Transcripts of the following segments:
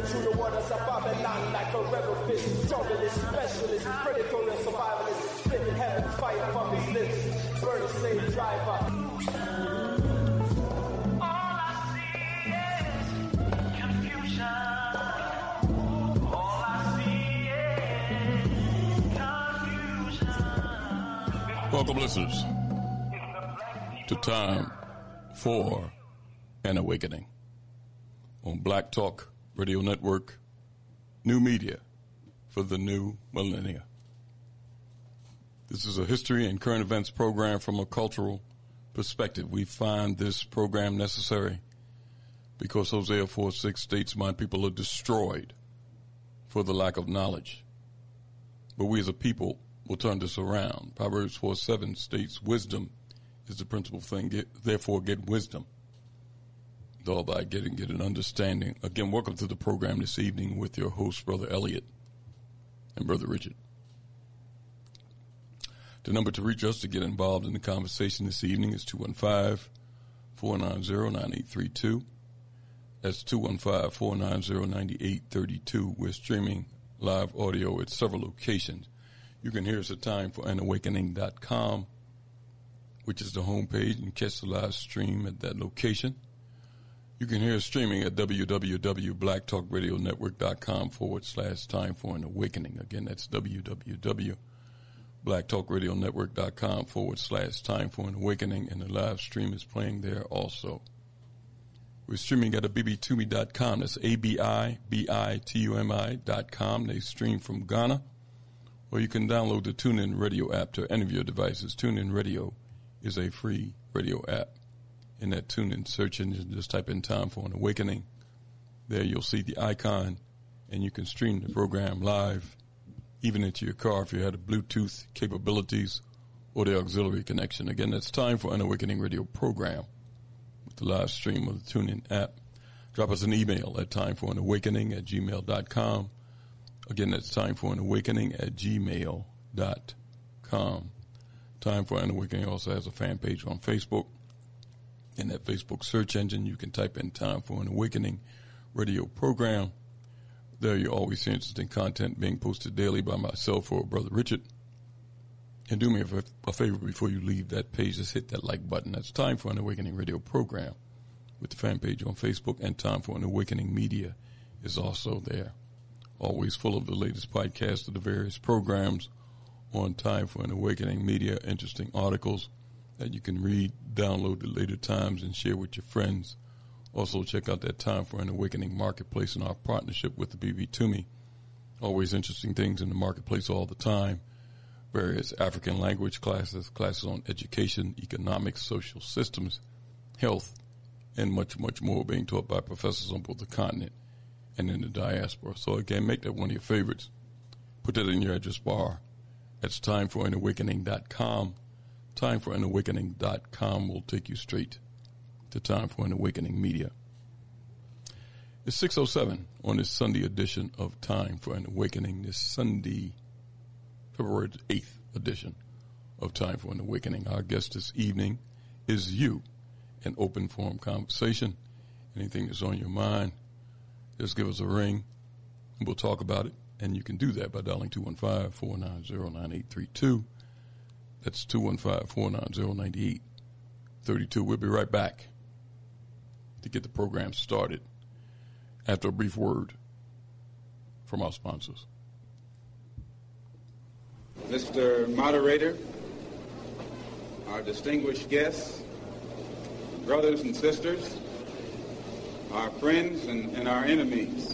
through the waters of Babylon like a rebel fist. Junglist, specialist, predatory survivalist. Spitting heaven fire from his lips. Burning slave driver. Welcome, listeners, to Time for an Awakening on Black Talk Radio Network, new media for the new millennia. This is a history and current events program from a cultural perspective. We find this program necessary because Hosea 4:6 states, "My people are destroyed for the lack of knowledge." But we as a people will turn this around. Proverbs 4:7 states, "Wisdom is the principal thing. Therefore get wisdom. With all thy getting, get an understanding." Again, welcome to the program this evening with your host, Brother Elliot and Brother Richard. The number to reach us to get involved in the conversation this evening is 215-490-9832. That's 215-490-9832. We're streaming live audio at several locations. You can hear us at timefforanawakening.com, which is the homepage, and catch the live stream at that location. You can hear us streaming at www.blacktalkradionetwork.com/timeforanawakening. Again, that's www.blacktalkradionetwork.com/timeforanawakening, and the live stream is playing there also. We're streaming at bbitumi.com. That's ABIBITUMI.com. They stream from Ghana. Or you can download the TuneIn Radio app to any of your devices. TuneIn Radio is a free radio app. In that TuneIn search engine, just type in Time for an Awakening. There you'll see the icon, and you can stream the program live, even into your car if you had a Bluetooth capabilities or the auxiliary connection. Again, that's Time for an Awakening radio program with the live stream of the TuneIn app. Drop us an email at timeforanawakening@gmail.com. Again, that's timeforanawakening@gmail.com. Time for an Awakening also has a fan page on Facebook. In that Facebook search engine, you can type in Time for an Awakening radio program. There you always see interesting content being posted daily by myself or Brother Richard. And do me a favor before you leave that page, just hit that like button. That's Time for an Awakening radio program with the fan page on Facebook, and Time for an Awakening media is also there. Always full of the latest podcasts of the various programs on Time for an Awakening media, interesting articles that you can read, download at later times, and share with your friends. Also, check out that Time for an Awakening marketplace in our partnership with the bbitumi. Always interesting things in the marketplace all the time. Various African language classes, classes on education, economics, social systems, health, and much, much more being taught by professors on both the continent and in the diaspora. So again, make that one of your favorites. Put that in your address bar. That's timefforanawakening.com. Timefforanawakening.com will take you straight to Time for an Awakening media. It's 6:07 on this Sunday edition of Time for an Awakening. This Sunday, February 8th edition of Time for an Awakening. Our guest this evening is you, an open forum conversation. Anything that's on your mind, just give us a ring, and we'll talk about it. And you can do that by dialing 215-490-9832. That's 215-490-9832. We'll be right back to get the program started after a brief word from our sponsors. Mr. Moderator, our distinguished guests, brothers and sisters, our friends and our enemies.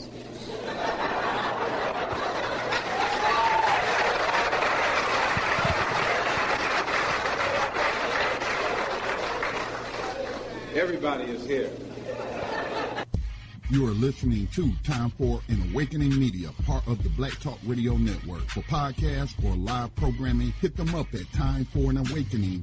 Everybody is here. You are listening to Time for an Awakening Media, part of the Black Talk Radio Network. For podcasts or live programming, hit them up at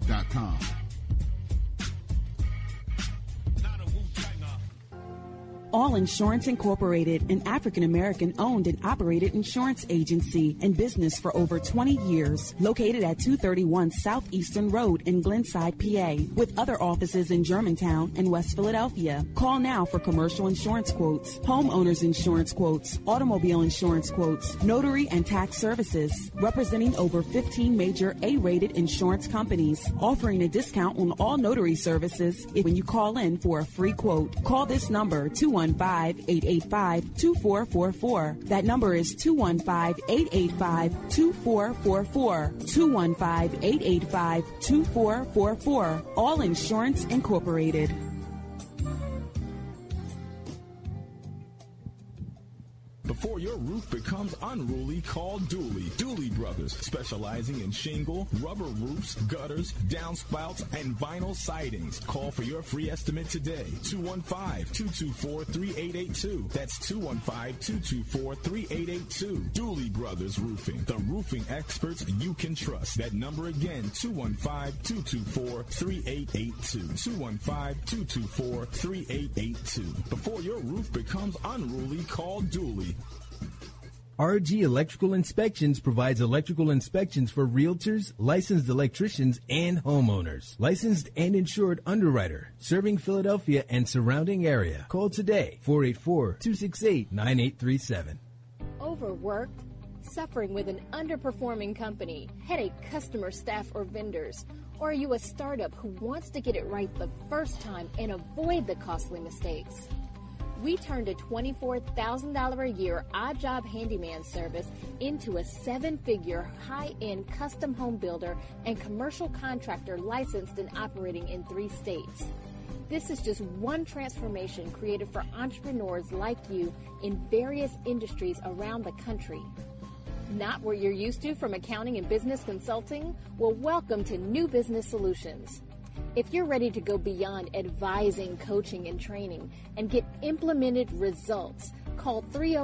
timeforanawakening.com. All Insurance Incorporated, an African-American owned and operated insurance agency in business for over 20 years. Located at 231 Southeastern Road in Glenside, PA, with other offices in Germantown and West Philadelphia. Call now for commercial insurance quotes, homeowners insurance quotes, automobile insurance quotes, notary and tax services. Representing over 15 major A-rated insurance companies, offering a discount on all notary services when you call in for a free quote. Call this number, 215-885-2444. That number is 215-885-2444. 215-885-2444. All Insurance Incorporated. Before your roof becomes unruly, call Dooley. Dooley Brothers, specializing in shingle, rubber roofs, gutters, downspouts, and vinyl sidings. Call for your free estimate today. 215-224-3882. That's 215-224-3882. Dooley Brothers Roofing, the roofing experts you can trust. That number again, 215-224-3882. 215-224-3882. Before your roof becomes unruly, call Dooley. RG Electrical Inspections provides electrical inspections for realtors, licensed electricians, and homeowners. Licensed and insured underwriter, serving Philadelphia and surrounding area. Call today, 484-268-9837. Overworked? Suffering with an underperforming company, headache customer, staff, or vendors? Or are you a startup who wants to get it right the first time and avoid the costly mistakes? We turned a $24,000 a year odd job handyman service into a 7-figure high-end custom home builder and commercial contractor licensed and operating in 3 states. This is just one transformation created for entrepreneurs like you in various industries around the country. Not what you're used to from accounting and business consulting? Well, welcome to New Business Solutions. If you're ready to go beyond advising, coaching, and training and get implemented results, call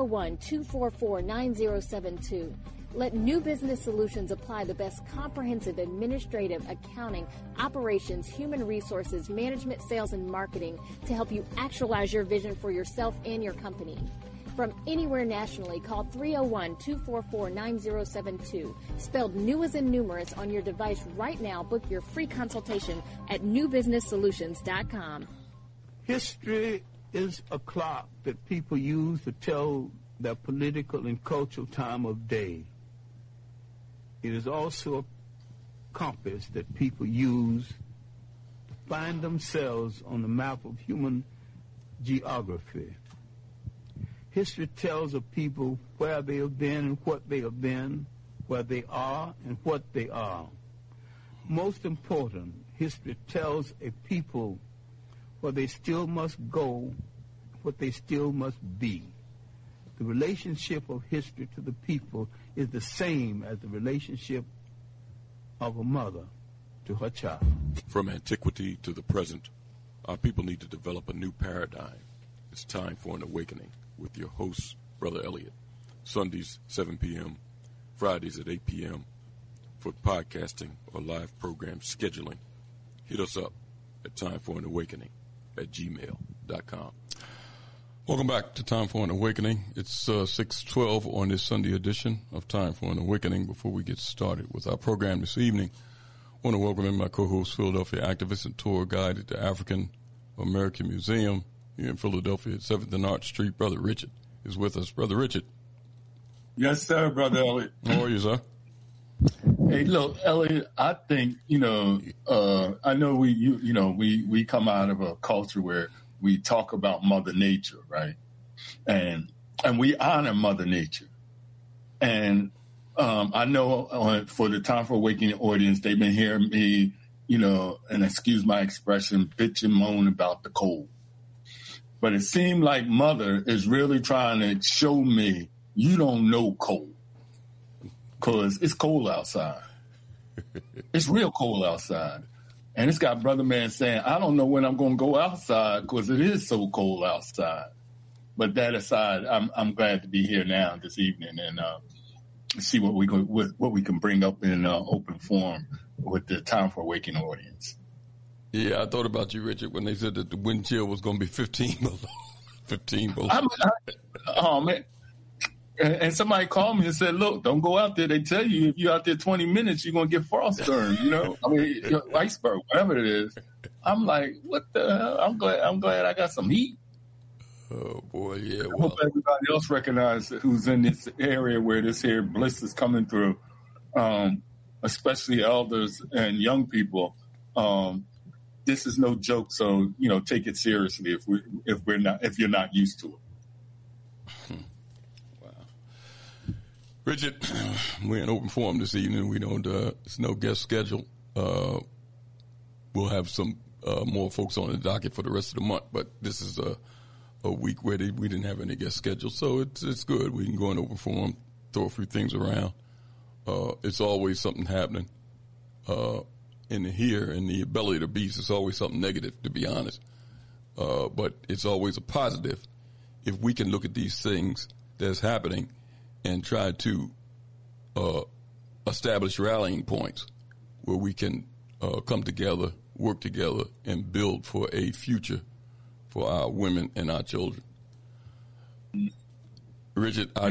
301-244-9072. Let New Business Solutions apply the best comprehensive administrative, accounting, operations, human resources, management, sales, and marketing to help you actualize your vision for yourself and your company. From anywhere nationally, call 301-244-9072. Spelled new as in numerous on your device right now. Book your free consultation at newbusinesssolutions.com. History is a clock that people use to tell their political and cultural time of day. It is also a compass that people use to find themselves on the map of human geography. History tells of people where they have been and what they have been, where they are and what they are. Most important, history tells a people where they still must go, what they still must be. The relationship of history to the people is the same as the relationship of a mother to her child. From antiquity to the present, our people need to develop a new paradigm. It's time for an awakening. With your host, Brother Elliot. Sundays, 7 p.m., Fridays at 8 p.m. For podcasting or live program scheduling, hit us up at timeforanawakening@gmail.com. Welcome back to Time for an Awakening. It's 6:12 on this Sunday edition of Time for an Awakening. Before we get started with our program this evening, I want to welcome in my co-host, Philadelphia activist and tour guide at the African American Museum here in Philadelphia at 7th and Arch Street. Brother Richard is with us. Brother Richard. Yes, sir, Brother Elliot. How are you, sir? Hey, look, Elliot, I think, I know we come out of a culture where we talk about Mother Nature, right? And we honor Mother Nature. And I know for the Time for Awakening audience, they've been hearing me, and excuse my expression, bitch and moan about the cold. But it seemed like Mother is really trying to show me you don't know cold. Because it's cold outside. It's real cold outside. And it's got Brother Man saying, I don't know when I'm going to go outside because it is so cold outside. But that aside, I'm glad to be here now this evening and see what we can bring up in open forum with the Time for Awakening audience. Yeah, I thought about you, Richard, when they said that the wind chill was going to be 15 below. 15 below. Oh, man. And somebody called me and said, look, don't go out there. They tell you if you're out there 20 minutes, you're going to get frost burn, iceberg, whatever it is. I'm like, what the hell? I'm glad I got some heat. Oh, boy, yeah. I hope everybody else recognizes who's in this area where this here bliss is coming through, especially elders and young people. This is no joke, so, take it seriously if you're not used to it. Richard, we're in open forum this evening. We don't, it's no guest schedule. We'll have some more folks on the docket for the rest of the month, but this is a week where we didn't have any guest schedule, so it's good. We can go in open forum, throw a few things around. It's always something happening in the belly of the beast. It's always something negative, to be honest. But it's always a positive if we can look at these things that's happening and try to establish rallying points where we can come together, work together, and build for a future for our women and our children. Richard, I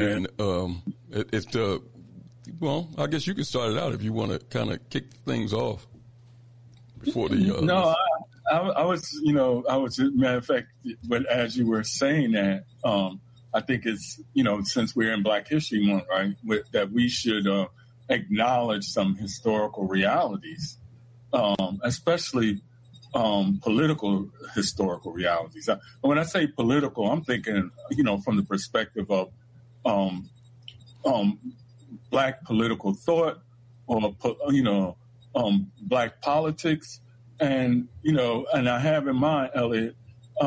guess you can start it out if you want to kind of kick things off before the. I was, matter of fact, but as you were saying that, I think it's, since we're in Black History Month, right, that we should acknowledge some historical realities, especially political historical realities. When I say political, I'm thinking, from the perspective of Black political thought or, Black politics. And, and I have in mind, Elliot,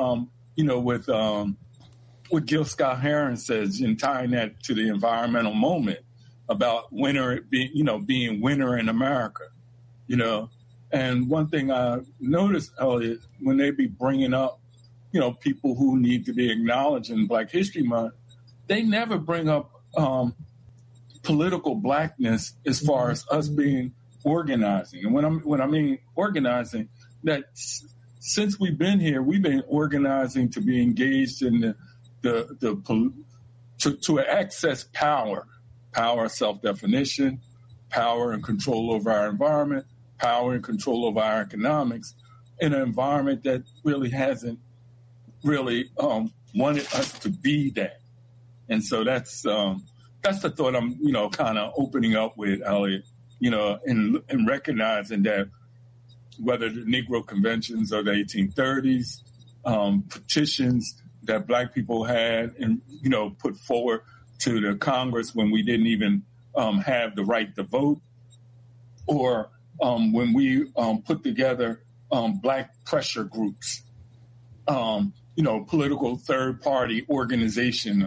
what Gil Scott-Heron says in tying that to the environmental moment about being winter in America, And one thing I noticed, Elliot, when they be bringing up, people who need to be acknowledged in Black History Month, they never bring up political blackness as far as us being organizing. And when I mean organizing, that since we've been here, we've been organizing to be engaged in to access power, self-definition, power and control over our environment, power and control over our economics, in an environment that really hasn't really wanted us to be that. And so that's the thought I'm kind of opening up with, Elliot, in recognizing that whether the Negro conventions of the 1830s, petitions that Black people had and, put forward to the Congress when we didn't even have the right to vote, or when we put together Black pressure groups, political third-party organizing.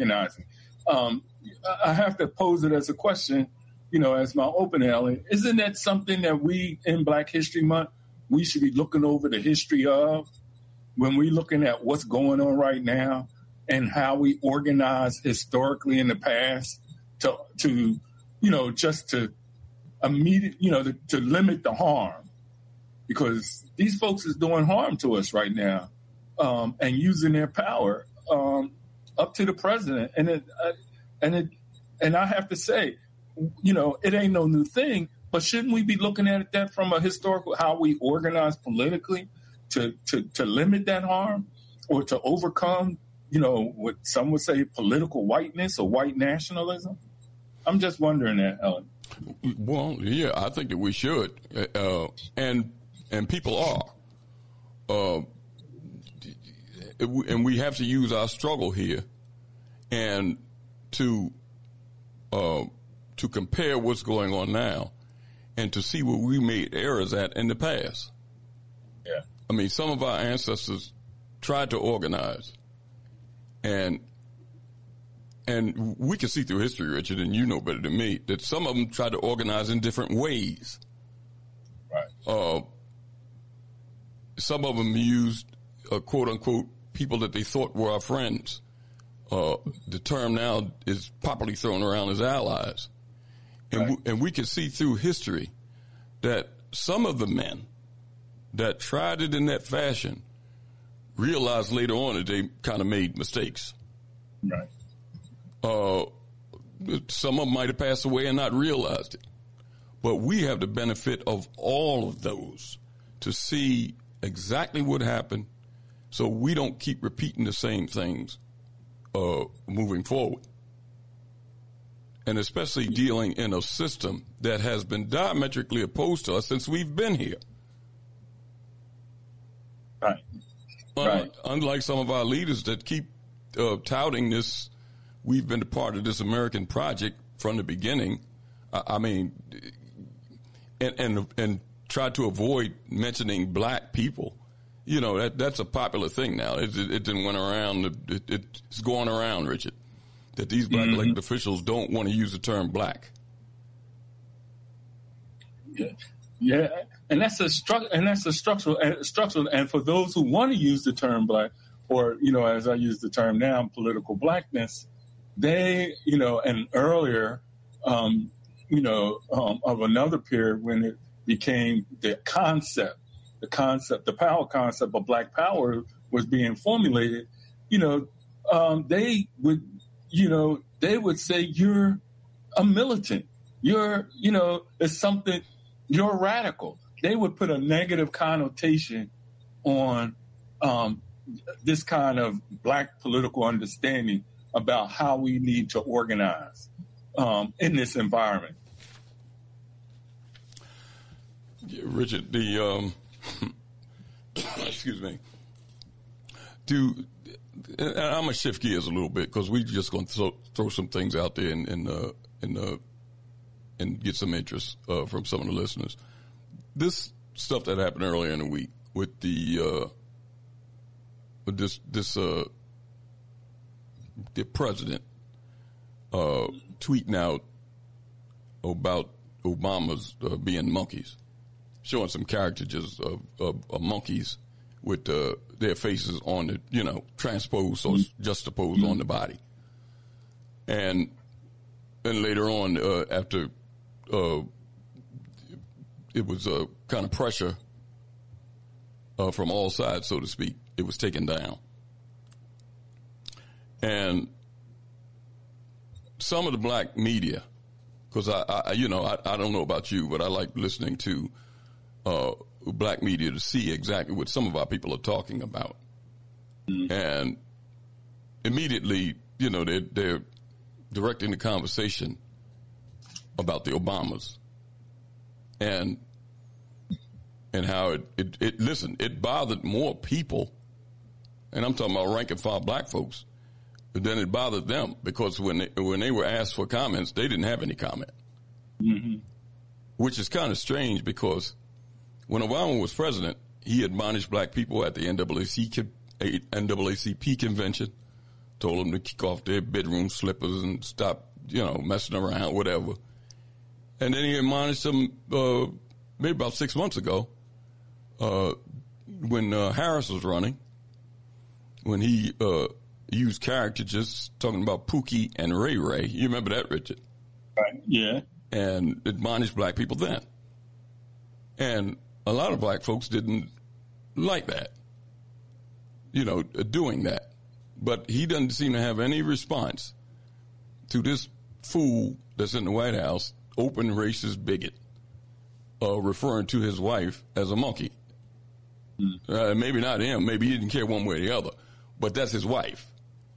I have to pose it as a question, as my open alley. Isn't that something that we in Black History Month, we should be looking over the history of when we're looking at what's going on right now and how we organized historically in the past to just to to limit the harm, because these folks is doing harm to us right now, and using their power up to the president. And I have to say, it ain't no new thing, but shouldn't we be looking at that from a historical, how we organize politically to limit that harm or to overcome, what some would say political whiteness or white nationalism? I'm just wondering that, Ellen. Well, yeah, I think that we should, and people are, and we have to use our struggle here, and to compare what's going on now, and to see where we made errors at in the past. Yeah, I mean, some of our ancestors tried to organize, and we can see through history, Richard, and you know better than me, that some of them tried to organize in different ways. Right. Some of them used, quote unquote, people that they thought were our friends. The term now is popularly thrown around as allies. And we can see through history that some of the men that tried it in that fashion realized later on that they kind of made mistakes. Right. Some of them might have passed away and not realized it. But we have the benefit of all of those to see exactly what happened so we don't keep repeating the same things moving forward. And especially dealing in a system that has been diametrically opposed to us since we've been here. Right. Right. Unlike some of our leaders that keep touting this, we've been a part of this American project from the beginning. I mean, and try to avoid mentioning black people. You know, that's a popular thing now. It didn't went around. It's going around, Richard, that these black elected officials don't want to use the term black. Yeah, and that's a structural. And for those who want to use the term black, or as I use the term now, political blackness, they, and earlier, of another period when it became the power concept of black power was being formulated, they would say you're a militant. It's something, you're radical. They would put a negative connotation on this kind of black political understanding about how we need to organize in this environment. Yeah, Richard, excuse me. I'm gonna shift gears a little bit because we're just going to throw some things out there and get some interest from some of the listeners. This stuff that happened earlier in the week with the president tweeting out about Obama's being monkeys, showing some caricatures of monkeys with their faces on the, transposed or juxtaposed on the body. And later on, after it was kind of pressure from all sides, so to speak, it was taken down. And some of the black media, because I don't know about you, but I like listening to black media to see exactly what some of our people are talking about. And immediately, they're directing the conversation about the Obamas and how it bothered more people, and I'm talking about rank and file black folks, than it bothered them, because when they were asked for comments, they didn't have any comment. Which is kind of strange, because when Obama was president, he admonished black people at the NAACP convention, told them to kick off their bedroom slippers and stop, messing around, whatever. And then he admonished them maybe about 6 months ago when Harris was running, when he used caricatures talking about Pookie and Ray Ray. You remember that, Richard? Right, yeah. And admonished black people then. And a lot of black folks didn't like that, doing that. But he doesn't seem to have any response to this fool that's in the White House, open racist bigot, referring to his wife as a monkey. Maybe not him. Maybe he didn't care one way or the other. But that's his wife.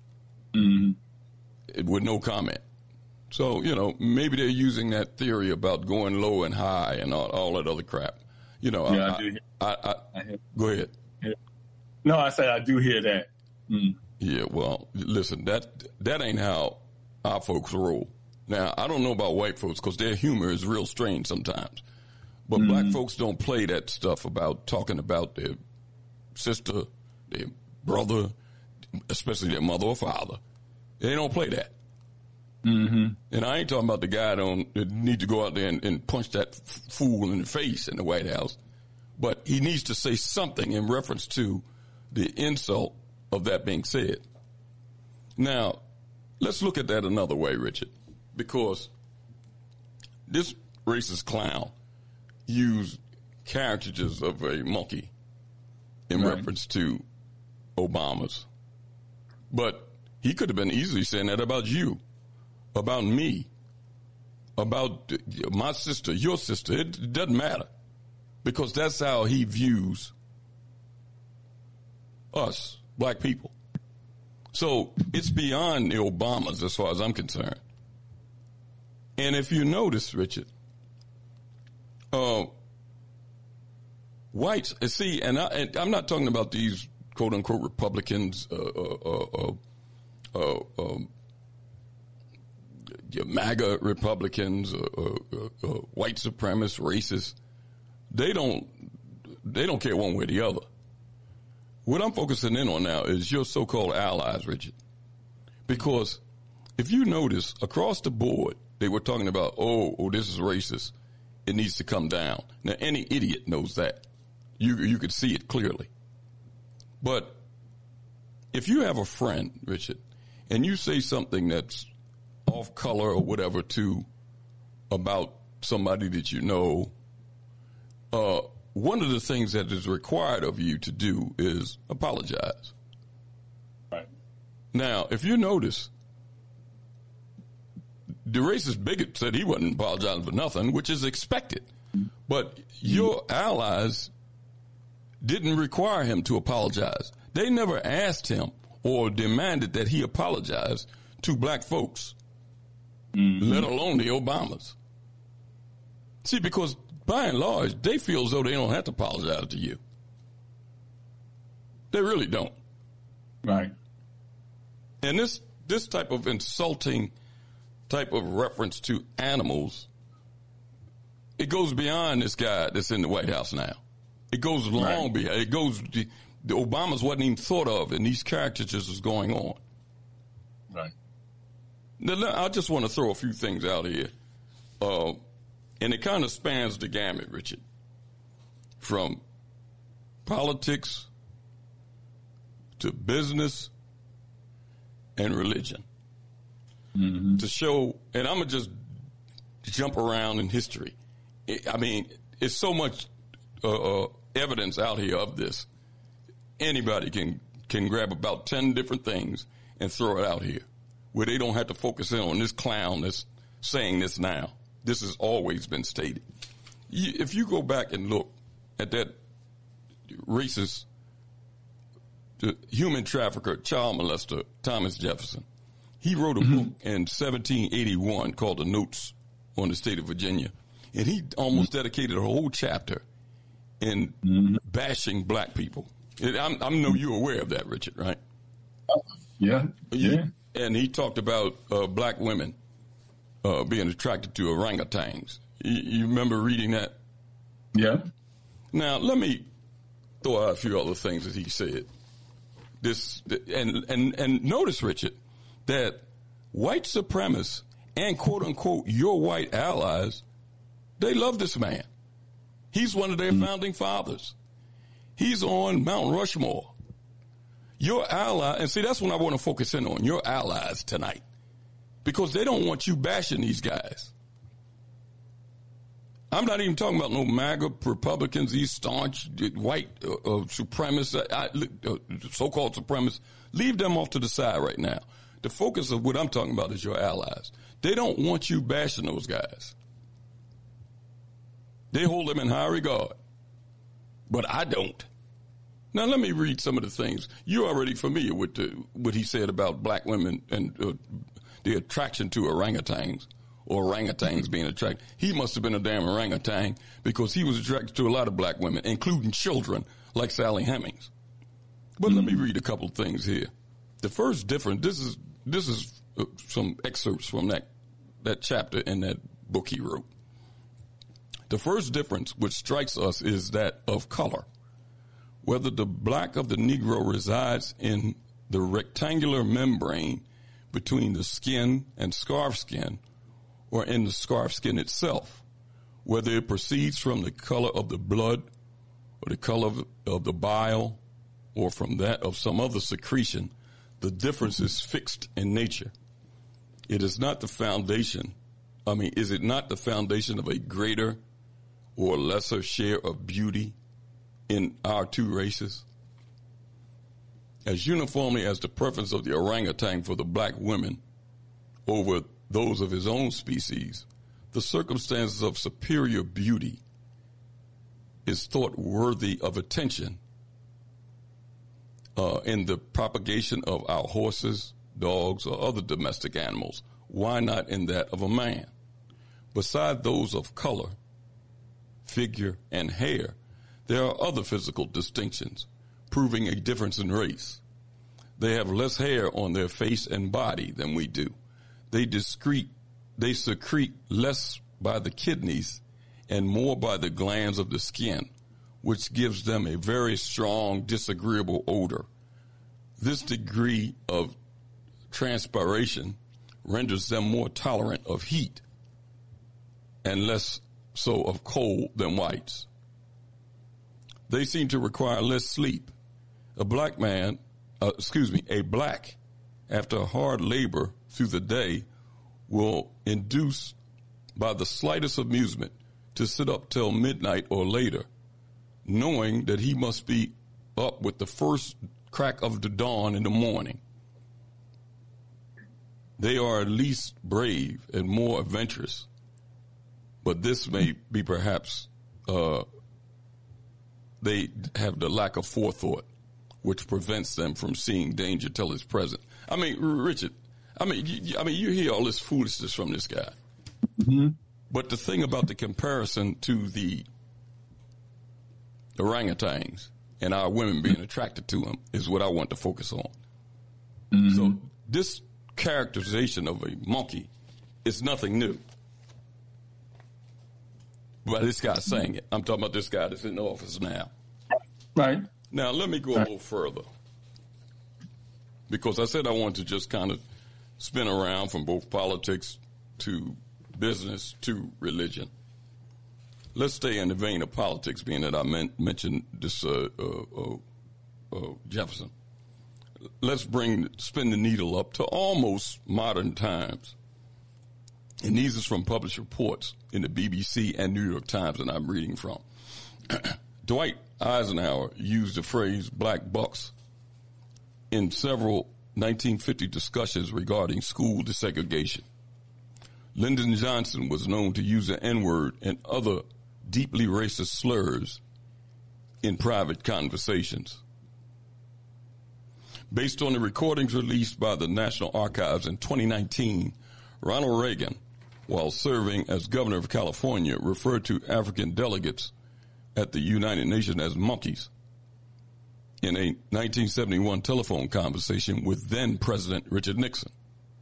With no comment. So, maybe they're using that theory about going low and high and all that other crap. I do hear. Go ahead. Yeah. No, I say I do hear that. Yeah, well, listen, that ain't how our folks roll. Now, I don't know about white folks because their humor is real strange sometimes. But black folks don't play that stuff about talking about their sister, their brother, especially their mother or father. They don't play that. And I ain't talking about the guy that need to go out there and punch that fool in the face in the White House. But he needs to say something in reference to the insult of that being said. Now, let's look at that another way, Richard, because this racist clown used caricatures of a monkey in reference to Obamas. But he could have been easily saying that about you, about me, about my sister, your sister. It doesn't matter, because that's how he views us, black people. So it's beyond the Obamas as far as I'm concerned. And if you notice, Richard, whites, see, and I'm not talking about these quote unquote Republicans, MAGA Republicans, white supremacists, racists. They don't care one way or the other. What I'm focusing in on now is your so-called allies, Richard. Because if you notice, across the board, they were talking about, oh, this is racist. It needs to come down. Now, any idiot knows that. You could see it clearly. But if you have a friend, Richard, and you say something that's off color or whatever about somebody that you know, one of the things that is required of you to do is apologize. Right. Now, if you notice, the racist bigot said he wasn't apologizing for nothing, which is expected. But your allies didn't require him to apologize. They never asked him or demanded that he apologize to black folks, let alone the Obamas. See, because by and large, they feel as though they don't have to apologize to you. They really don't. Right. And this type of insulting type of reference to animals, it goes beyond this guy that's in the White House now. It goes long beyond. It goes. The Obamas wasn't even thought of, and these caricatures was going on. Right. Now, I just want to throw a few things out here, and it kind of spans the gamut, Richard, from politics to business and religion. Mm-hmm. To show, and I'm going to just jump around in history. I mean, it's so much evidence out here of this. Anybody can grab about 10 different things and throw it out here, where they don't have to focus in on this clown that's saying this now. This has always been stated. If you go back and look at that racist human trafficker, child molester, Thomas Jefferson, he wrote a book in 1781 called The Notes on the State of Virginia, and he almost dedicated a whole chapter in bashing black people. I know you're aware of that, Richard, right? Yeah. And he talked about black women being attracted to orangutans. You remember reading that? Yeah. Now, let me throw out a few other things that he said. And notice, Richard, that white supremacists and quote-unquote your white allies, they love this man. He's one of their founding fathers. He's on Mount Rushmore. Your ally, and see, that's what I want to focus in on, your allies tonight, because they don't want you bashing these guys. I'm not even talking about no MAGA Republicans, these staunch white supremacists, so-called supremacists. Leave them off to the side right now. The focus of what I'm talking about is your allies. They don't want you bashing those guys. They hold them in high regard. But I don't. Now, let me read some of the things. You're already familiar with what he said about black women and the attraction to orangutans, or orangutans being attracted. He must have been a damn orangutan, because he was attracted to a lot of black women, including children like Sally Hemings. But let me read a couple of things here. The first difference, this is some excerpts from that chapter in that book he wrote. The first difference which strikes us is that of color. Whether the black of the Negro resides in the rectangular membrane between the skin and scarf skin, or in the scarf skin itself, whether it proceeds from the color of the blood or the color of the bile or from that of some other secretion, the difference is fixed in nature. It is not the foundation. Is it not the foundation of a greater or lesser share of beauty in our two races? as uniformly as the preference of the orangutan for the black women over those of his own species, the circumstances of superior beauty is thought worthy of attention in the propagation of our horses, dogs, or other domestic animals. Why not in that of a man? Beside those of color, figure, and hair, there are other physical distinctions, proving a difference in race. They have less hair on their face and body than we do. They secrete less by the kidneys and more by the glands of the skin, which gives them a very strong, disagreeable odor. This degree of transpiration renders them more tolerant of heat and less so of cold than whites. They seem to require less sleep. A black, after hard labor through the day, will induce by the slightest amusement to sit up till midnight or later, knowing that he must be up with the first crack of the dawn in the morning. They are at least brave and more adventurous, but this may be perhaps they have the lack of forethought, which prevents them from seeing danger till it's present. I mean, Richard, you hear all this foolishness from this guy. Mm-hmm. But the thing about the comparison to the orangutans and our women being attracted to him is what I want to focus on. Mm-hmm. So this characterization of a monkey is nothing new. But this guy's saying it. I'm talking about this guy that's in the office now. Right. Now, let me go a little further. Because I said I wanted to just kind of spin around from both politics to business to religion. Let's stay in the vein of politics, being that I mentioned this Jefferson. Let's spin the needle up to almost modern times. And these are from published reports in the BBC and New York Times that I'm reading from. Dwight Eisenhower used the phrase black bucks in several 1950 discussions regarding school desegregation. Lyndon Johnson was known to use the N-word and other deeply racist slurs in private conversations. Based on the recordings released by the National Archives in 2019, Ronald Reagan, while serving as governor of California, referred to African delegates at the United Nations as monkeys in a 1971 telephone conversation with then-President Richard Nixon.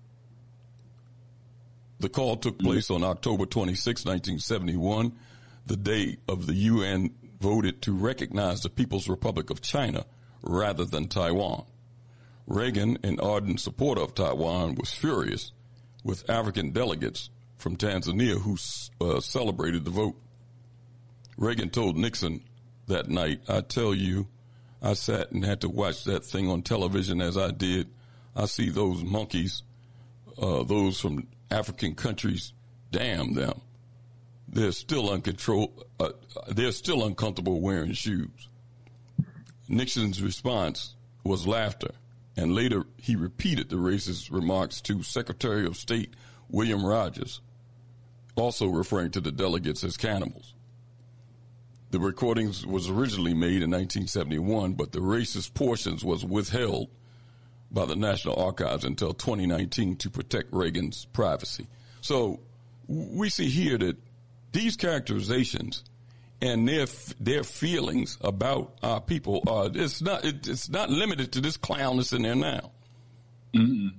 The call took place on October 26, 1971, the day of the UN voted to recognize the People's Republic of China rather than Taiwan. Reagan, an ardent supporter of Taiwan, was furious with African delegates from Tanzania who celebrated the vote. Reagan told Nixon that night, "I tell you, I sat and had to watch that thing on television as I did. I see those monkeys, those from African countries, damn them. They're still they're still uncomfortable wearing shoes." Nixon's response was laughter, and later he repeated the racist remarks to Secretary of State William Rogers, also referring to the delegates as cannibals. The recordings was originally made in 1971, but the racist portions was withheld by the National Archives until 2019 to protect Reagan's privacy. So we see here that these characterizations and their feelings about our people are it's not limited to this clown that's in there now. Mm-hmm.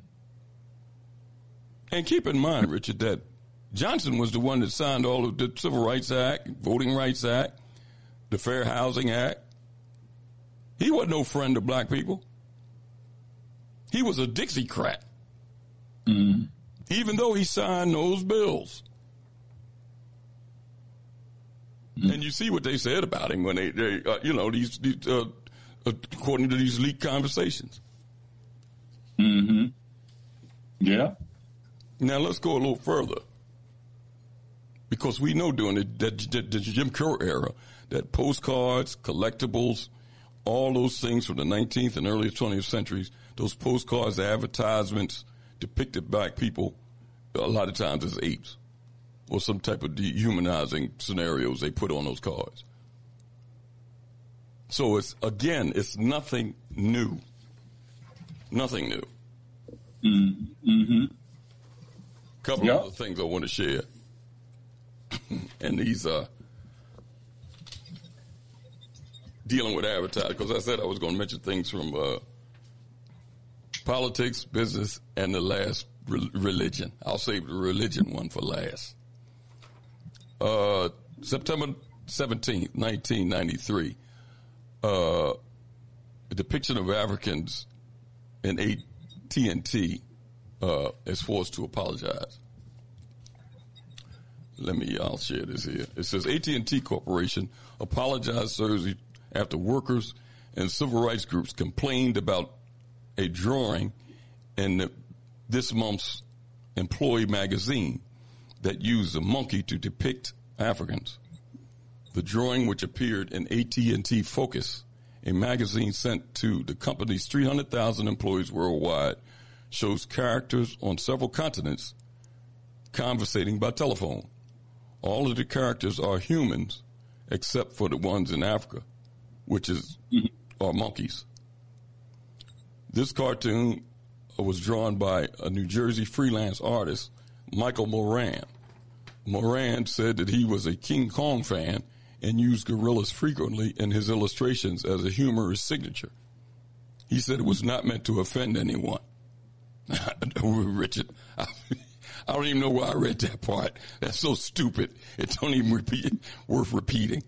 And keep in mind, Richard, that Johnson was the one that signed all of the Civil Rights Act, Voting Rights Act, the Fair Housing Act. He wasn't no friend of black people. He was a Dixiecrat, even though he signed those bills. And you see what they said about him when they these according to these leaked conversations. Mm-hmm. Yeah. Now let's go a little further, because we know during the Jim Crow era that postcards, collectibles, all those things from the 19th and early 20th centuries, those postcards, advertisements depicted black people a lot of times as apes or some type of dehumanizing scenarios they put on those cards. So it's nothing new. Nothing new. Mm-hmm. Couple of other things I want to share. And these dealing with advertising, because I said I was going to mention things from politics, business, and the last religion. I'll save the religion one for last. September 17th, 1993, a depiction of Africans in AT&T is forced to apologize. I'll share this here. It says AT&T Corporation apologized Thursday after workers and civil rights groups complained about a drawing in this month's Employee magazine that used a monkey to depict Africans. The drawing, which appeared in AT&T Focus, a magazine sent to the company's 300,000 employees worldwide, shows characters on several continents conversating by telephone. All of the characters are humans except for the ones in Africa, which are monkeys. This cartoon was drawn by a New Jersey freelance artist, Michael Moran. Moran said that he was a King Kong fan and used gorillas frequently in his illustrations as a humorous signature. He said it was not meant to offend anyone. Richard, I don't even know why I read that part. That's so stupid. It don't even worth repeating.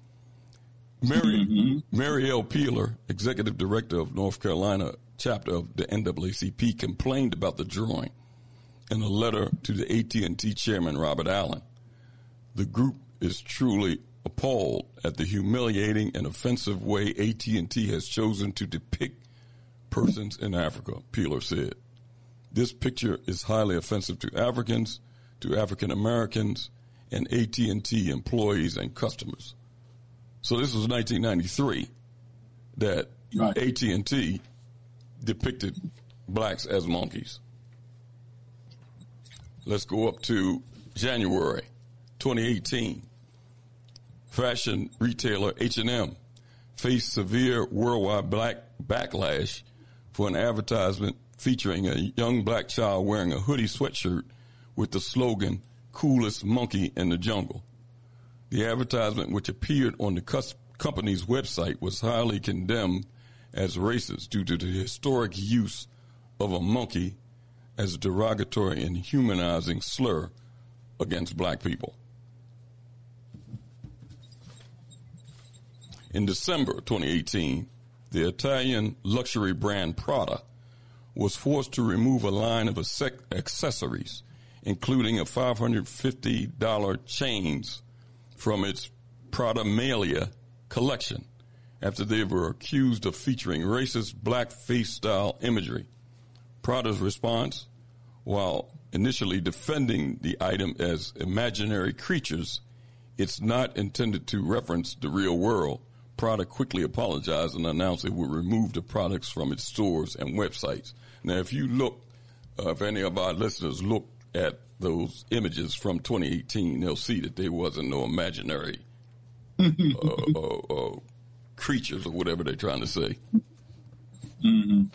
Mary L. Peeler, executive director of North Carolina chapter of the NAACP, complained about the drawing in a letter to the AT&T chairman, Robert Allen. The group is truly appalled at the humiliating and offensive way AT&T has chosen to depict persons in Africa, Peeler said. This picture is highly offensive to Africans, to African Americans, and AT&T employees and customers. So this was 1993 that AT&T depicted blacks as monkeys. Let's go up to January 2018. Fashion retailer H&M faced severe worldwide backlash for an advertisement featuring a young black child wearing a hoodie sweatshirt with the slogan, "Coolest monkey in the jungle." The advertisement, which appeared on the company's website, was highly condemned as racist due to the historic use of a monkey as a derogatory and humanizing slur against black people. In December 2018, the Italian luxury brand Prada was forced to remove a line of accessories, including a $550 chains from its Prada Maglia collection after they were accused of featuring racist blackface-style imagery. Prada's response, while initially defending the item as imaginary creatures, it's not intended to reference the real world. Prada quickly apologized and announced it would remove the products from its stores and websites. Now, if you look, if any of our listeners look at those images from 2018, they'll see that there wasn't no imaginary creatures or whatever they're trying to say. Mm-hmm.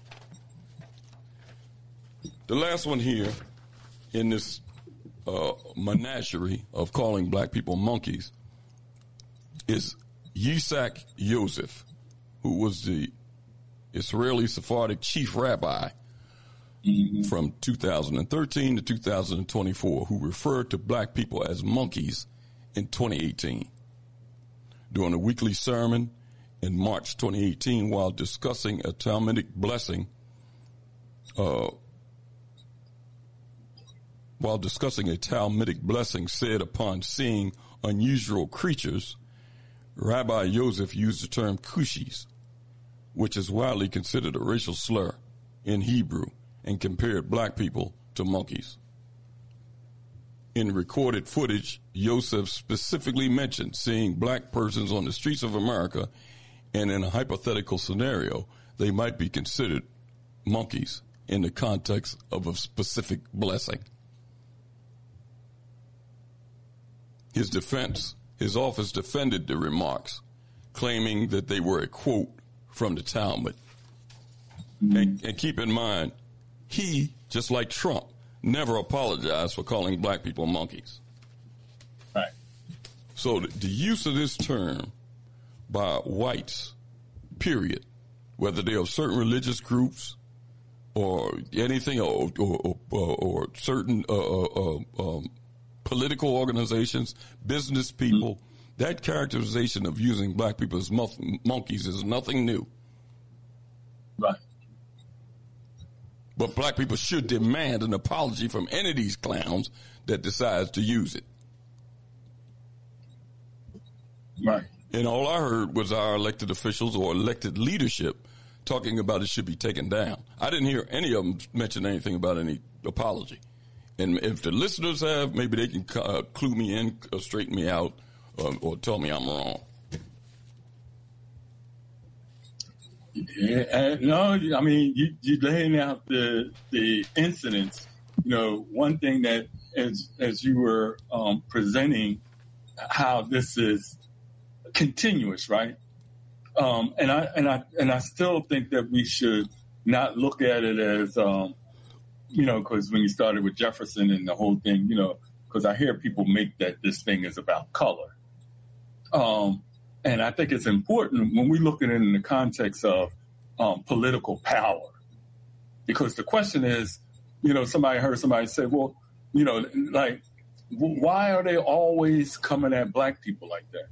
The last one here in this menagerie of calling black people monkeys is Yitzhak Yosef, who was the Israeli Sephardic chief rabbi from 2013 to 2024, who referred to black people as monkeys in 2018. During a weekly sermon in March 2018, while discussing a Talmudic blessing, said upon seeing unusual creatures, Rabbi Yosef used the term kushis, which is widely considered a racial slur in Hebrew, and compared black people to monkeys. In recorded footage, Yosef specifically mentioned seeing black persons on the streets of America And in a hypothetical scenario, they might be considered monkeys in the context of a specific blessing. His defense, his office defended the remarks, claiming that they were a quote from the Talmud. And keep in mind, he, just like Trump, never apologized for calling black people monkeys. Right. So the use of this term by whites, period, whether they are certain religious groups or anything, or certain political organizations, business people, that characterization of using black people as monkeys is nothing new. Right. But black people should demand an apology from any of these clowns that decides to use it. Right. And all I heard was our elected officials or elected leadership talking about it should be taken down. I didn't hear any of them mention anything about any apology. And if the listeners have, maybe they can clue me in, or straighten me out, or tell me I'm wrong. Yeah, no, I mean, you're laying out the incidents. You know, one thing that as you were presenting how this is continuous, right? And I still think that we should not look at it as, you know, because when you started with Jefferson and the whole thing, you know, because I hear people make that this thing is about color. And I think it's important when we look at it in the context of political power, because the question is, you know, I heard somebody say, well, you know, like, why are they always coming at black people like that?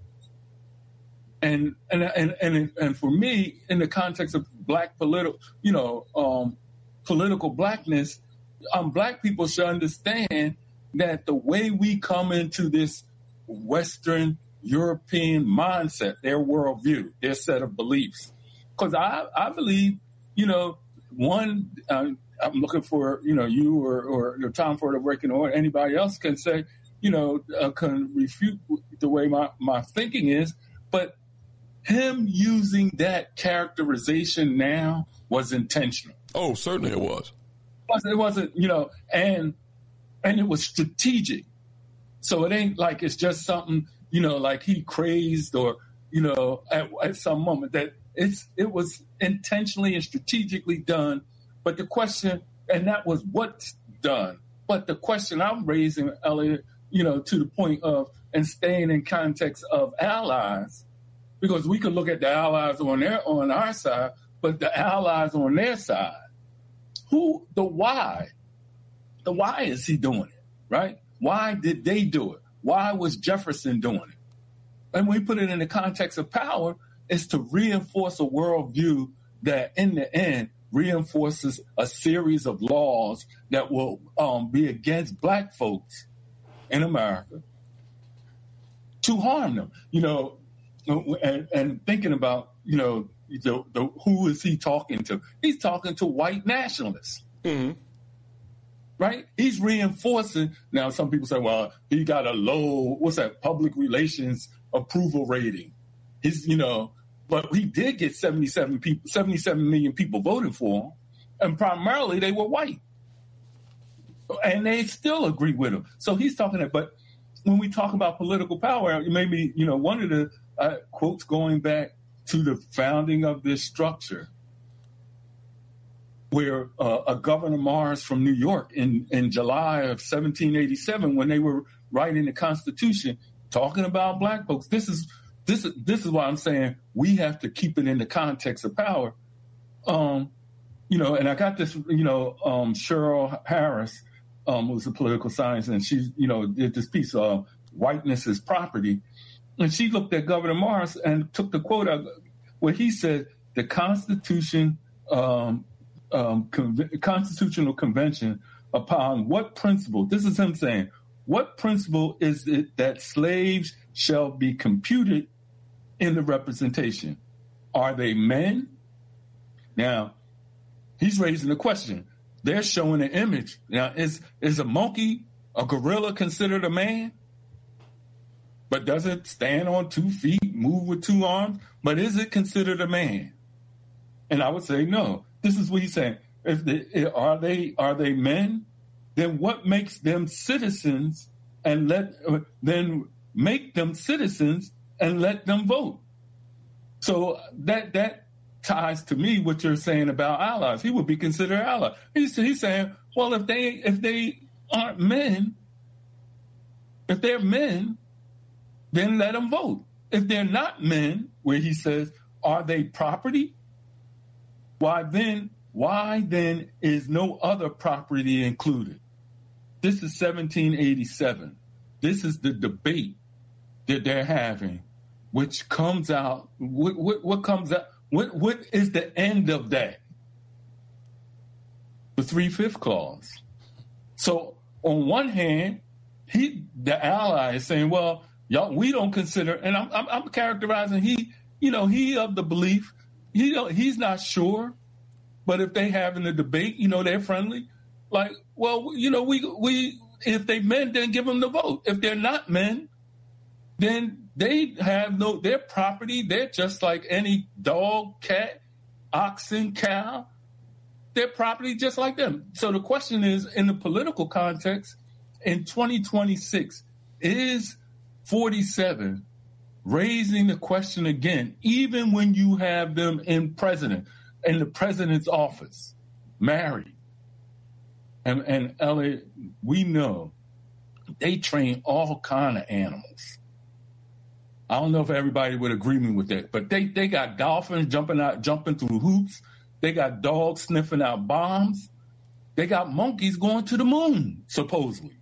And for me, in the context of black political, you know, political blackness, black people should understand that the way we come into this Western European mindset, their worldview, their set of beliefs. Because I believe, you know, one, I'm looking for, you know, you or Tom Ford working, or anybody else can say, you know, can refute the way my thinking is. But him using that characterization now was intentional. Oh, certainly it was. It wasn't, you know, and it was strategic. So it ain't like it's just something, you know, like he crazed or, you know, at some moment, that it was intentionally and strategically done. But the question, and that was what's done. But the question I'm raising, Elliot, you know, to the point of, and staying in context of allies, because we could look at the allies on our side, but the allies on their side, the why is he doing it, right? Why did they do it? Why was Jefferson doing it? And when we put it in the context of power, it's to reinforce a worldview that in the end reinforces a series of laws that will be against black folks in America to harm them. You know, and thinking about, you know, who is he talking to? He's talking to white nationalists. Mm-hmm. Right? He's reinforcing. Now, some people say, well, he got a low, public relations approval rating. He's, you know, but he did get 77 million people voting for him. And primarily they were white. And they still agree with him. So he's talking that. But when we talk about political power, maybe, you know, one of the quotes going back to the founding of this structure, where a Governor Morris from New York in July of 1787, when they were writing the Constitution, talking about black folks. This is why I'm saying we have to keep it in the context of power. You know, and I got this, you know, Cheryl Harris, who's a political scientist, and she, you know, did this piece of Whiteness is Property. And she looked at Governor Morris and took the quote out where he said, the Constitution, Constitutional Convention, upon what principle, this is him saying, what principle is it that slaves shall be computed in the representation? Are they men? Now, he's raising the question. They're showing an image. Now, is a monkey, a gorilla considered a man? but doesn't stand on 2 feet, move with 2 arms, but is it considered a man? And I would say no. This is what he's saying. Are they men? Then what makes them citizens and then make them citizens and let them vote? So that ties to me what you're saying about allies. He would be considered an ally. He's saying, well, if they aren't men, if they're men, then let them vote. If they're not men, where he says, are they property? Why then is no other property included? This is 1787. This is the debate that they're having, which comes out. What comes out? What is the end of that? The 3/5 clause. So on one hand, the ally is saying, well, y'all, we don't consider, and I'm characterizing he of the belief, he's not sure, but if they having a debate, they're friendly. Like, well, we if they men, then give them the vote. If they're not men, then they have their property. They're just like any dog, cat, oxen, cow. Their property just like them. So the question is, in the political context, in 2026, is 47 raising the question again, even when you have them in the president's office, married. And Elliot, we know they train all kind of animals. I don't know if everybody would agree with that, but they got dolphins jumping through hoops. They got dogs sniffing out bombs. They got monkeys going to the moon, supposedly.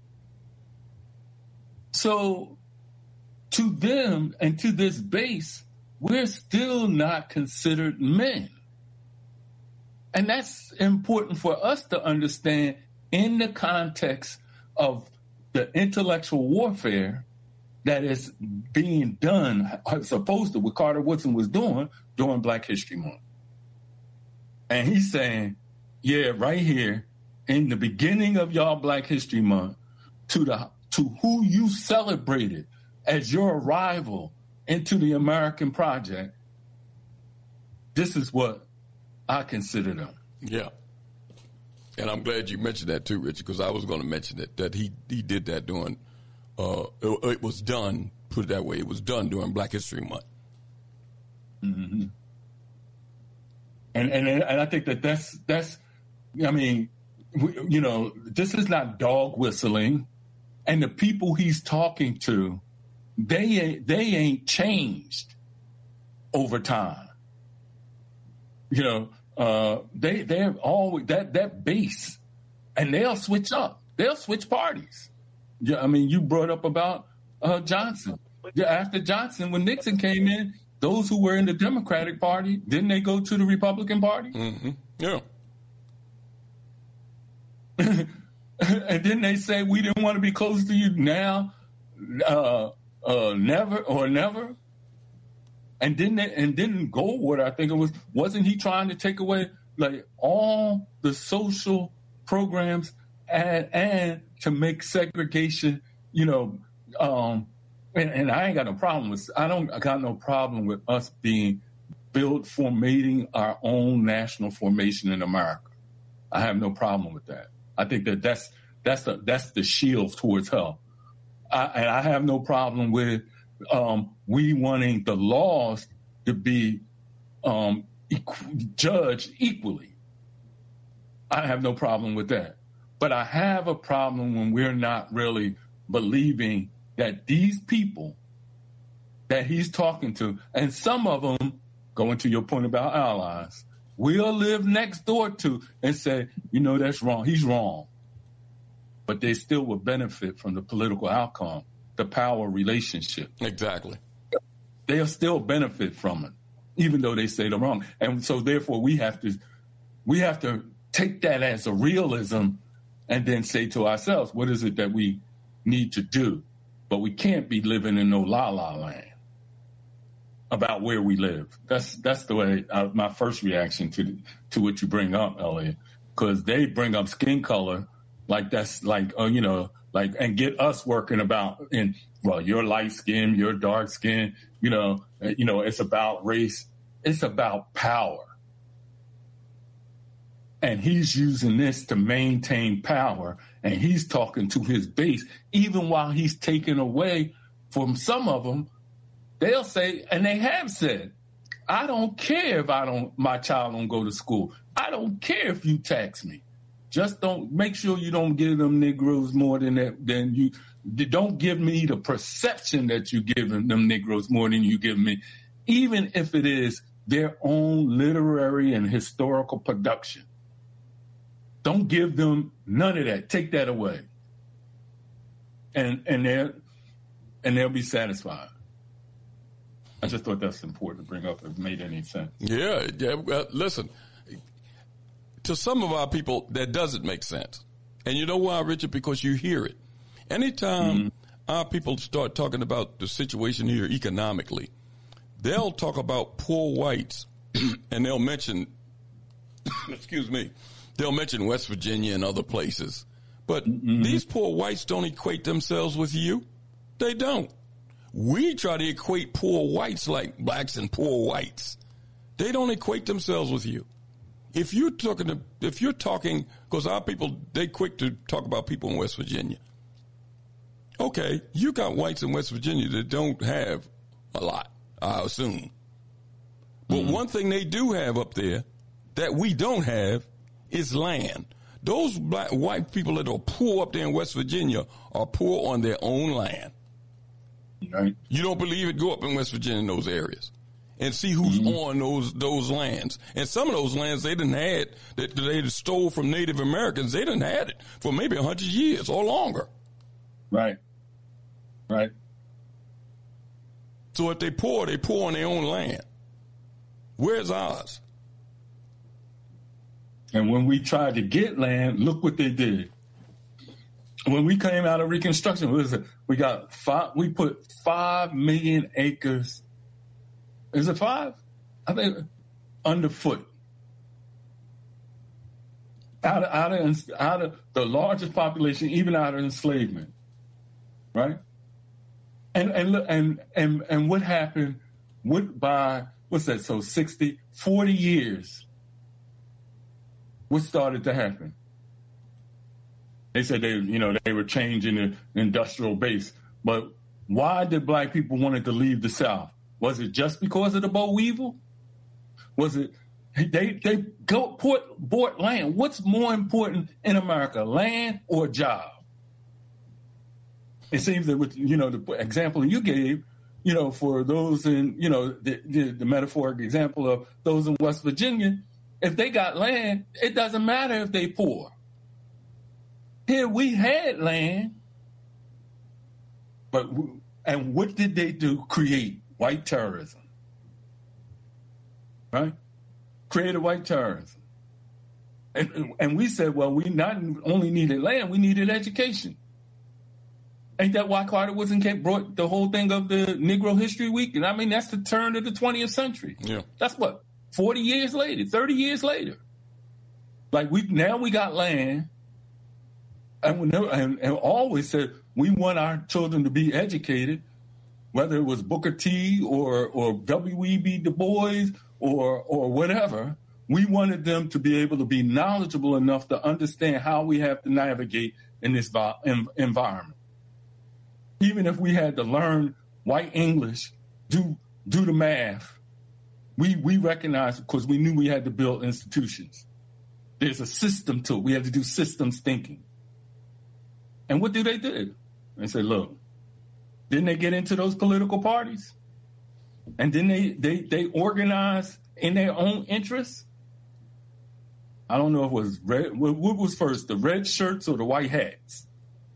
So to them and to this base, we're still not considered men. And that's important for us to understand in the context of the intellectual warfare that is being done, supposed to, what Carter Woodson was doing during Black History Month. And he's saying, yeah, right here, in the beginning of y'all Black History Month, to who you celebrated as your arrival into the American project, this is what I consider them. Yeah. And I'm glad you mentioned that too, Richard, because I was going to mention it, that he did that during, it was done, put it that way, it was done during Black History Month. Mm-hmm. And I think that's I mean, this is not dog whistling, and the people he's talking to, they ain't changed over time. They're always that base, and they'll switch up. They'll switch parties. Yeah, I mean, you brought up about Johnson. Yeah, after Johnson, when Nixon came in, those who were in the Democratic Party, didn't they go to the Republican Party? Mm-hmm. Yeah. And didn't they say we didn't want to be close to you now, never or never? And didn't Goldwater, I think it was, wasn't he trying to take away like all the social programs and to make segregation, and I ain't got no problem with, I got no problem with us formating our own national formation in America. I have no problem with that. I think that's the shield towards help. And I have no problem with we wanting the laws to be judged equally. I have no problem with that. But I have a problem when we're not really believing that these people that he's talking to, and some of them, going to your point about allies, we'll live next door to and say, that's wrong. He's wrong. But they still will benefit from the political outcome, the power relationship. Exactly. They'll still benefit from it, even though they say they're wrong. And so therefore we have to take that as a realism and then say to ourselves, what is it that we need to do? But we can't be living in no la-la land about where we live. That's the way my first reaction to what you bring up, Elliot, because they bring up skin color Like that's like, and get us working about you're light skinned, you're dark skinned, it's about race. It's about power. And he's using this to maintain power. And he's talking to his base, even while he's taking away from some of them. They'll say, and they have said, I don't care if my child don't go to school. I don't care if you tax me. Just don't make sure you don't give them Negroes more than you. Don't give me the perception that you're giving them Negroes more than you give me, even if it is their own literary and historical production. Don't give them none of that. Take that away, and they'll be satisfied. I just thought that's important to bring up. If it made any sense. Yeah. Listen, to some of our people, that doesn't make sense, and you know why, Richard? Because you hear it anytime our people start talking about the situation here economically. They'll talk about poor whites, and they'll mention, excuse me. They'll mention West Virginia and other places. But these poor whites don't equate themselves with you. They don't. We try to equate poor whites like blacks and poor whites. They don't equate themselves with you. If you're talking, because our people, they quick to talk about people in West Virginia. Okay, you got whites in West Virginia that don't have a lot, I assume. But one thing they do have up there that we don't have is land. Those white people that are poor up there in West Virginia are poor on their own land. Right. You don't believe it? Go up in West Virginia in those areas and see who's on those lands. And some of those lands they done had that they stole from Native Americans. They done had it for maybe 100 years or longer. Right. So if they poor on their own land. Where's ours? And when we tried to get land, look what they did. When we came out of Reconstruction, we put 5 million acres. Is it 5? I think underfoot. Out of the largest population, even out of enslavement, right? And what happened? What's that? So 40 years. What started to happen? They said they were changing the industrial base. But why did black people wanted to leave the South? Was it just because of the boll weevil? Was it they bought land? What's more important in America, land or job? It seems that with the example you gave, for those in the metaphoric example of those in West Virginia. If they got land, it doesn't matter if they poor. Here we had land, and what did they do? Create white terrorism, right? Created white terrorism. And we said, well, we not only needed land, we needed education. Ain't that why Carter brought the whole thing of the Negro History Week? And I mean, that's the turn of the 20th century. Yeah. That's what? 40 years later, 30 years later. Like we got land, and always said we want our children to be educated, whether it was Booker T or W.E.B. Du Bois or whatever. We wanted them to be able to be knowledgeable enough to understand how we have to navigate in this environment. Even if we had to learn white English, do the math. We recognized because we knew we had to build institutions. There's a system to it. We had to do systems thinking. And what do? They said, look, didn't they get into those political parties? And then they organized in their own interests? I don't know if it was red. What was first, the red shirts or the white hats?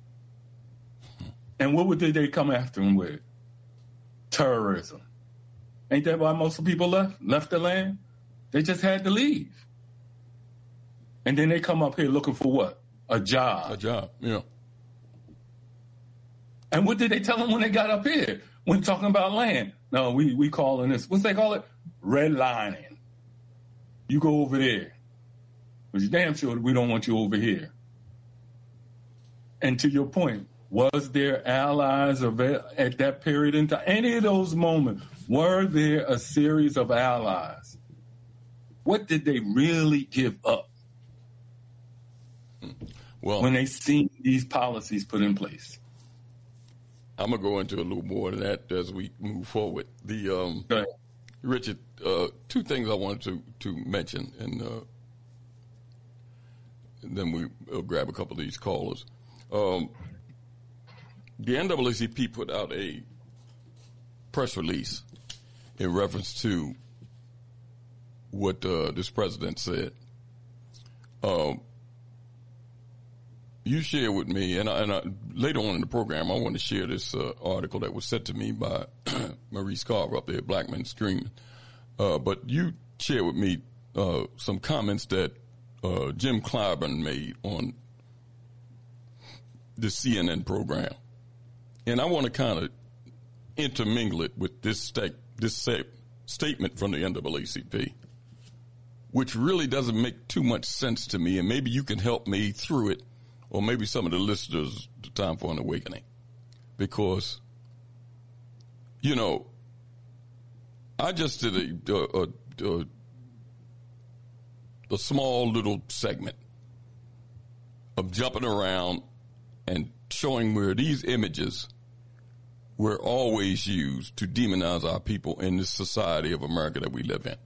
And what did they come after them with? Terrorism. Ain't that why most of the people left the land? They just had to leave. And then they come up here looking for what? A job. A job, yeah. And what did they tell them when they got up here? When talking about land? No, we calling this, what's they call it? Redlining. You go over there. But you're damn sure we don't want you over here. And to your point, was there allies at that period in time? Any of those moments, were there a series of allies? What did they really give up when they seen these policies put in place? I'm going to go into a little more of that as we move forward. Richard, two things I wanted to mention, and then we'll grab a couple of these callers. The NAACP put out a press release in reference to what this president said. You shared with me, and I, later on in the program, I want to share this article that was sent to me by Maurice Carver up there at Black Men Streaming. But you shared with me some comments that Jim Clyburn made on the CNN program. And I want to kind of intermingle it with this statement from the NAACP, which really doesn't make too much sense to me, and maybe you can help me through it, or maybe some of the listeners, the Time for an Awakening. Because, you know, I just did a small little segment of jumping around and showing where these images were always used to demonize our people in this society of America that we live in.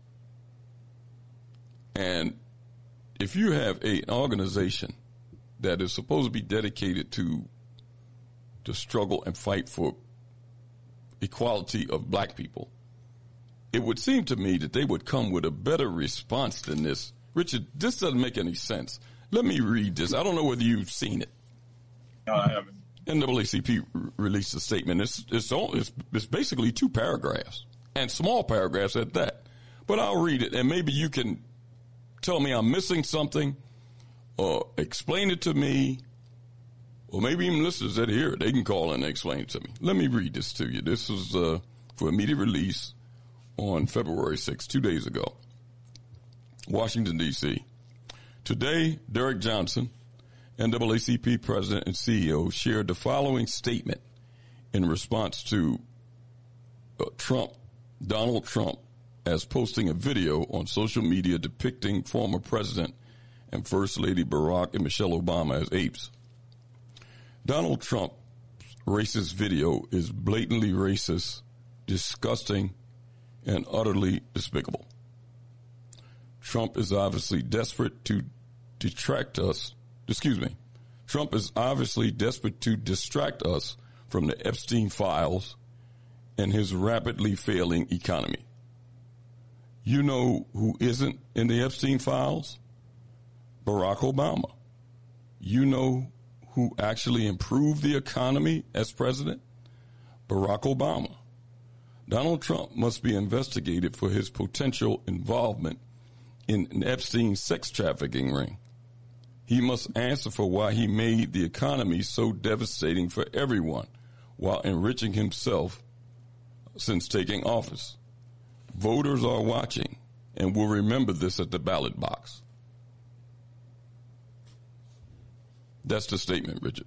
And if you have an organization that is supposed to be dedicated to the struggle and fight for equality of black people, it would seem to me that they would come with a better response than this. Richard, this doesn't make any sense. Let me read this. I don't know whether you've seen it. No, I haven't. NAACP released a statement. It's basically 2 paragraphs, and small paragraphs at that. But I'll read it, and maybe you can tell me I'm missing something, or explain it to me, or maybe even listeners that hear it, they can call in and explain it to me. Let me read this to you. This was for immediate release on February 6th, 2 days ago. Washington, D.C. Today, Derek Johnson, NAACP President and CEO, shared the following statement in response to Donald Trump, as posting a video on social media depicting former President and First Lady Barack and Michelle Obama as apes. Donald Trump's racist video is blatantly racist, disgusting, and utterly despicable. Trump is obviously desperate to distract us from the Epstein files and his rapidly failing economy. You know who isn't in the Epstein files? Barack Obama. You know who actually improved the economy as president? Barack Obama. Donald Trump must be investigated for his potential involvement in an Epstein sex trafficking ring. He must answer for why he made the economy so devastating for everyone while enriching himself since taking office. Voters are watching and will remember this at the ballot box. That's the statement, Richard.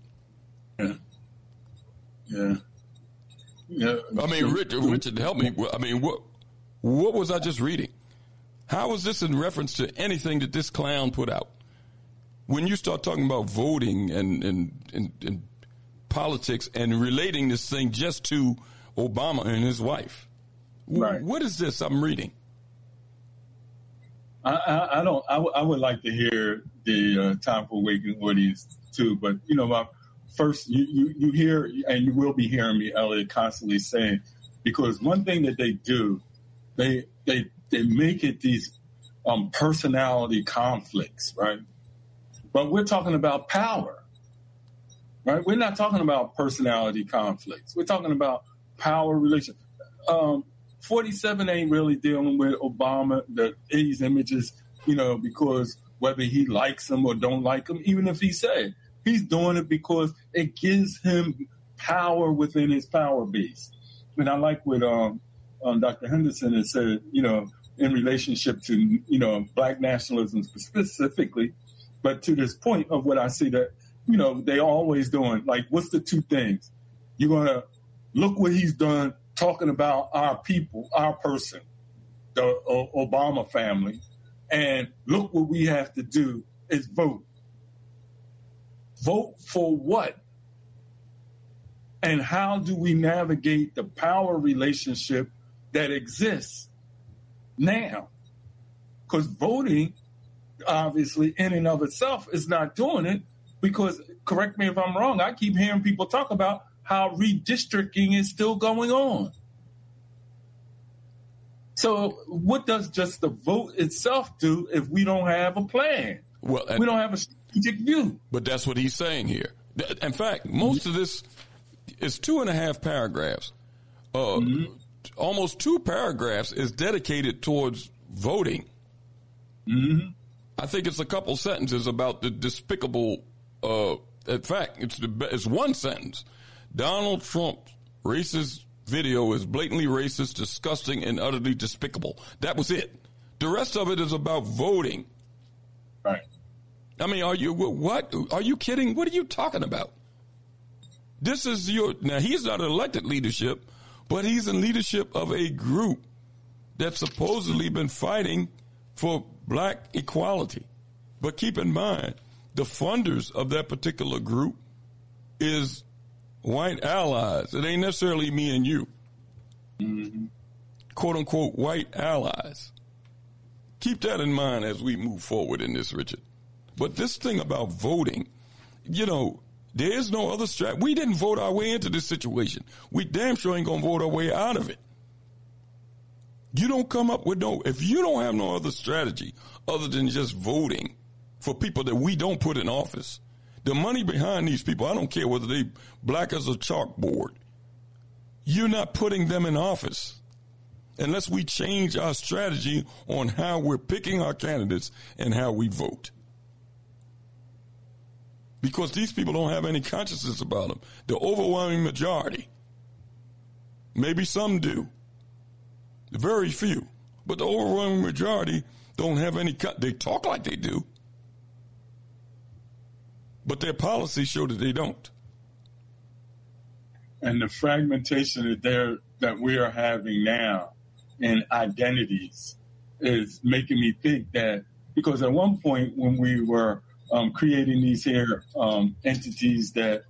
Yeah. I mean, Richard, help me. I mean, what was I just reading? How is this in reference to anything that this clown put out? When you start talking about voting and politics and relating this thing just to Obama and his wife, right. What is this I'm reading? I would like to hear the Time for Awakening audience too, but you know, first you hear, and you will be hearing me, Elliot, constantly saying, because one thing that they do, they make it these personality conflicts, right? But we're talking about power, right? We're not talking about personality conflicts. We're talking about power relations. 47 ain't really dealing with Obama, these images, you know, because whether he likes them or don't like them, even if he said, he's doing it because it gives him power within his power base. And I like what Dr. Henderson has said, you know, in relationship to, you know, black nationalism specifically, but to this point of what I see that they always doing, like, what's the two things? You're going to look what he's done talking about our people, our person, the Obama family, and look what we have to do is vote. Vote for what? And how do we navigate the power relationship that exists now? Because voting, obviously, in and of itself is not doing it, because, correct me if I'm wrong, I keep hearing people talk about how redistricting is still going on. So what does just the vote itself do if we don't have a plan? Well, we don't have a strategic view. But that's what he's saying here. In fact, most of this is 2.5 paragraphs. Almost 2 paragraphs is dedicated towards voting. Mm-hmm. I think it's a couple sentences about the despicable. In fact, it's one sentence. Donald Trump's racist video is blatantly racist, disgusting, and utterly despicable. That was it. The rest of it is about voting. Right. I mean, are you kidding? What are you talking about? This is now he's not elected leadership, but he's in leadership of a group that's supposedly been fighting for black equality. But keep in mind, the funders of that particular group is white allies. It ain't necessarily me and you. Mm-hmm. Quote unquote white allies. Keep that in mind as we move forward in this, Richard. But this thing about voting, there is no other strategy. We didn't vote our way into this situation. We damn sure ain't going to vote our way out of it. You don't come up with if you don't have no other strategy other than just voting for people that we don't put in office, the money behind these people, I don't care whether they black as a chalkboard, you're not putting them in office unless we change our strategy on how we're picking our candidates and how we vote. Because these people don't have any consciousness about them. The overwhelming majority. Maybe some do. Very few. But the overwhelming majority don't have any, they talk like they do. But their policies show that they don't. And the fragmentation that we are having now in identities is making me think that, because at one point when we were creating these here entities that,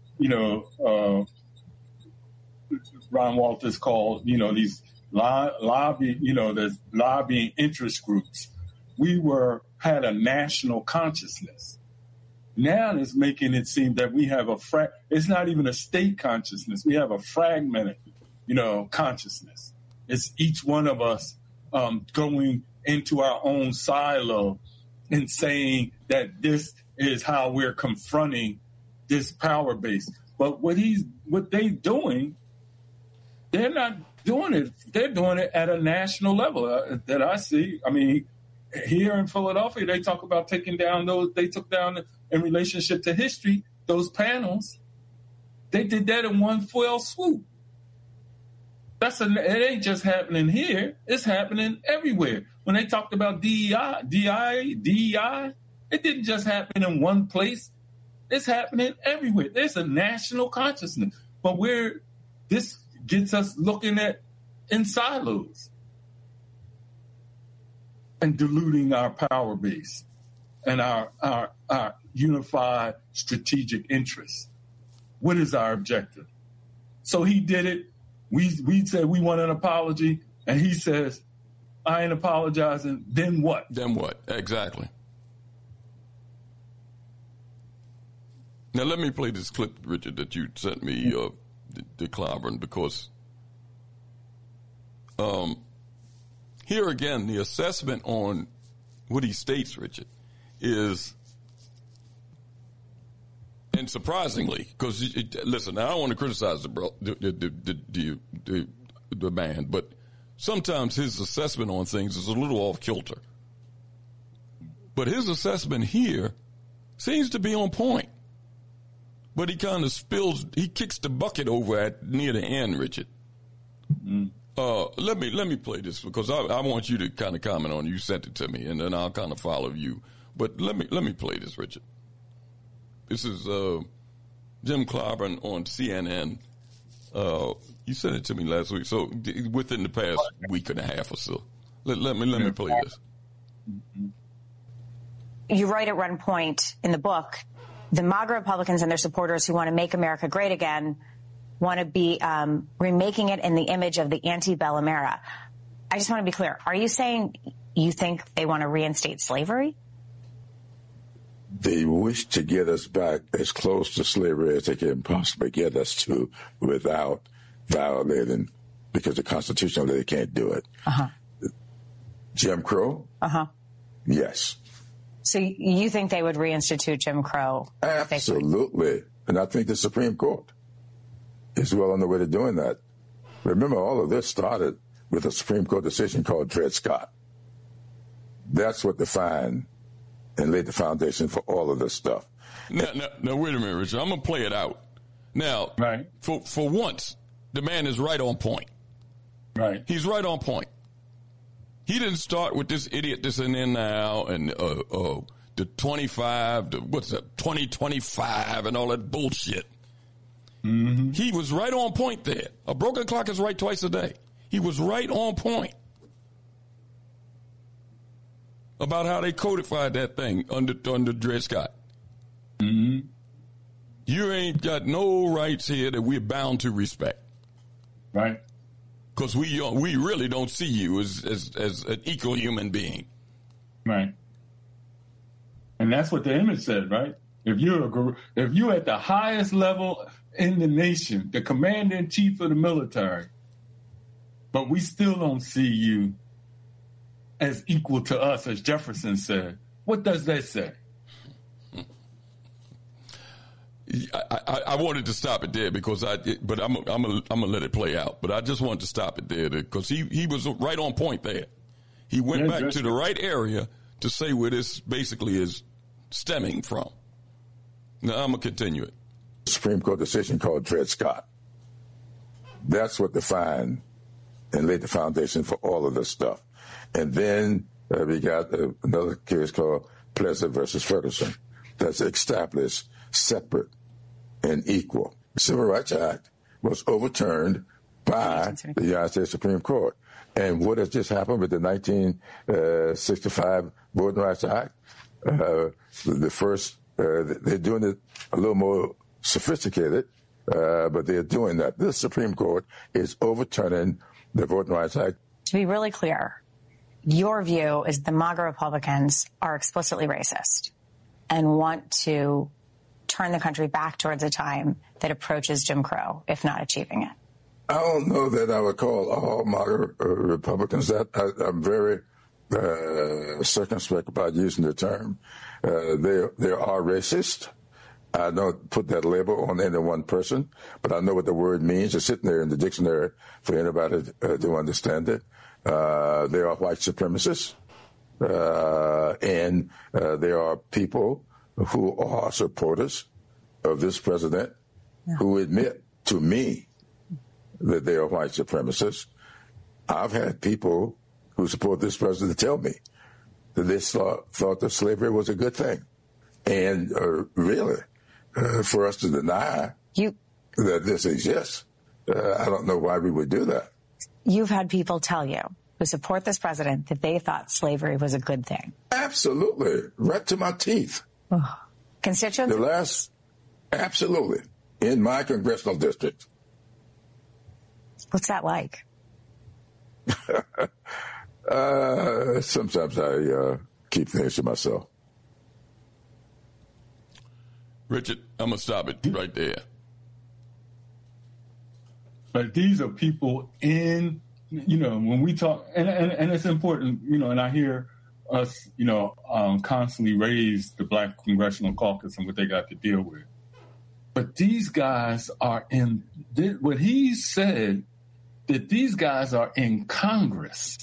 Ron Walters called, these there's lobbying interest groups. We had a national consciousness. Now it's making it seem that we have it's not even a state consciousness. We have a fragmented, consciousness. It's each one of us going into our own silo and saying that this is how we're confronting this power base. But what they're doing, they're not doing it. They're doing it at a national level that I see. I mean, here in Philadelphia, they talk about taking down they took down in relationship to history, those panels. They did that in one fell swoop. It ain't just happening here. It's happening everywhere. When they talked about DEI, it didn't just happen in one place. It's happening everywhere. There's a national consciousness. But this gets us looking in silos and diluting our power base and our unified strategic interests. What is our objective? So he did it. We said we want an apology, and he says, I ain't apologizing. Then what? Then what? Exactly. Now, let me play this clip, Richard, that you sent me, the Clyburn, because here again, the assessment on what he states, Richard, is, and surprisingly, because listen, I don't want to criticize the man, but sometimes his assessment on things is a little off kilter. But his assessment here seems to be on point. But he kind of he kicks the bucket over near the end, Richard. Mm-hmm. Let me play this because I want you to kind of comment on it. You sent it to me, and then I'll kind of follow you. But let me play this, Richard. This is Jim Clyburn on CNN. You sent it to me last week, so within the past week and a half or so. Let me play this. You write at one point in the book, the MAGA Republicans and their supporters who want to make America great again want to be remaking it in the image of the antebellum era. I just want to be clear. Are you saying you think they want to reinstate slavery? They wish to get us back as close to slavery as they can possibly get us to without violating, because the Constitution, they can't do it. Uh-huh. Jim Crow? Uh-huh. Yes. So you think they would reinstitute Jim Crow? Absolutely. And I think the Supreme Court is well on the way to doing that. Remember, all of this started with a Supreme Court decision called Dred Scott. That's what defined and laid the foundation for all of this stuff. Now, wait a minute, Richard. I'm going to play it out. Now, right. For once, the man is right on point. Right. He's right on point. He didn't start with this idiot this and then now and the 25, what's that, 2025 and all that bullshit. Mm-hmm. He was right on point there. A broken clock is right twice a day. He was right on point about how they codified that thing under Dred Scott. Mm-hmm. You ain't got no rights here that we're bound to respect. Right. Because we really don't see you as an equal human being. Right. And that's what the image said, right? If you're at the highest level in the nation, the commander-in-chief of the military, but we still don't see you as equal to us, as Jefferson said, what does that say? I wanted to stop it there but I'm gonna let it play out. But I just wanted to stop it there because he was right on point there. He went back to the right area to say where this basically is stemming from. Now I'm gonna continue it. Supreme Court decision called Dred Scott. That's what defined and laid the foundation for all of this stuff. And then we got another case called Plessy versus Ferguson that's established separate and equal. The Civil Rights Act was overturned by the United States Supreme Court. And what has just happened with the 1965 Voting Rights Act? They're doing it a little more sophisticated, but they're doing that. This Supreme Court is overturning the Voting Rights Act. To be really clear, your view is the MAGA Republicans are explicitly racist and want to turn the country back towards a time that approaches Jim Crow, if not achieving it. I don't know that I would call all MAGA Republicans that. I'm very circumspect about using the term. They are racist. I don't put that label on any one person, but I know what the word means. It's sitting there in the dictionary for anybody to understand it. They are white supremacists, and there are people who are supporters of this president who admit to me that they are white supremacists. I've had people who support this president tell me that they thought that slavery was a good thing. And really, for us to deny that this exists, I don't know why we would do that. You've had people tell you who support this president that they thought slavery was a good thing. Absolutely. Right to my teeth. Oh. Constituents? Absolutely. In my congressional district. What's that like? Sometimes I keep things to myself. Richard, I'm going to stop it right there. But these are people in, when we talk, and it's important, and I hear us, constantly raise the Black Congressional Caucus and what they got to deal with. But these guys are what he said, that these guys are in Congress,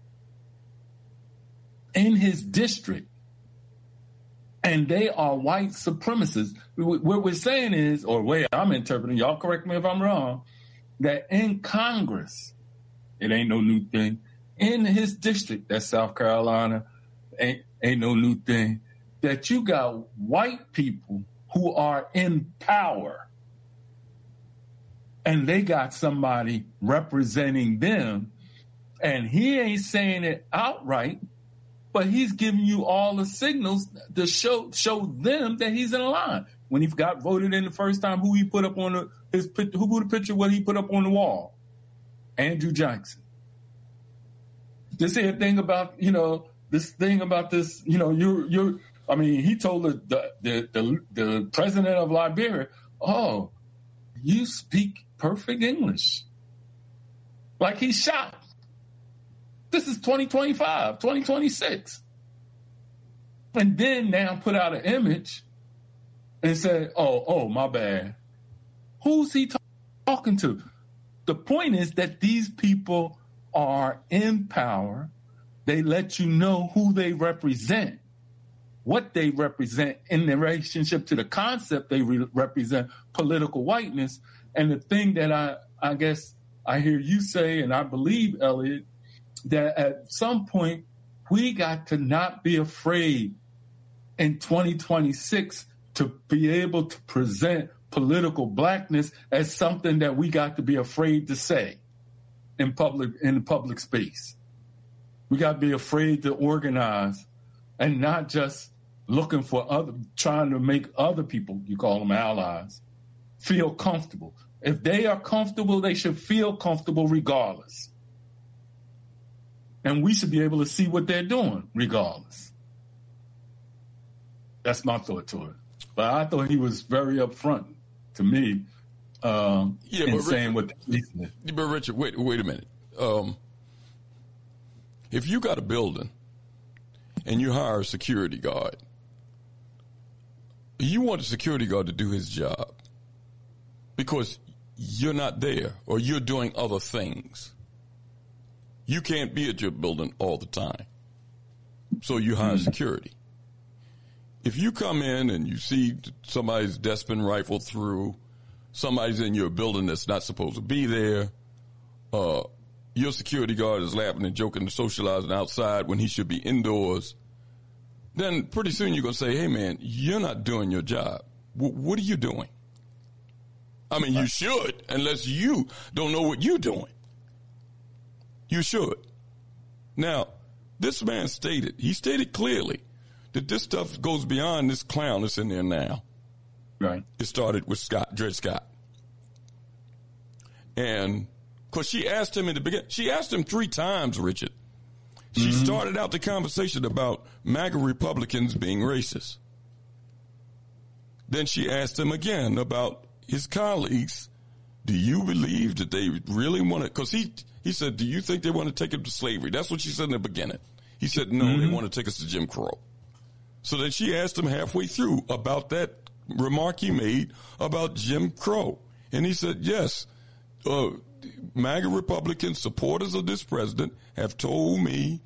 in his district, and they are white supremacists. What we're saying is, or the way I'm interpreting, y'all correct me if I'm wrong, that in Congress, it ain't no new thing. In his district, that's South Carolina, ain't no new thing, that you got white people who are in power. And they got somebody representing them. And he ain't saying it outright, but he's giving you all the signals to show them that he's in line. When he got voted in the first time, who he put up on his picture, who put the picture, what he put up on the wall? Andrew Jackson. This here thing about, this thing about this, he told the president of Liberia, oh, you speak perfect English. Like he's shocked. This is 2025, 2026. And then now put out an image and say, oh, my bad. Who's he talking to? The point is that these people are in power. They let you know who they represent, what they represent in relationship to the concept they represent, political whiteness. And the thing that I guess I hear you say, and I believe, Elliot, that at some point we got to not be afraid in 2026 to be able to present political blackness as something that we got to be afraid to say in the public space. We got to be afraid to organize and not just looking for trying to make other people, you call them allies, feel comfortable. If they are comfortable, they should feel comfortable regardless. And we should be able to see what they're doing regardless. That's my thought to it. But I thought he was very upfront to me in saying what the police did. But Richard, wait a minute. If you got a building and you hire a security guard, you want the security guard to do his job because you're not there or you're doing other things. You can't be at your building all the time. So you hire security. If you come in and you see somebody's desk been rifled through, somebody's in your building that's not supposed to be there, your security guard is laughing and joking and socializing outside when he should be indoors, then pretty soon you're going to say, hey, man, you're not doing your job. What are you doing? I mean, you should, unless you don't know what you're doing. You should. Now, this man stated clearly that this stuff goes beyond this clown that's in there now. Right. It started with Dred Scott. And because she asked him in the beginning, she asked him 3 times, Richard. She started out the conversation about MAGA Republicans being racist. Then she asked him again about his colleagues. Do you believe that they really want to, because he said, do you think they want to take him to slavery? That's what she said in the beginning. He said, no, they want to take us to Jim Crow. So then she asked him halfway through about that remark he made about Jim Crow. And he said, yes, MAGA Republicans, supporters of this president, have told me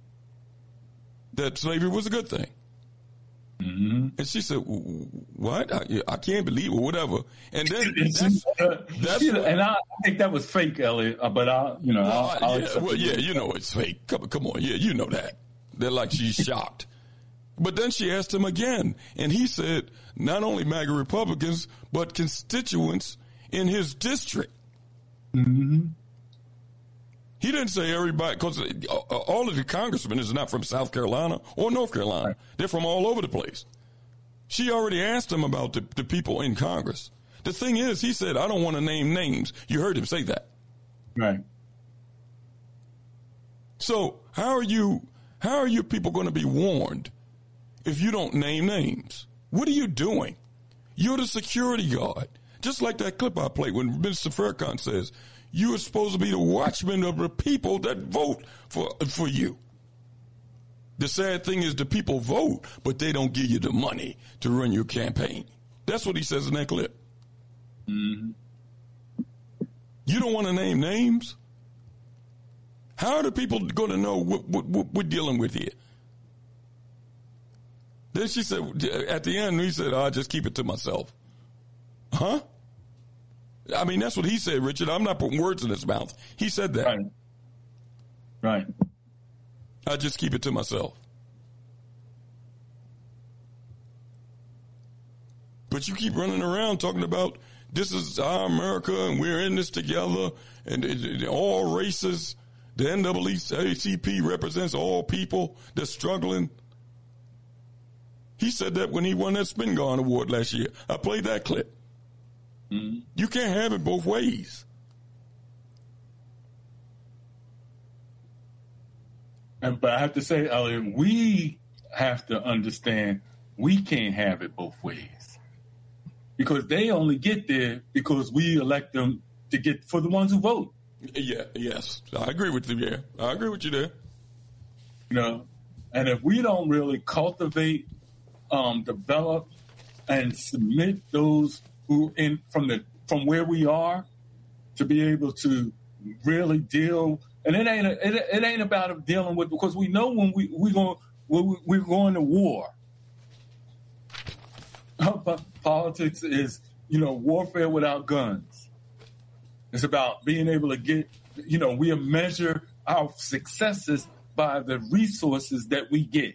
that slavery was a good thing. And she said, what? I can't believe it, whatever. And then and I think that was fake, Elliot, but I'll you know it's fake. Come on. Yeah, you know that. They're like, she's shocked. But then she asked him again, and he said, not only MAGA Republicans, but constituents in his district. He didn't say everybody, because all of the congressmen is not from South Carolina or North Carolina. They're from all over the place. She already asked him about the people in Congress. The thing is, he said, I don't want to name names. You heard him say that. Right. So how are you people going to be warned if you don't name names? What are you doing? You're the security guard. Just like that clip I played when Mr. Farrakhan says, you are supposed to be the watchman of the people that vote for you. The sad thing is the people vote, but they don't give you the money to run your campaign. That's what he says in that clip. You don't want to name names? How are the people going to know what we're dealing with here? Then she said, at the end, he said, I'll just keep it to myself. Huh? I mean, that's what he said, Richard. I'm not putting words in his mouth. He said that. Right. I just keep it to myself. But you keep running around talking about this is our America and we're in this together and all races. The NAACP represents all people that's struggling. He said that when he won that Spingarn Award last year. I played that clip. Mm-hmm. You can't have it both ways. But I have to say, Elliot, we have to understand we can't have it both ways. Because they only get there because we elect them to get for the ones who vote. Yeah, yes. I agree with you there. I agree with you there. You know, and if we don't really cultivate, develop, and submit those who from where we are to be able to really deal, and it ain't about dealing with, because we know when we're going to war. Politics is, warfare without guns. It's about being able to get, we measure our successes by the resources that we get.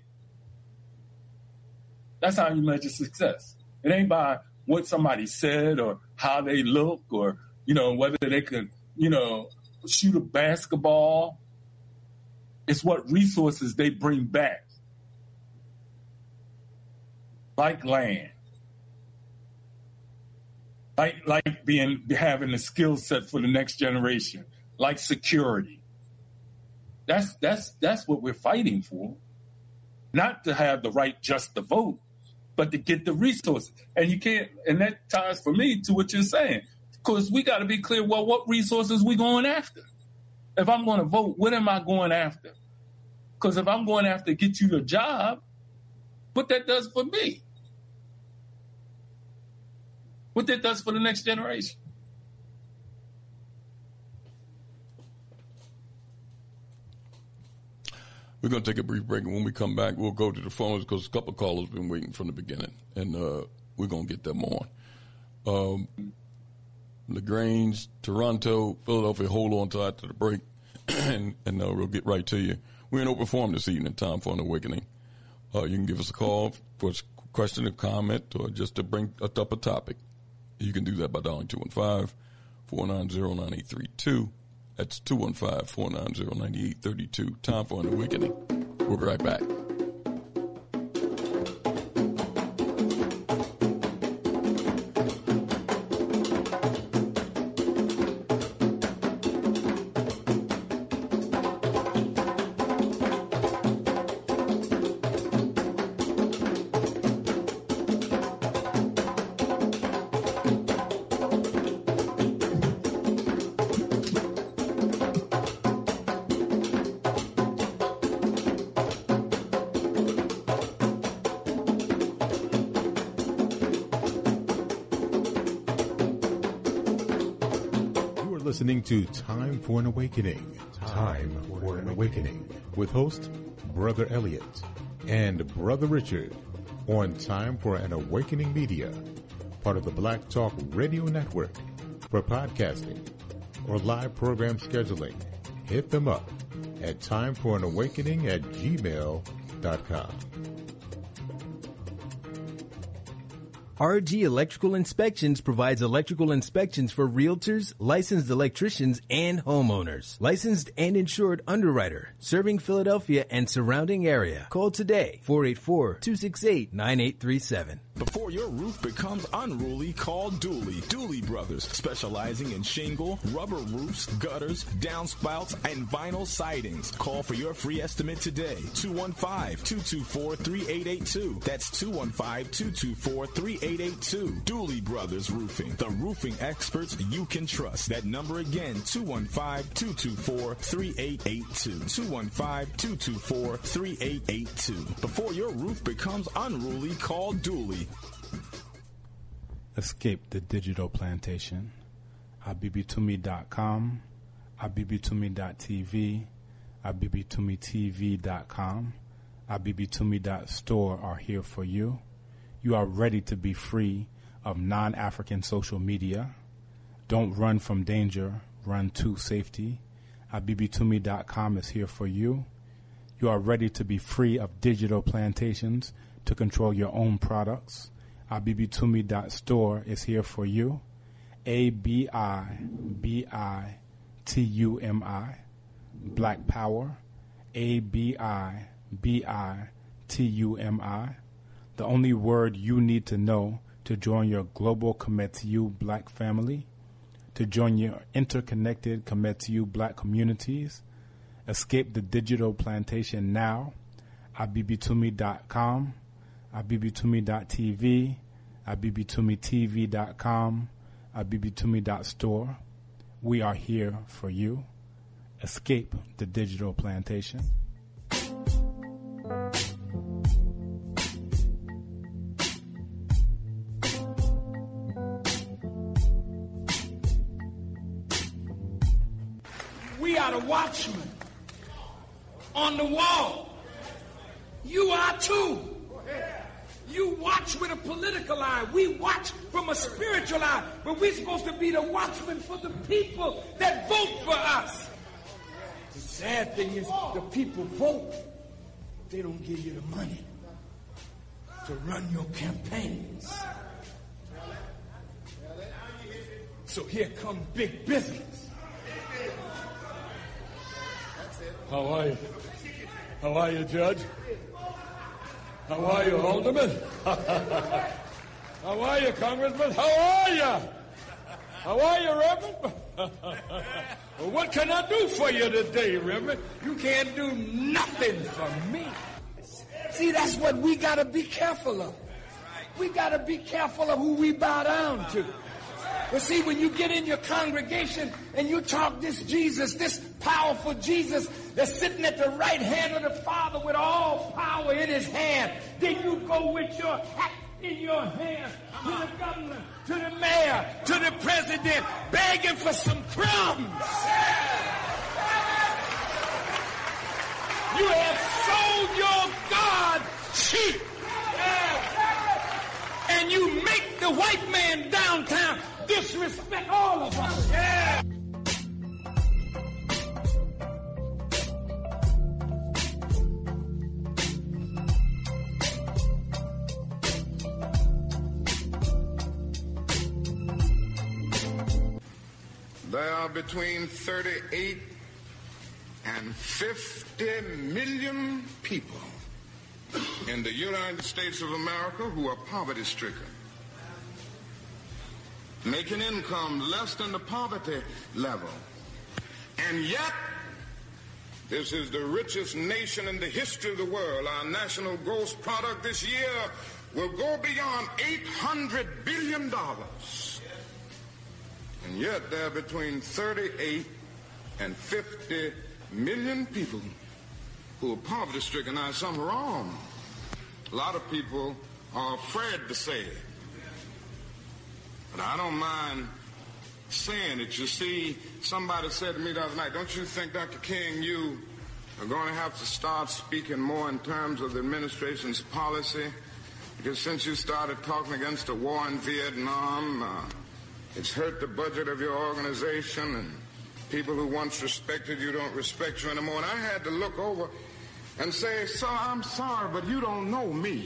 That's how you measure success. It ain't by what somebody said or how they look or, whether they can, shoot a basketball. It's what resources they bring back. Like land. Like having a skill set for the next generation. Like security. That's what we're fighting for. Not to have the right just to vote, but to get the resources. And you can't, and that ties for me to what you're saying. Because we got to be clear, well, what resources we going after? If I'm going to vote, what am I going after? Because if I'm going after get you a job, what that does for me? What that does for the next generation? We're going to take a brief break, and when we come back, we'll go to the phones because a couple of callers have been waiting from the beginning, and we're going to get them on. LaGrange, Toronto, Philadelphia, hold on till after the break, and we'll get right to you. We're in open forum this evening, Time for an Awakening. You can give us a call for a question, a comment, or just to bring up a topic. You can do that by dialing 215-490-9832. That's 215-490-9832. Time for an Awakening. We'll be right back. Listening to Time for an Awakening. Time for an Awakening. With host Brother Elliot and Brother Richard on Time for an Awakening Media, part of the Black Talk Radio Network. For podcasting or live program scheduling, hit them up at timeforanawakening@gmail.com. RG Electrical Inspections provides electrical inspections for realtors, licensed electricians, and homeowners. Licensed and insured underwriter, serving Philadelphia and surrounding area. Call today, 484-268-9837. Before your roof becomes unruly, call Dooley. Dooley Brothers, specializing in shingle, rubber roofs, gutters, downspouts, and vinyl sidings. Call for your free estimate today. 215-224-3882. That's 215-224-3882. Dooley Brothers Roofing, the roofing experts you can trust. That number again, 215-224-3882. 215-224-3882. Before your roof becomes unruly, call Dooley. Escape the digital plantation. abibitumi.com, abibitumi.tv, abibitumitv.com, abibitumi.store are here for you. You are ready to be free of non-African social media. Don't run from danger, run to safety. abibitumi.com is here for you. You are ready to be free of digital plantations to control your own products. abibitumi.store is here for you. ABIBITUMI, Black Power, ABIBITUMI. The only word you need to know to join your global Commit to You Black family, to join your interconnected Commit to You Black communities. Escape the digital plantation now. abibitumi.com, abibitumi.tv, abibitumitv.com, abibitumi.store. We are here for you. Escape the digital plantation. We are the watchmen on the wall. You are too. You watch with a political eye. We watch from a spiritual eye. But we're supposed to be the watchmen for the people that vote for us. The sad thing is the people vote. They don't give you the money to run your campaigns. So here comes big business. How are you? How are you, Judge? How are you, Alderman? How are you, Congressman? How are you? How are you, Reverend? Well, what can I do for you today, Reverend? You can't do nothing for me. See, that's what we got to be careful of. We got to be careful of who we bow down to. But see, when you get in your congregation and you talk this Jesus, this powerful Jesus that's sitting at the right hand of the Father with all power in his hand, then you go with your hat in your hand to the governor, to the mayor, to the president, begging for some crumbs. You have sold your God cheap. And you make the white man downtown disrespect all of us. Yeah. There are between 38 and 50 million people in the United States of America who are poverty-stricken, making income less than the poverty level. And yet, this is the richest nation in the history of the world. Our national gross product this year will go beyond $800 billion. And yet, there are between 38 and 50 million people who are poverty-stricken. Now, something wrong. A lot of people are afraid to say it. But I don't mind saying it. You see, somebody said to me the other night, don't you think, Dr. King, you are going to have to start speaking more in terms of the administration's policy? Because since you started talking against the war in Vietnam, it's hurt the budget of your organization, and people who once respected you don't respect you anymore. And I had to look over and say, sir, I'm sorry, but you don't know me.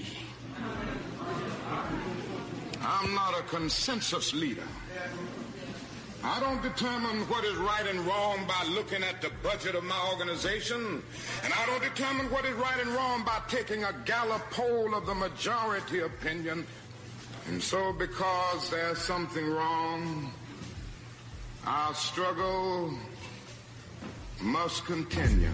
I'm not a consensus leader. I don't determine what is right and wrong by looking at the budget of my organization, and I don't determine what is right and wrong by taking a Gallup poll of the majority opinion. And so, because there's something wrong, our struggle must continue.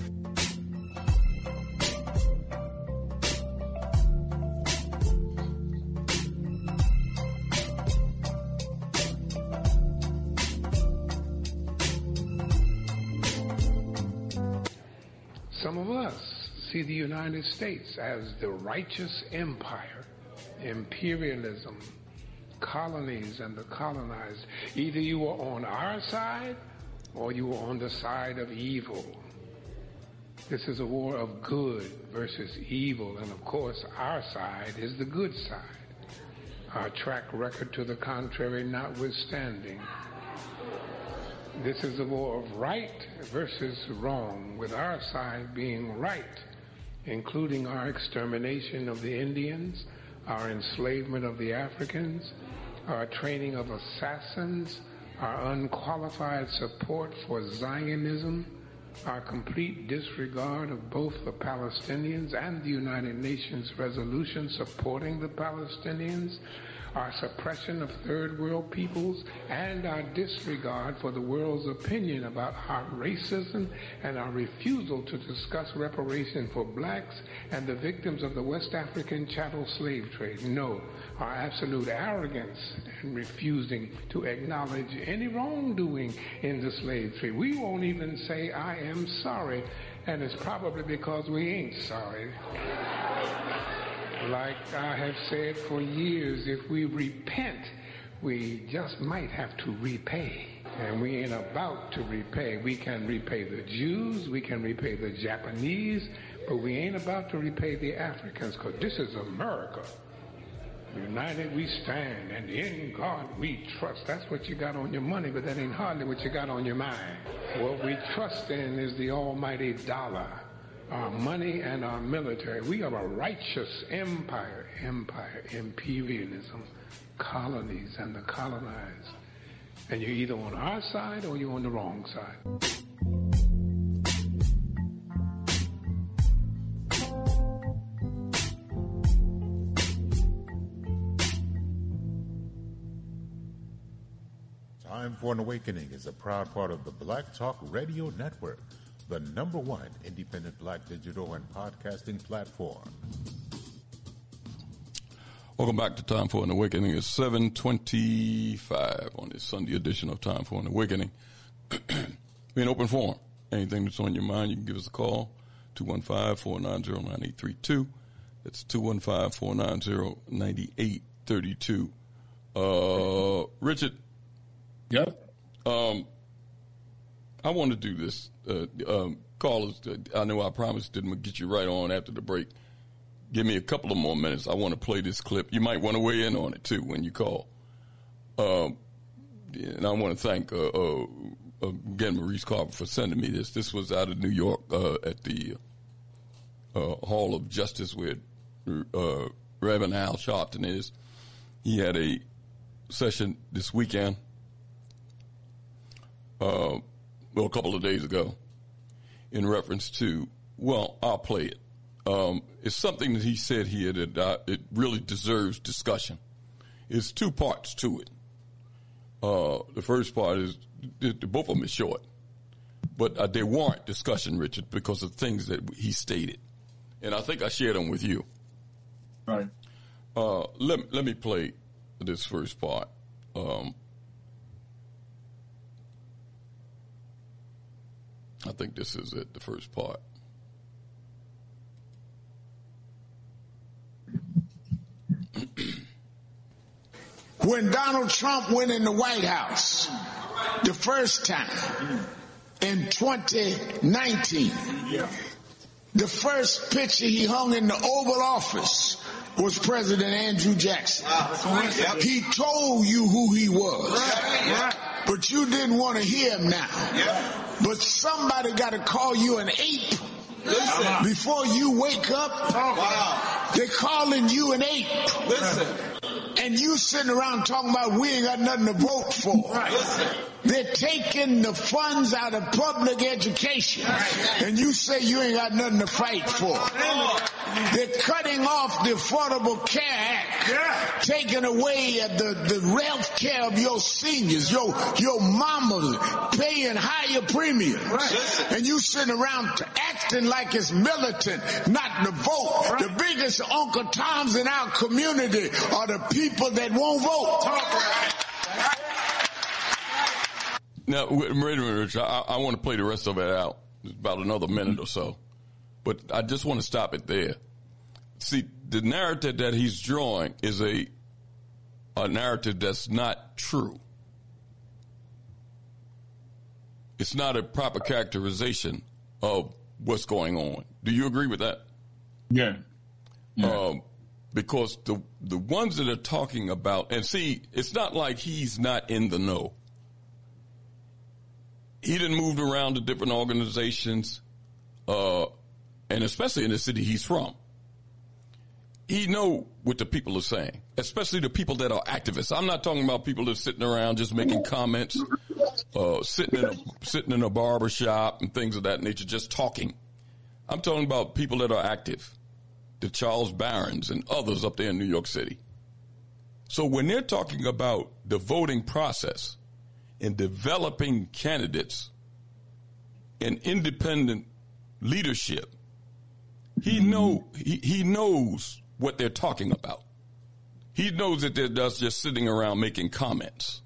Some of us see the United States as the righteous empire, imperialism, colonies and the colonized. Either you were on our side or you were on the side of evil. This is a war of good versus evil, and of course our side is the good side. Our track record to the contrary notwithstanding. This is a war of right versus wrong, with our side being right, including our extermination of the Indians, our enslavement of the Africans, our training of assassins, our unqualified support for Zionism, our complete disregard of both the Palestinians and the United Nations resolution supporting the Palestinians, our suppression of third world peoples, and our disregard for the world's opinion about our racism and our refusal to discuss reparation for blacks and the victims of the West African chattel slave trade. No, our absolute arrogance in refusing to acknowledge any wrongdoing in the slave trade. We won't even say, I am sorry, and it's probably because we ain't sorry. Like I have said for years, if we repent, we just might have to repay. And we ain't about to repay. We can repay the Jews, we can repay the Japanese, but we ain't about to repay the Africans, because this is America. United we stand, and in God we trust. That's what you got on your money, but that ain't hardly what you got on your mind. What we trust in is the almighty dollar. Our money and our military. We are a righteous empire, imperialism, colonies and the colonized. And you're either on our side or you're on the wrong side. Time for an Awakening is a proud part of the Black Talk Radio Network, the #1 independent black digital and podcasting platform. Welcome back to Time for an Awakening. It's 7:25 on this Sunday edition of Time for an Awakening. We're in open forum. Anything that's on your mind, you can give us a call, 215-490-9832. That's 215-490-9832. Richard. Yep. I want to do this. Callers, I know I promised to get you right on after the break. Give me a couple of more minutes. I want to play this clip. You might want to weigh in on it, too, when you call. And I want to thank, again, Maurice Carver for sending me this. This was out of New York at the Hall of Justice where Reverend Al Sharpton is. He had a session this weekend, a couple of days ago, in reference to, I'll play it. It's something that he said here that it really deserves discussion. It's two parts to it. The first part is, both of them are short, but they warrant discussion, Richard, because of things that he stated. And I think I shared them with you. Right. Let me play this first part. I think this is it, the first part. When Donald Trump went in the White House the first time in 2019, the first picture he hung in the Oval Office was President Andrew Jackson. He told you who he was, but you didn't want to hear him now. But somebody got to call you an ape before you wake up. They're calling you an ape. And you sitting around talking about we ain't got nothing to vote for. They're taking the funds out of public education, and you say you ain't got nothing to fight for. They're cutting off the Affordable Care Act, taking away the health care of your seniors, your mamas, paying higher premiums. And you sitting around acting like it's militant not to vote. The biggest Uncle Toms in our community are the people that won't vote. Now, wait a minute, Rich. I want to play the rest of it out. It's about another minute or so. But I just want to stop it there. See, the narrative that he's drawing is a narrative that's not true. It's not a proper characterization of what's going on. Do you agree with that? Yeah. Because the ones that are talking about, and see, it's not like he's not in the know. He done moved around to different organizations, and especially in the city he's from. he know what the people are saying, especially the people that are activists. I'm not talking about people that are sitting around just making comments, sitting in a barber shop and things of that nature, just talking. I'm talking about people that are active, the Charles Barrons and others up there in New York City. So when they're talking about the voting process and developing candidates and independent leadership, he knows what they're talking about. He knows that they're just sitting around making comments.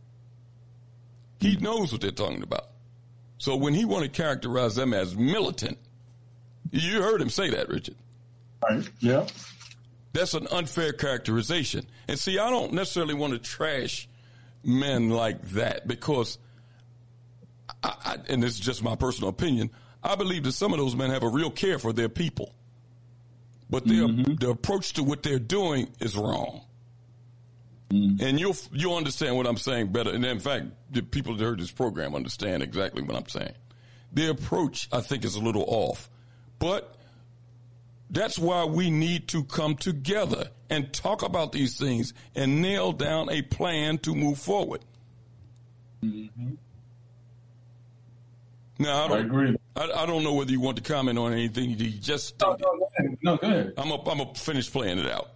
He knows what they're talking about. So when he want to characterize them as militant, you heard him say that, Richard. Right. Yeah. That's an unfair characterization. And see, I don't necessarily want to trash men like that because, and this is just my personal opinion, I believe that some of those men have a real care for their people. But their approach to what they're doing is wrong. And you'll understand what I'm saying better. And in fact, the people that heard this program understand exactly what I'm saying. Their approach, I think, is a little off. But that's why we need to come together and talk about these things and nail down a plan to move forward. Now, I agree. I don't know whether you want to comment on anything you just stated. No, go ahead. I'm gonna finish playing it out.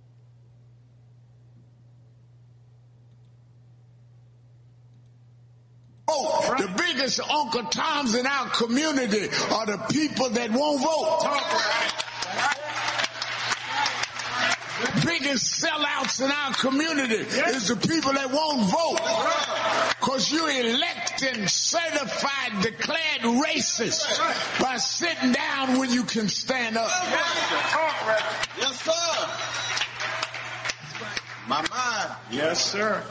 Oh, the biggest Uncle Toms in our community are the people that won't vote. Biggest sellouts in our community is the people that won't vote. Because you electing certified, declared racist by sitting down when you can stand up. Yes, sir. My mind. Yes, sir.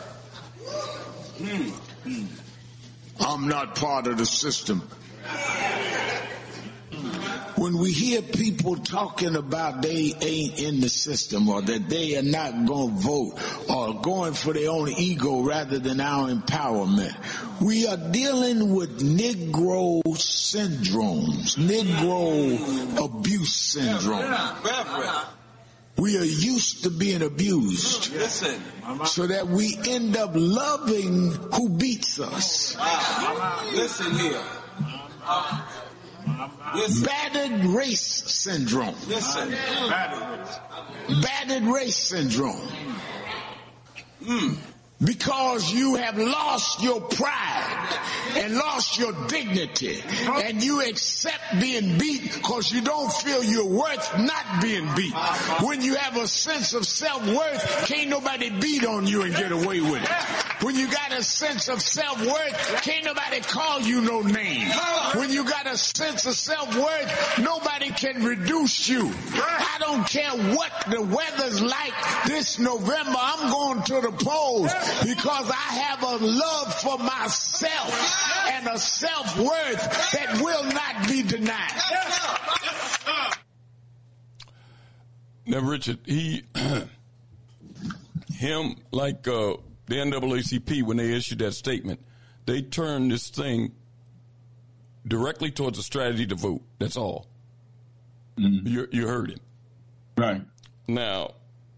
I'm not part of the system. When we hear people talking about they ain't in the system or that they are not going to vote or going for their own ego rather than our empowerment, we are dealing with Negro syndromes, Negro abuse syndrome. We are used to being abused so that we end up loving who beats us. Listen here. Battered race syndrome. Listen. Battered race syndrome. Because you have lost your pride and lost your dignity and you accept being beat because you don't feel you're worth not being beat. When you have a sense of self-worth, can't nobody beat on you and get away with it. When you got a sense of self-worth, can't nobody call you no name. When you got a sense of self-worth, nobody can reduce you. I don't care what the weather's like this November, I'm going to the polls because I have a love for myself and a self-worth that will not be denied. Now, Richard, him, like the NAACP, when they issued that statement, they turned this thing directly towards a strategy to vote. That's all. You heard him. Right. Now,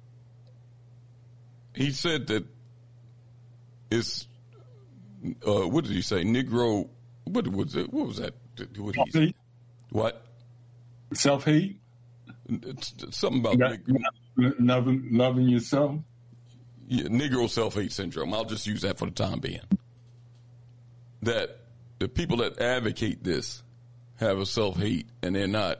he said that it's, what did he say? Negro, what was it? What was that? Self-hate. What? Self-hate? Something about loving yourself? Yeah, Negro self-hate syndrome. I'll just use that for the time being. That the people that advocate this have a self-hate and they're not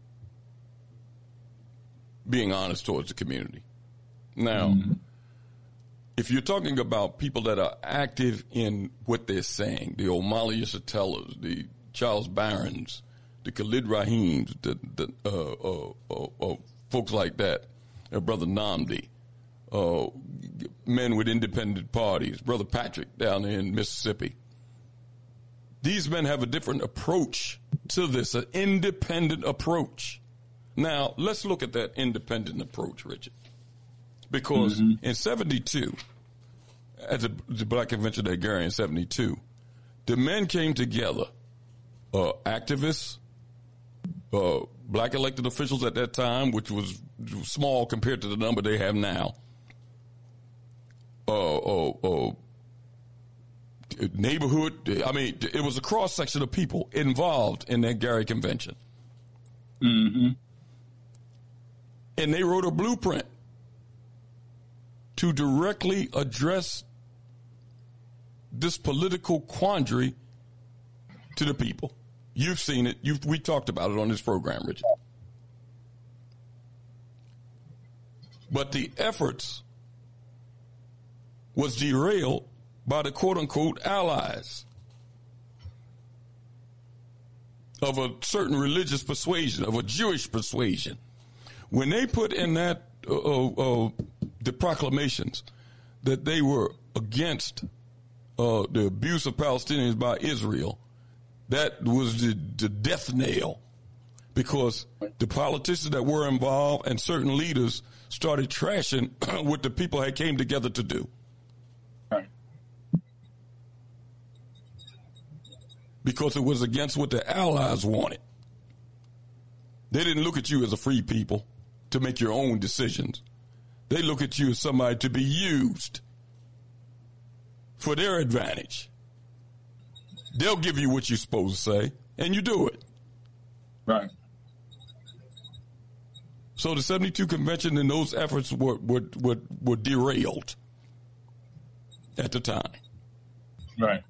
being honest towards the community. Now, if you're talking about people that are active in what they're saying, the Omali Yeshatellas, the Charles Barrons, the Khalid Rahims, the folks like that, Brother Namdi, men with independent parties, Brother Patrick down in Mississippi. These men have a different approach to this, an independent approach. Now, let's look at that independent approach, Richard. Because in 72, at the Black Convention at Gary in 72, the men came together, activists, black elected officials at that time, which was small compared to the number they have now. Neighborhood, I mean, it was a cross-section of people involved in that Gary Convention. Mm-hmm. And they wrote a blueprint to directly address this political quandary to the people. You've seen it. We talked about it on this program, Richard. But the efforts was derailed by the quote-unquote allies of a certain religious persuasion, of a Jewish persuasion. When they put in that the proclamations that they were against the abuse of Palestinians by Israel, that was the death nail, because the politicians that were involved and certain leaders started trashing what the people had came together to do. Right. Because it was against what the allies wanted. They didn't look at you as a free people to make your own decisions. They look at you as somebody to be used for their advantage. They'll give you what you're supposed to say, and you do it. Right. So the 72 convention and those efforts were derailed at the time. Right.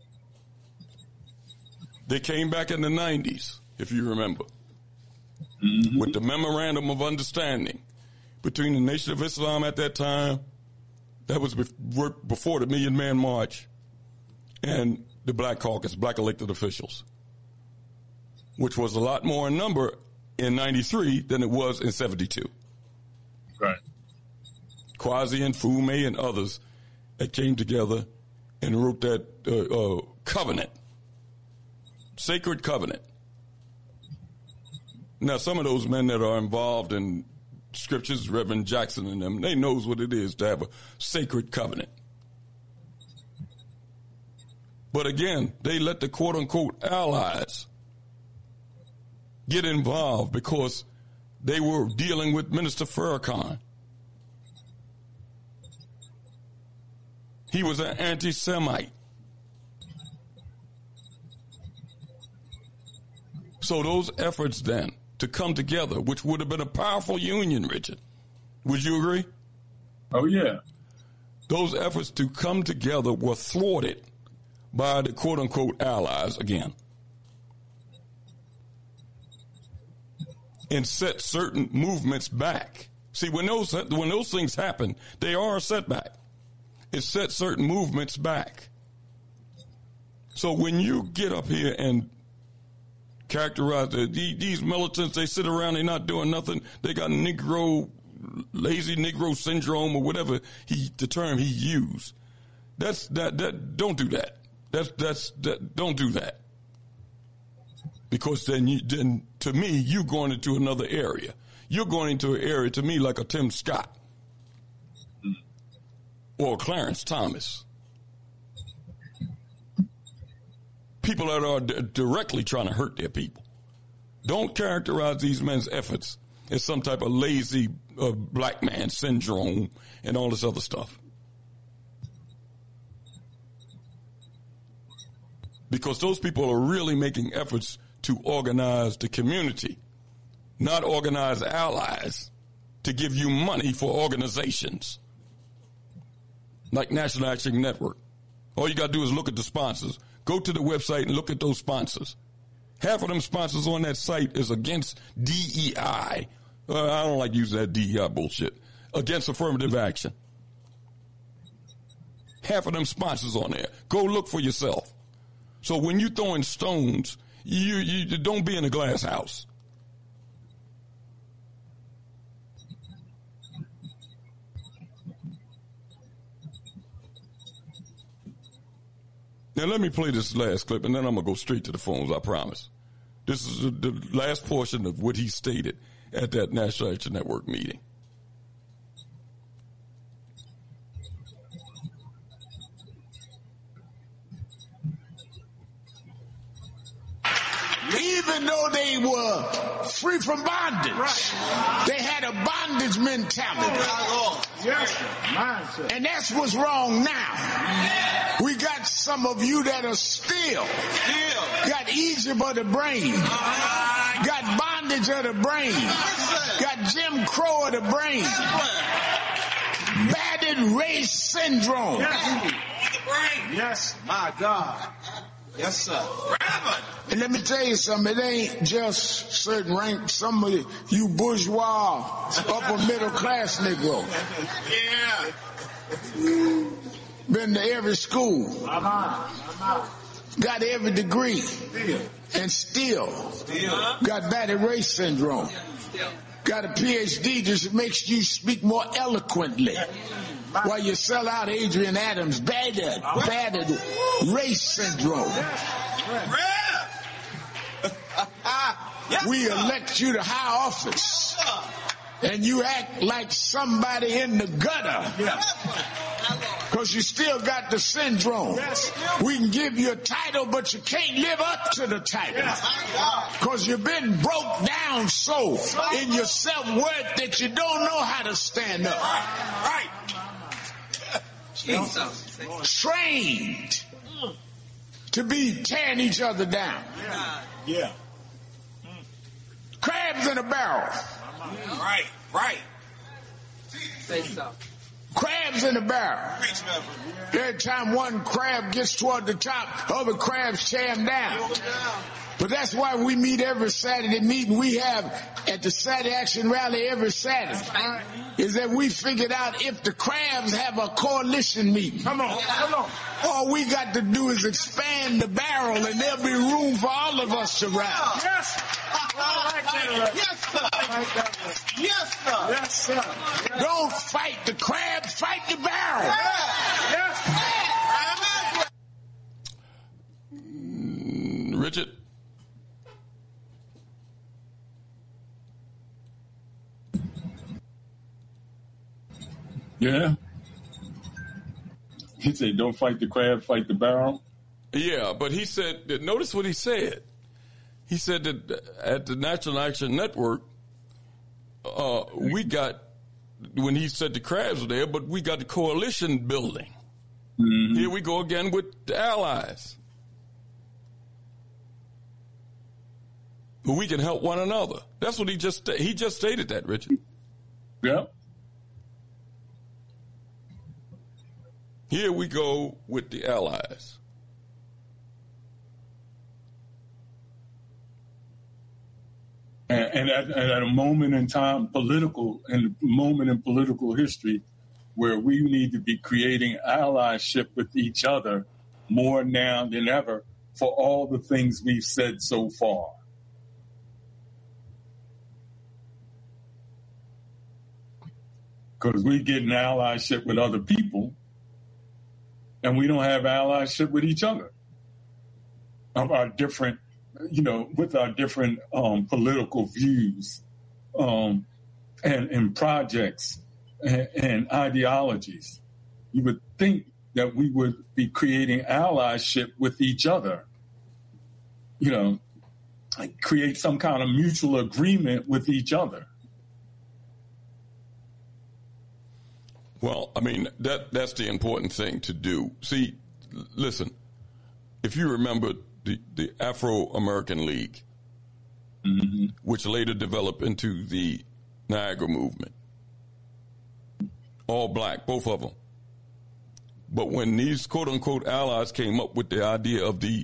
They came back in the 90s, if you remember, mm-hmm. with the Memorandum of Understanding between the Nation of Islam at that time, that was before the Million Man March, and the Black Caucus, black elected officials, which was a lot more in number in 93 than it was in 72. Right. Kwasi and Fume and others that came together and wrote that covenant, sacred covenant. Now, some of those men that are involved in scriptures, Reverend Jackson and them, they knows what it is to have a sacred covenant. But again, they let the quote-unquote allies get involved because they were dealing with Minister Farrakhan. He was an anti-Semite. So those efforts then to come together, which would have been a powerful union, Richard, would you agree? Oh, yeah. Those efforts to come together were thwarted by the quote-unquote allies again, and set certain movements back. See, when those things happen, they are a setback. It set certain movements back. So when you get up here and characterize these militants, they sit around, they're not doing nothing, they got lazy Negro syndrome or whatever the term he used. Don't do that. Don't do that. Because then to me, you're going into another area. You're going into an area to me like a Tim Scott or Clarence Thomas. People that are directly trying to hurt their people. Don't characterize these men's efforts as some type of lazy black man syndrome and all this other stuff. Because those people are really making efforts to organize the community, not organize allies to give you money for organizations like National Action Network. All you got to do is look at the sponsors. Go to the website and look at those sponsors. Half of them sponsors on that site is against DEI. I don't like using that DEI bullshit. Against affirmative action. Half of them sponsors on there. Go look for yourself. So when you throwing stones, you don't be in a glass house. Now let me play this last clip, and then I'm going to go straight to the phones, I promise. This is the last portion of what he stated at that National Action Network meeting. Even though they were free from bondage. Right. They had a bondage mentality. Yes, mindset. And that's what's wrong now. We got some of you that are still got Egypt of the brain, got bondage of the brain, got Jim Crow of the brain, battered race syndrome. Yes, my God. Yes, sir. And let me tell you something, it ain't just certain rank, some of you bourgeois, upper middle class Negro. Yeah. Been to every school. Got every degree. And still got battered race syndrome. Got a PhD that makes you speak more eloquently. While you sell out Adrian Adams, battered race syndrome. We elect you to high office, and you act like somebody in the gutter because you still got the syndrome. We can give you a title, but you can't live up to the title because you've been broke down so in your self-worth that you don't know how to stand up. Right. Trained to be tearing each other down. Yeah. Crabs in a barrel. Right. Say so. Crabs in a barrel. Every time one crab gets toward the top, other crabs tear him down. But that's why we meet every Saturday meeting we have at the Saturday Action Rally every Saturday. Is that we figured out if the crabs have a coalition meeting. Come on. All we got to do is expand the barrel and there'll be room for all of us to ride. Yes. Yes, sir. Don't fight the crab, fight the barrel. Richard? Yeah. He said, don't fight the crab, fight the barrel. Yeah, but he said, notice what he said. He said that at the National Action Network, we got, when he said the crabs were there, but we got the coalition building. Mm-hmm. Here we go again with the allies. But we can help one another. That's what he just stated that, Richard. Yeah. Here we go with the allies. And at a moment in time, political history, where we need to be creating allyship with each other more now than ever for all the things we've said so far. Because we get an allyship with other people, and we don't have allyship with each other of our different, with our different political views and projects and ideologies. You would think that we would be creating allyship with each other, create some kind of mutual agreement with each other. Well, I mean, that's the important thing to do. See, listen, if you remember the Afro-American League, mm-hmm. which later developed into the Niagara Movement, all black, both of them. But when these quote-unquote allies came up with the idea of the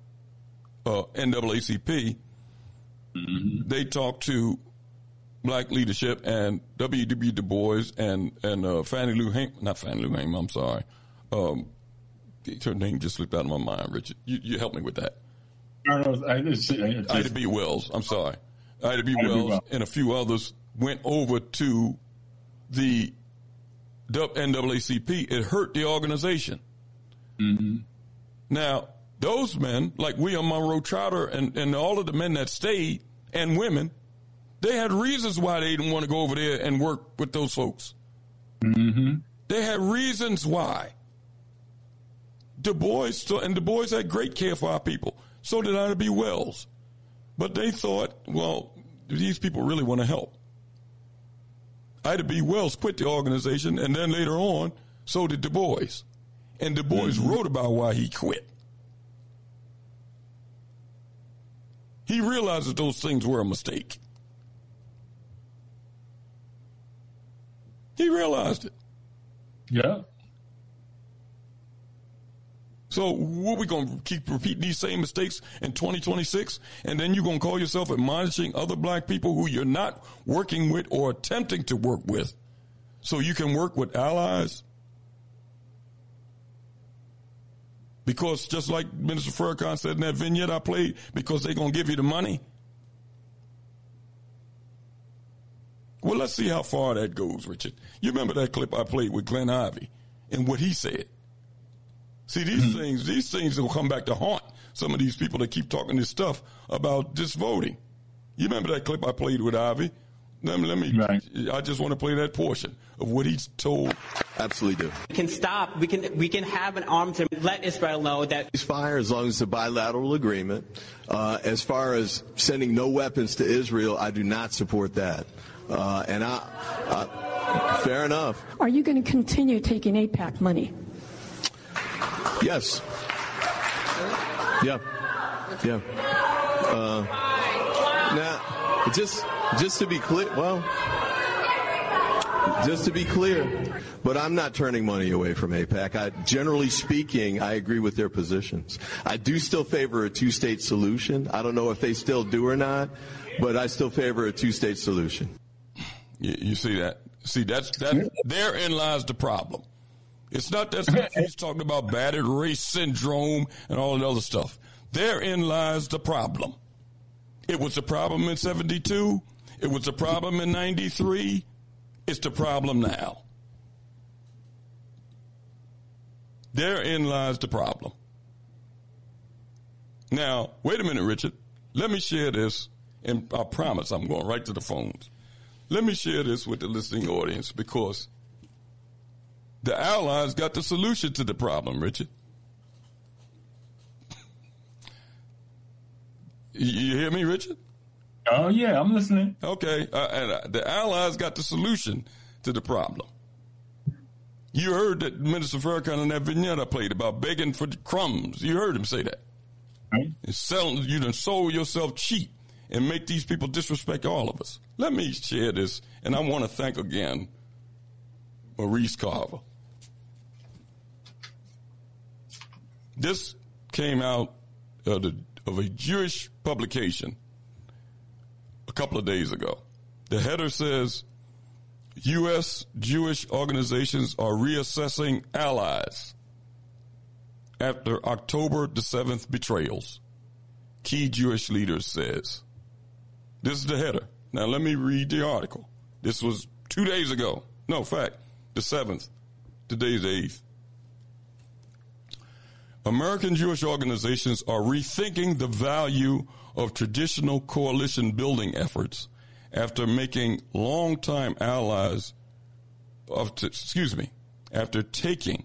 NAACP, mm-hmm. they talked to black leadership and W.W. Du Bois and Fannie Lou Hamer, not Fannie Lou Hamer, I'm sorry. Her name just slipped out of my mind, Richard. You help me with that. Ida B. Wells, I'm sorry. Ida B. Wells and a few others went over to the NAACP. It hurt the organization. Mm-hmm. Now, those men, like William Monroe Trotter and all of the men that stayed, and women, they had reasons why they didn't want to go over there and work with those folks. Mm-hmm. They had reasons why. Du Bois had great care for our people. So did Ida B. Wells. But they thought, well, these people really want to help. Ida B. Wells quit the organization, and then later on, so did Du Bois. And Du Bois wrote about why he quit. He realized that those things were a mistake. He realized it. Yeah. So what, we going to keep repeating these same mistakes in 2026? And then you're going to call yourself admonishing other black people who you're not working with or attempting to work with so you can work with allies? Because just like Minister Farrakhan said in that vignette I played, because they're going to give you the money? Well, let's see how far that goes, Richard. You remember that clip I played with Glenn Ivey and what he said? See, these things will come back to haunt some of these people that keep talking this stuff about just voting. You remember that clip I played with Ivey? Let me. Right. I just want to play that portion of what he's told. Absolutely do. We can stop. We can have an arms and let Israel know that ceasefire as long as it's a bilateral agreement. As far as sending no weapons to Israel, I do not support that. And fair enough. Are you going to continue taking AIPAC money? Yes. Yeah. Yeah. Now, just to be clear, but I'm not turning money away from AIPAC. Generally speaking, I agree with their positions. I do still favor a two-state solution. I don't know if they still do or not, but I still favor a two-state solution. You see that? See, that's therein lies the problem. It's not that stuff he's talking about, battered race syndrome and all that other stuff. Therein lies the problem. It was a problem in 72. It was a problem in 93. It's the problem now. Therein lies the problem. Now, wait a minute, Richard. Let me share this, and I promise I'm going right to the phones. Let me share this with the listening audience because the Allies got the solution to the problem, Richard. You hear me, Richard? Oh, yeah, I'm listening. Okay, and the Allies got the solution to the problem. You heard that Minister Farrakhan in that vignette I played about begging for the crumbs. You heard him say that. Right. You done sold yourself cheap and make these people disrespect all of us. Let me share this, and I want to thank again Maurice Carver. This came out of a Jewish publication a couple of days ago. The header says, U.S. Jewish organizations are reassessing allies after October the 7th betrayals. Key Jewish leaders says. This is the header. Now let me read the article. This was 2 days ago. No, in fact, the 7th. Today's the 8th. American Jewish organizations are rethinking the value of traditional coalition building efforts after making longtime allies after taking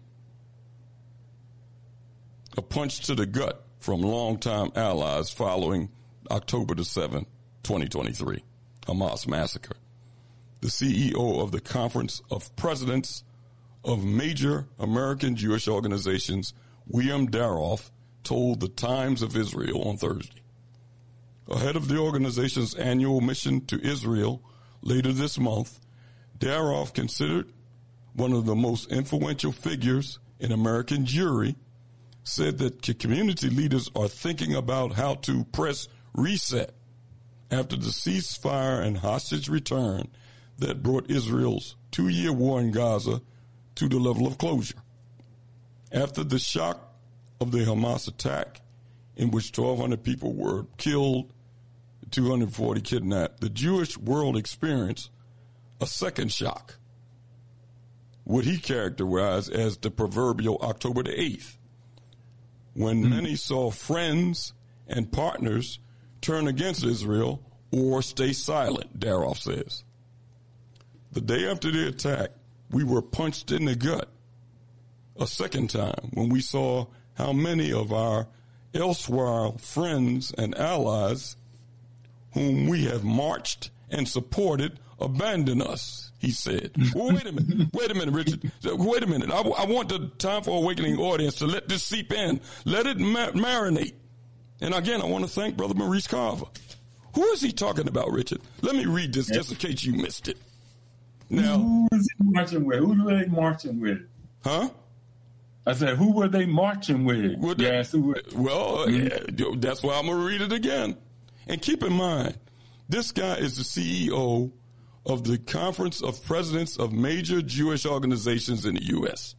a punch to the gut from longtime allies following October the 7th, 2023, Hamas massacre. The CEO of the Conference of Presidents of Major American Jewish Organizations, William Daroff, told the Times of Israel on Thursday. Ahead of the organization's annual mission to Israel later this month, Daroff, considered one of the most influential figures in American Jewry, said that community leaders are thinking about how to press reset after the ceasefire and hostage return that brought Israel's 2-year war in Gaza to the level of closure. After the shock of the Hamas attack, in which 1,200 people were killed, 240 kidnapped, the Jewish world experienced a second shock, what he characterized as the proverbial October the 8th, when many saw friends and partners turn against Israel or stay silent, Daroff says. The day after the attack, we were punched in the gut a second time when we saw how many of our elsewhere friends and allies whom we have marched and supported abandon us, he said. Well, wait a minute, Richard. Wait a minute. I want the Time for Awakening audience to let this seep in. Let it marinate. And again, I want to thank Brother Maurice Carver. Who is he talking about, Richard? Let me read this just in case you missed it. Now, who is he marching with? Who were they marching with? Huh? I said, who were they marching with? That's why I'm going to read it again. And keep in mind, this guy is the CEO of the Conference of Presidents of Major Jewish Organizations in the U.S.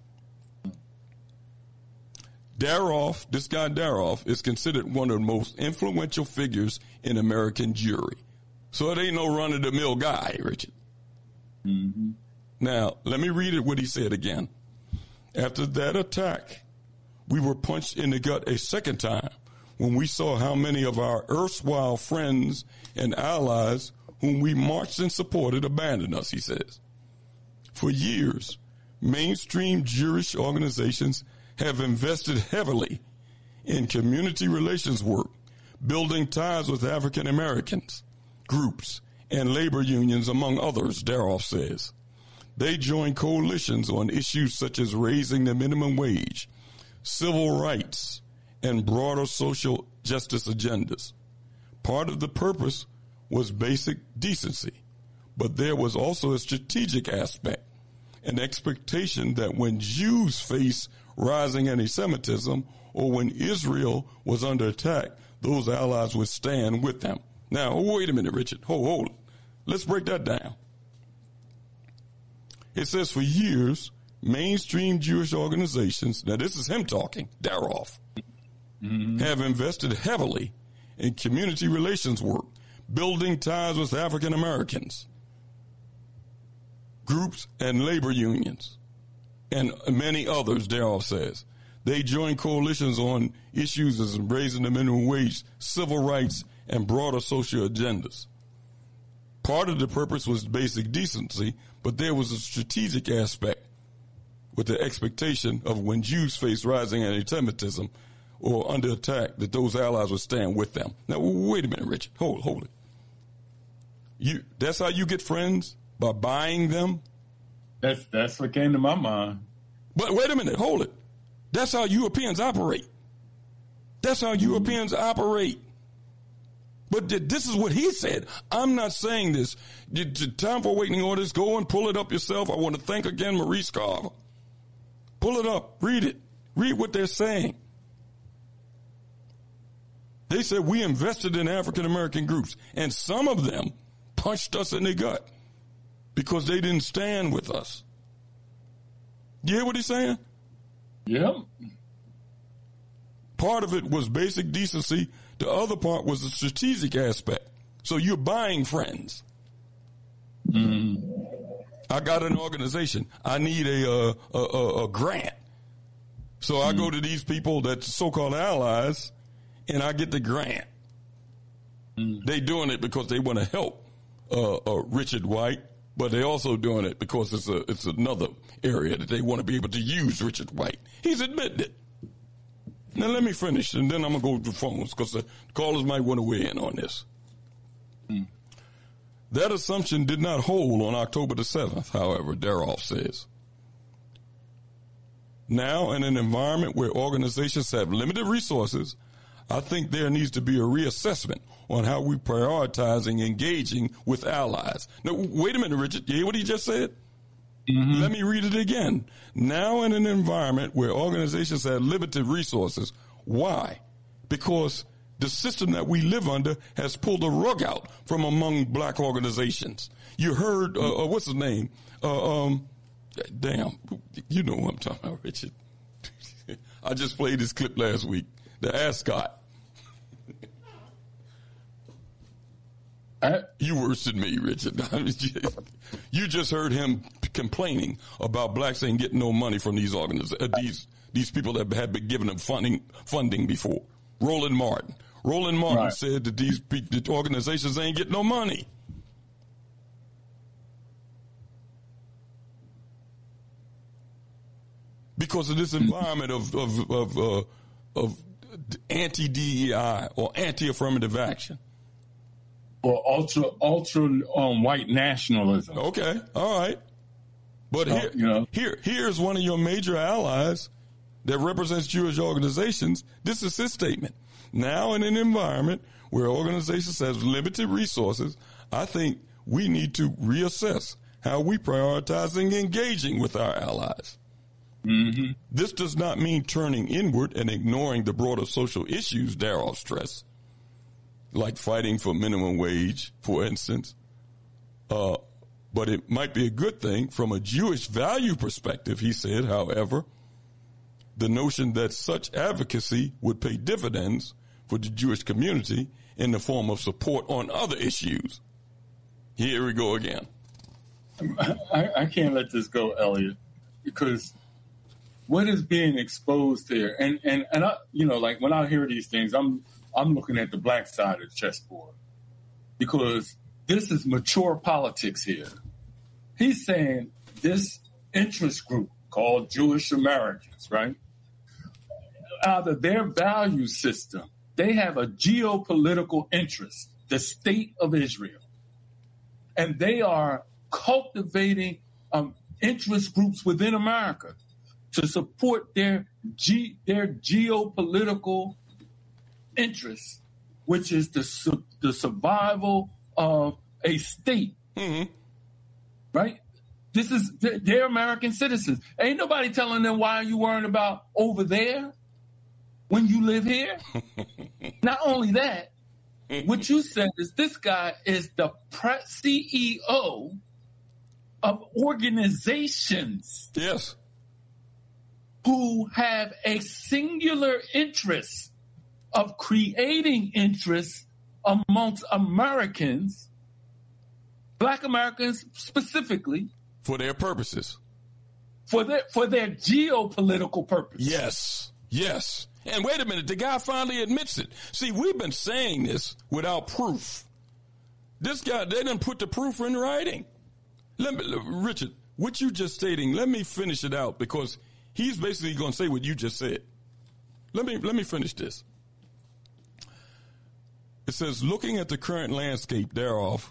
Daroff, this guy Daroff, is considered one of the most influential figures in American Jewry. So it ain't no run-of-the-mill guy, Richard. Mm-hmm. Now, let me read it what he said again. After that attack, we were punched in the gut a second time when we saw how many of our erstwhile friends and allies whom we marched and supported abandoned us, he says. For years, mainstream Jewish organizations have invested heavily in community relations work, building ties with African Americans, groups, and labor unions, among others, Daroff says. They join coalitions on issues such as raising the minimum wage, civil rights, and broader social justice agendas. Part of the purpose was basic decency, but there was also a strategic aspect, an expectation that when Jews face rising anti-Semitism or when Israel was under attack, those allies would stand with them. Now, wait a minute, Richard. Hold it. Let's break that down. It says for years, mainstream Jewish organizations, now this is him talking, Daroff, have invested heavily in community relations work, building ties with African Americans, groups, and labor unions, and many others, Daroff says. They join coalitions on issues as raising the minimum wage, civil rights, and broader social agendas. Part of the purpose was basic decency, but there was a strategic aspect with the expectation of when Jews face rising anti-Semitism or under attack, that those allies would stand with them. Now, wait a minute, Richard. Hold it. That's how you get friends? By buying them? That's what came to my mind. But wait a minute. Hold it. That's how Europeans operate. That's how Europeans operate. But this is what he said. I'm not saying this. Time for Awakening Orders. Go and pull it up yourself. I want to thank again Maurice Carver. Pull it up. Read it. Read what they're saying. They said we invested in African American groups, and some of them punched us in the gut because they didn't stand with us. You hear what he's saying? Yep. Part of it was basic decency. The other part was the strategic aspect. So you're buying friends. I got an organization. I need a grant. So I go to these people that's so-called allies, and I get the grant. They doing it because they want to help Richard White, but they also doing it because it's another area that they want to be able to use Richard White. He's admitted it. Now let me finish, and then I'm going to go to the phones because the callers might want to weigh in on this. That assumption did not hold on October the 7th, however, Daroff says. Now, in an environment where organizations have limited resources, I think there needs to be a reassessment on how we prioritize engaging with allies. Now, wait a minute, Richard. You hear what he just said? Let me read it again. Now in an environment where organizations have limited resources. Why? Because the system that we live under has pulled the rug out from among black organizations. You heard, what's his name? Damn, you know what I'm talking about, Richard. I just played this clip last week. The ascot. You worse than me, Richard. You just heard him complaining about blacks ain't getting no money from these organizations, these people that had been giving them funding before. Roland Martin right. Said that the organizations ain't getting no money. Because of this environment of anti-DEI or anti-affirmative action. or ultra white nationalism. Okay, all right. But here's one of your major allies that represents Jewish organizations. This is his statement. Now, in an environment where organizations have limited resources, I think we need to reassess how we prioritize engaging with our allies. Mm-hmm. This does not mean turning inward and ignoring the broader social issues Daroff stressed, like fighting for minimum wage, for instance. But it might be a good thing from a Jewish value perspective, he said, however, the notion that such advocacy would pay dividends for the Jewish community in the form of support on other issues. Here we go again. I can't let this go, Elliot, because what is being exposed here, and I, like when I hear these things, I'm looking at the black side of the chessboard, because this is mature politics here. He's saying this interest group called Jewish Americans, right? Out of their value system, they have a geopolitical interest, the state of Israel. And they are cultivating interest groups within America to support their geopolitical interests, which is the survival of a state. Mm-hmm. Right? They're American citizens. Ain't nobody telling them why are you worrying about over there when you live here. Not only that, what you said is this guy is the CEO of organizations. Yes. Who have a singular interest of creating interest amongst Americans, Black Americans specifically, for their purposes, for their geopolitical purpose. Yes. And wait a minute, the guy finally admits it. See, we've been saying this without proof. This guy, they didn't put the proof in writing. Richard, what you just stating, let me finish it out, because he's basically going to say what you just said. Let me finish this. It says, looking at the current landscape Daroff,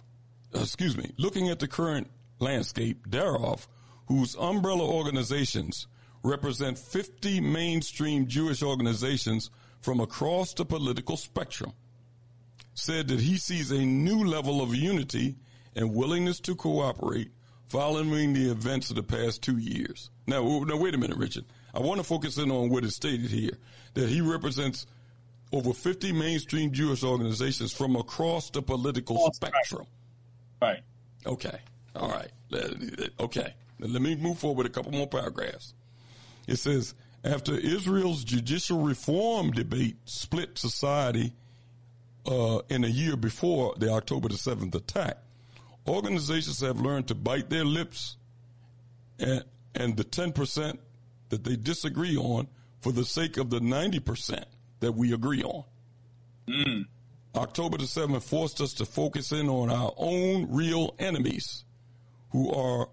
whose umbrella organizations represent 50 mainstream Jewish organizations from across the political spectrum, said that he sees a new level of unity and willingness to cooperate following the events of the past 2 years. Now, wait a minute, Richard. I want to focus in on what is stated here, that he represents over 50 mainstream Jewish organizations from across the political spectrum. Right. Okay. All right. Okay. Now, let me move forward a couple more paragraphs. It says, after Israel's judicial reform debate split society in a year before the October the 7th attack, organizations have learned to bite their lips and the 10% that they disagree on for the sake of the 90% that we agree on. October the 7th forced us to focus in on our own real enemies, who are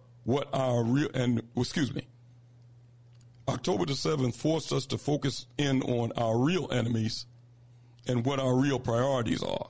October the 7th forced us to focus in on our real enemies and what our real priorities are.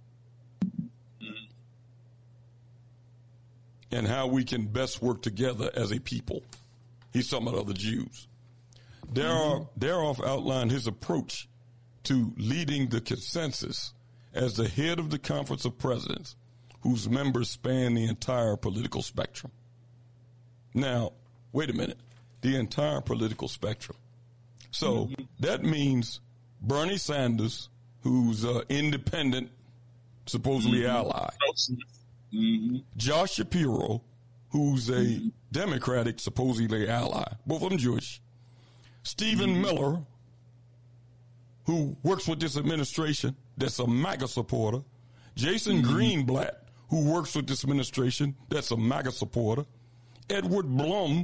And how we can best work together as a people. He's talking about other Jews. Daroff outlined his approach to leading the consensus as the head of the Conference of Presidents, whose members span the entire political spectrum. Now, wait a minute. The entire political spectrum. So that means Bernie Sanders, who's an independent, supposedly ally. Josh Shapiro, who's a Democratic, supposedly ally. Both of them Jewish. Stephen Miller, who works with this administration, that's a MAGA supporter. Jason Greenblatt, who works with this administration, that's a MAGA supporter. Edward Blum,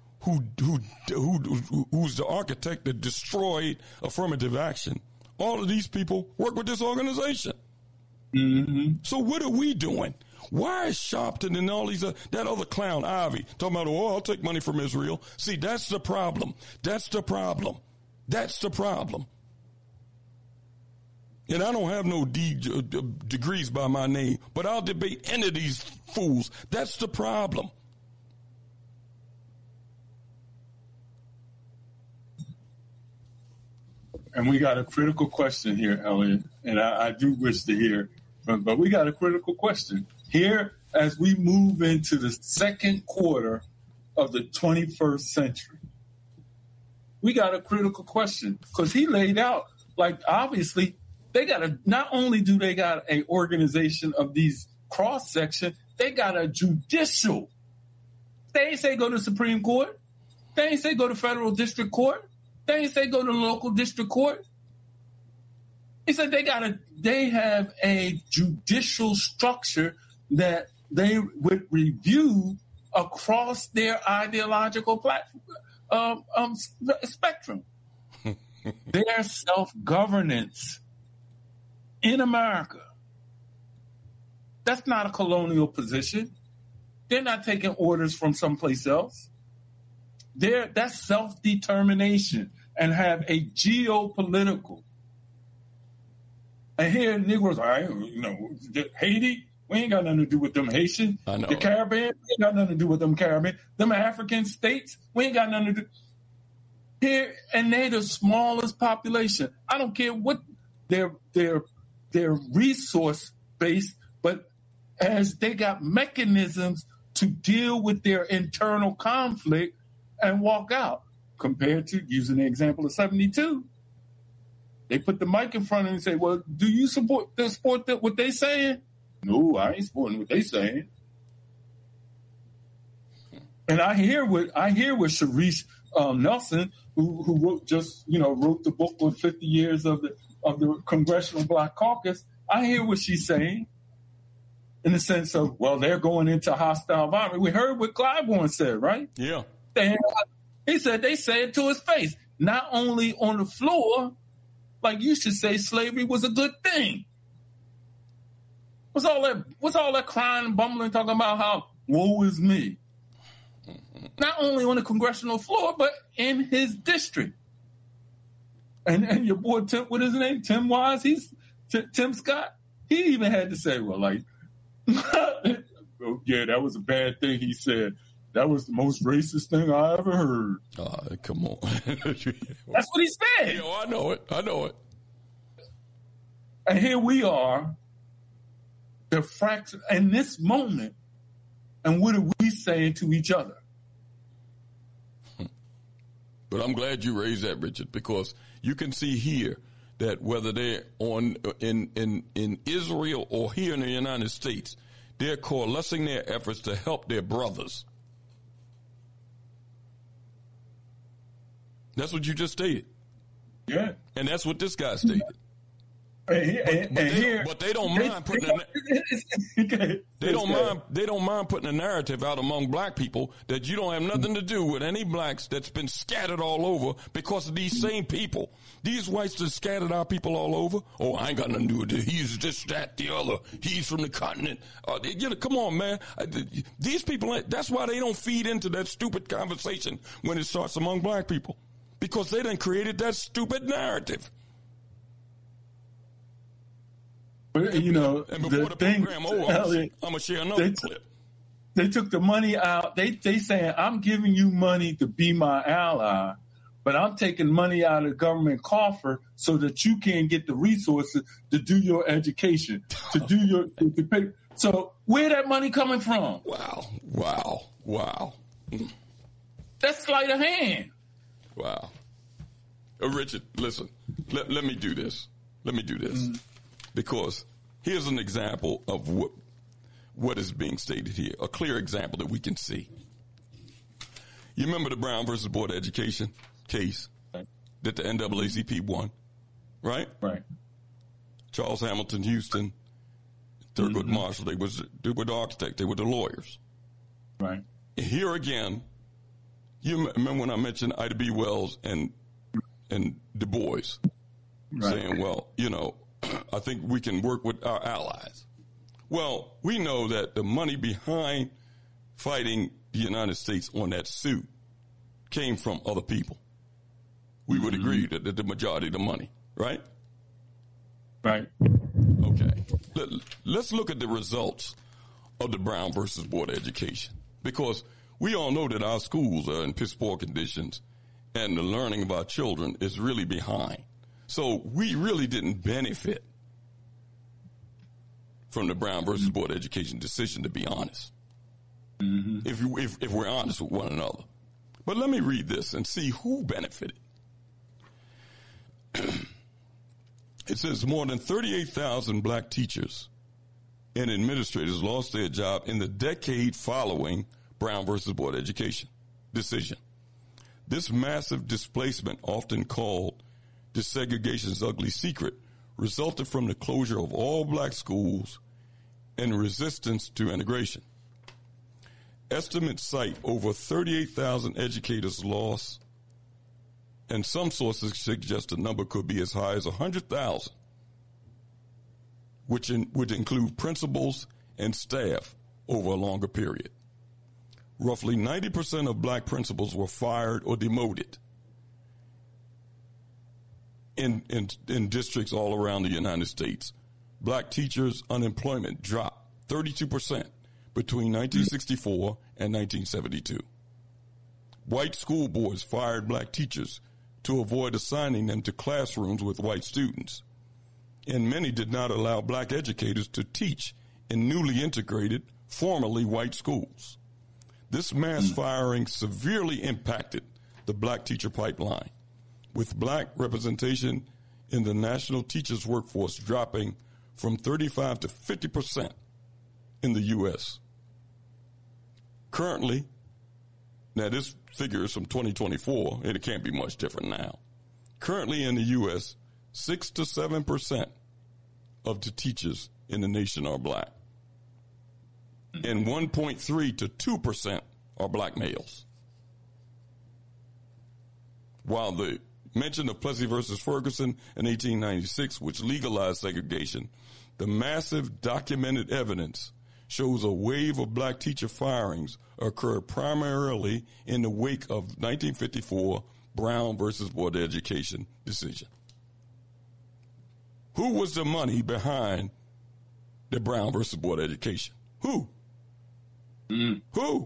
who's the architect that destroyed affirmative action. All of these people work with this organization. So what are we doing? Why is Sharpton and all these, that other clown, Ivy, talking about, I'll take money from Israel. See, that's the problem. And I don't have no degrees by my name, but I'll debate any of these fools. That's the problem. And we got a critical question here, Elliot, and I do wish to hear, but we got a critical question. Here, as we move into the second quarter of the 21st century, we got a critical question because he laid out, like, obviously, they got to, not only do they got an organization of these cross-section, they got a judicial. They ain't say go to Supreme Court. They ain't say go to federal district court. They ain't say go to local district court. He said they have a judicial structure that they would review across their ideological platform, spectrum. Their self-governance in America. That's not a colonial position. They're not taking orders from someplace else. That's self-determination and have a geopolitical. And here, Negroes, Haiti, we ain't got nothing to do with them Haitians. The Caribbean, we ain't got nothing to do with them Caribbean. Them African states, we ain't got nothing to do. Here, and they're the smallest population. I don't care what their resource base, but as they got mechanisms to deal with their internal conflict and walk out, compared to, using the example of 72, they put the mic in front of them and say, well, do you support what they saying? No, I ain't supporting what they saying. And I hear what Sharice Nelson, who wrote the book with 50 years of the Congressional Black Caucus. I hear what she's saying in the sense of, well, they're going into hostile environment. We heard what Clyburn said, right? Yeah. He said they say it to his face, not only on the floor, like you should say slavery was a good thing. What's all that crying and bumbling talking about how woe is me? Not only on the congressional floor, but in his district. And your boy Tim, what is his name? Tim Wise? Tim Scott. He even had to say, well, like, oh, yeah, that was a bad thing he said. That was the most racist thing I ever heard. Come on. That's what he said. Yo, I know it. And here we are, the fraction in this moment, and what are we saying to each other? But I'm glad you raised that, Richard, because you can see here that whether they're in Israel or here in the United States, they're coalescing their efforts to help their brothers. That's what you just stated. Yeah. And that's what this guy stated. But they don't mind putting they don't mind putting a narrative out among black people that you don't have nothing to do with any blacks that's been scattered all over because of these same people. These whites that scattered our people all over. Oh, I ain't got nothing to do with it. He's this, that, the other. He's from the continent. Come on, man. These people, that's why they don't feed into that stupid conversation when it starts among black people. Because they done created that stupid narrative. But, and before the program over, I'm going to share another clip. They took the money out. They saying, I'm giving you money to be my ally, but I'm taking money out of the government coffer so that you can get the resources to do your education, to pay. So where that money coming from? Wow. That's sleight of hand. Wow. Richard, listen, let me do this. Because here's an example of what is being stated here, a clear example that we can see. You remember the Brown versus Board of Education case that the NAACP won, right? Right. Charles Hamilton, Houston, Thurgood Marshall, they were the architect, they were the lawyers. Right. Here again, you remember when I mentioned Ida B. Wells and Du Bois saying, well, I think we can work with our allies. Well, we know that the money behind fighting the United States on that suit came from other people. We would agree that the majority of the money, right? Right. Okay. Let's look at the results of the Brown versus Board of Education, because we all know that our schools are in piss poor conditions and the learning of our children is really behind. So we really didn't benefit from the Brown versus Board of Education decision, to be honest, if we're honest with one another. But let me read this and see who benefited. It says more than 38,000 black teachers and administrators lost their job in the decade following Brown versus Board of Education decision. This massive displacement, often called desegregation's ugly secret, resulted from the closure of all black schools and resistance to integration. Estimates cite over 38,000 educators lost, and some sources suggest the number could be as high as 100,000, which would include principals and staff over a longer period. Roughly 90% of black principals were fired or demoted in districts all around the United States. Black teachers' unemployment dropped 32% between 1964 and 1972. White school boards fired black teachers to avoid assigning them to classrooms with white students. And many did not allow black educators to teach in newly integrated, formerly white schools. This mass firing severely impacted the black teacher pipeline, with black representation in the national teachers workforce dropping from 35 to 50% in the U.S. Currently, now this figure is from 2024, and it can't be much different now. Currently in the U.S., 6 to 7% of the teachers in the nation are black, and 1.3 to 2% are black males. While the mention of Plessy versus Ferguson in 1896, which legalized segregation, the massive documented evidence shows a wave of black teacher firings occurred primarily in the wake of 1954 Brown versus Board of Education decision. Who was the money behind the Brown versus Board of Education? Who? Who?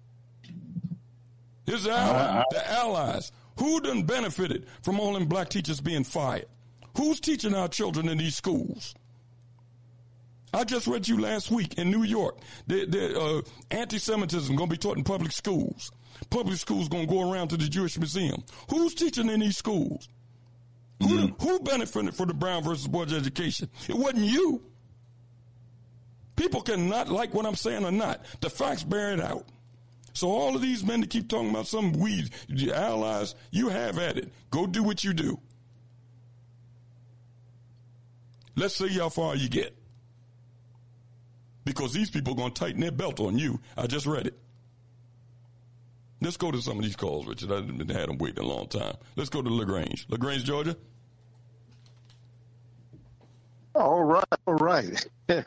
His allies, the allies. Who done benefited from all them black teachers being fired? Who's teaching our children in these schools? I just read you last week in New York, anti-Semitism going to be taught in public schools. Public schools going to go around to the Jewish Museum. Who's teaching in these schools? Who benefited from the Brown versus Board of Education? It wasn't you. People can not like what I'm saying or not. The facts bear it out. So all of these men that keep talking about some weed, your allies, you have at it. Go do what you do. Let's see how far you get. Because these people are going to tighten their belt on you. I just read it. Let's go to some of these calls, Richard. I've been had them waiting a long time. Let's go to LaGrange. LaGrange, Georgia. All right.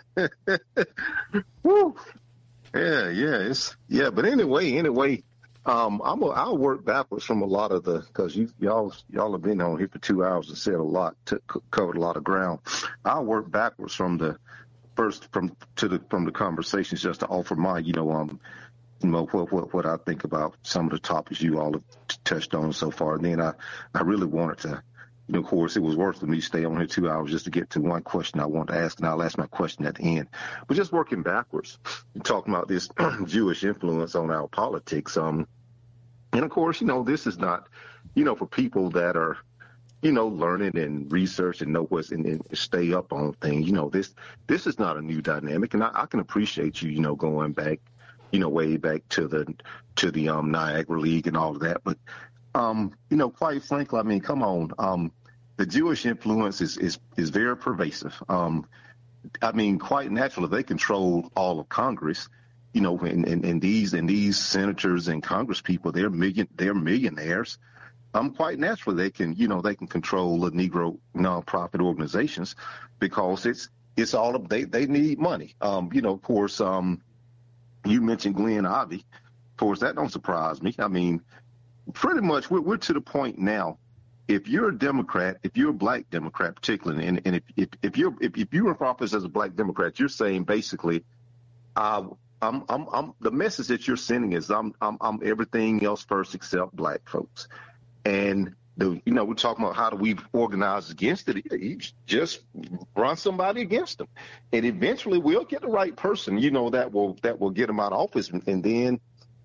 Woo. Yeah. But anyway, I'll work backwards from a lot of because y'all have been on here for 2 hours and said a lot, covered a lot of ground. I'll work backwards from the conversations just to offer my, what I think about some of the topics you all have touched on so far. And then I really wanted to, of course, it was worth it me to stay on here 2 hours just to get to one question I want to ask, and I'll ask my question at the end. But just working backwards, talking about this Jewish influence on our politics. And of course, this is not, for people that are, learning and research and know what's and stay up on things. This is not a new dynamic, and I can appreciate you, going back, way back to the Niagara League and all of that. But quite frankly, I mean, come on, the Jewish influence is very pervasive. I mean, quite naturally, they control all of Congress. And these senators and Congress people, they're millionaires. Quite naturally, they can control the Negro nonprofit organizations because it's all of they need money. Of course, you mentioned Glenn Ivey. Of course, that don't surprise me. I mean, pretty much we're to the point now if you're a Democrat, if you're a black Democrat particularly, and if you're in office as a black Democrat, you're saying basically, I'm the message that you're sending is I'm everything else first except black folks. And we're talking about how do we organize against it. You just run somebody against them, and eventually we'll get the right person, that will get them out of office. And then,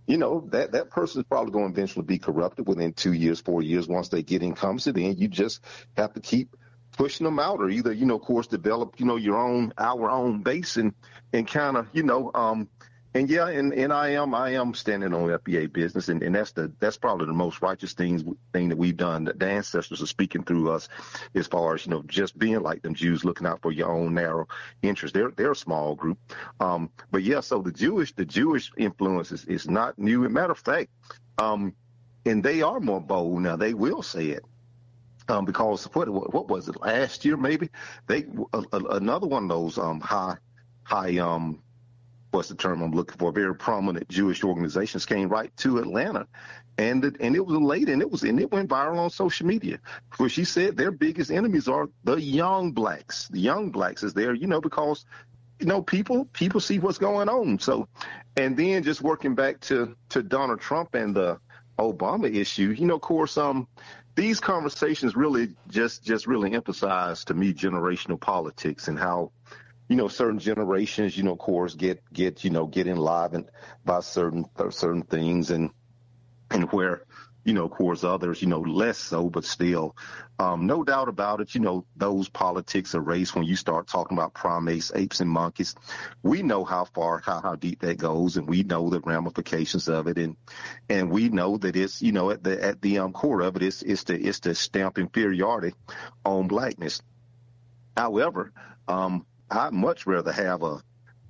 that person is probably going to eventually be corrupted within 2 years, 4 years. Once they get incumbency, then you just have to keep pushing them out, or either, of course, develop, our own base and kind of, and I am standing on FBA business, and that's probably the most righteous thing that we've done. That the ancestors are speaking through us, as far as just being like them Jews, looking out for your own narrow interests. They're a small group, but yeah. So the Jewish influence is not new. As a matter of fact, and they are more bold now. They will say it. Because what was it, last year maybe? Another one of those high what's the term I'm looking for? Very prominent Jewish organizations came right to Atlanta, and it was late, and it went viral on social media, where she said their biggest enemies are the young blacks. The young blacks is there, because people see what's going on. So, and then just working back to Donald Trump and the Obama issue, of course, these conversations really just really emphasize to me generational politics and how, certain generations, of course, get enlivened by certain things, and where, of course, others, less so, but still, no doubt about it, those politics of race, when you start talking about primates, apes, and monkeys, we know how deep that goes, and we know the ramifications of it, and we know that it's, at the core of it is to stamp inferiority on blackness. However, I'd much rather have a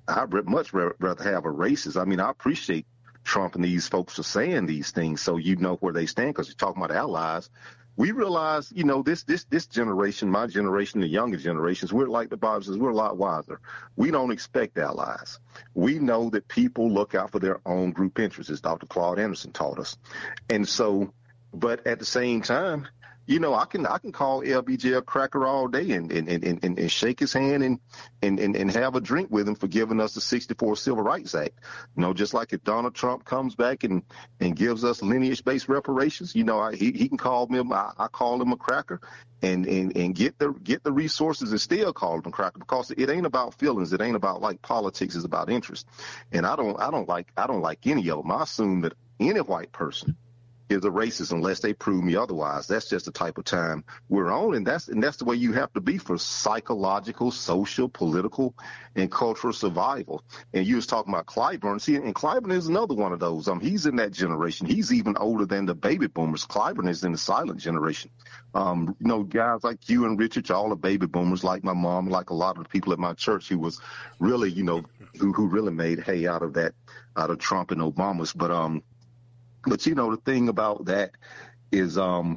racist. I mean, I appreciate Trump and these folks are saying these things, so where they stand, because you're talking about allies. We realize, this generation, my generation, the younger generations, we're like the Bible says, we're a lot wiser. We don't expect allies. We know that people look out for their own group interests, as Dr. Claude Anderson taught us. And so, but at the same time, I can call LBJ a cracker all day and shake his hand and have a drink with him for giving us the 1964 Civil Rights Act. Just like if Donald Trump comes back and gives us lineage-based reparations, he can call me. I call him a cracker and get the resources and still call him a cracker, because it ain't about feelings. It ain't about like politics. It's about interest. And I don't like any of them. I assume that any white person is a racist unless they prove me otherwise. That's just the type of time we're on, and that's the way you have to be for psychological, social, political, and cultural survival. And you was talking about Clyburn. See, and Clyburn is another one of those. He's in that generation. He's even older than the baby boomers. Clyburn is in the silent generation. Guys like you and Richard, all the baby boomers, like my mom, like a lot of the people at my church who was really, who really made hay out of Trump and Obama's. But the thing about that is,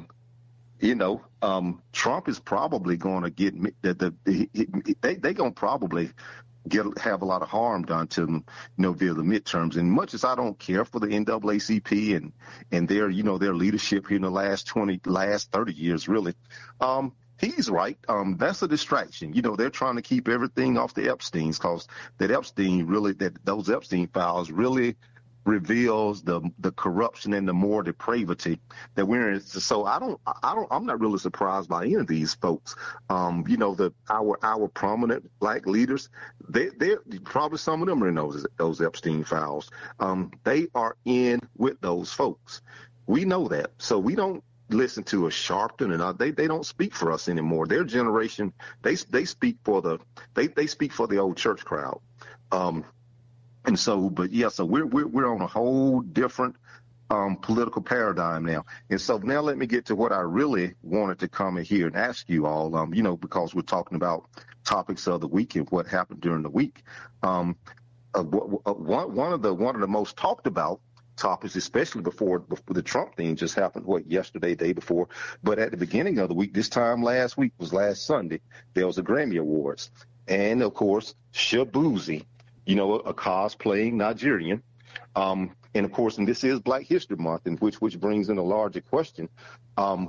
Trump is probably going to get they going to probably have a lot of harm done to them, via the midterms. And much as I don't care for the NAACP and their leadership here in the last 30 years, really, he's right. That's a distraction. They're trying to keep everything off the Epsteins, because those Epstein files really reveals the corruption and the more depravity that we're in. So I'm not really surprised by any of these folks. Our prominent black leaders, they're probably, some of them are in those Epstein files. They are in with those folks. We know that. So we don't listen to a Sharpton, and they don't speak for us anymore. Their generation, they speak for the old church crowd. And so, but yeah, so we're on a whole different political paradigm now. And so now let me get to what I really wanted to come in here and ask you all, because we're talking about topics of the week and what happened during the week. One of the most talked about topics, especially before the Trump thing just happened, yesterday, day before, but at the beginning of the week, this time last week was last Sunday, there was a Grammy Awards. And of course, Shabuzi, a cosplaying Nigerian. And of course, and this is Black History Month, and which brings in a larger question.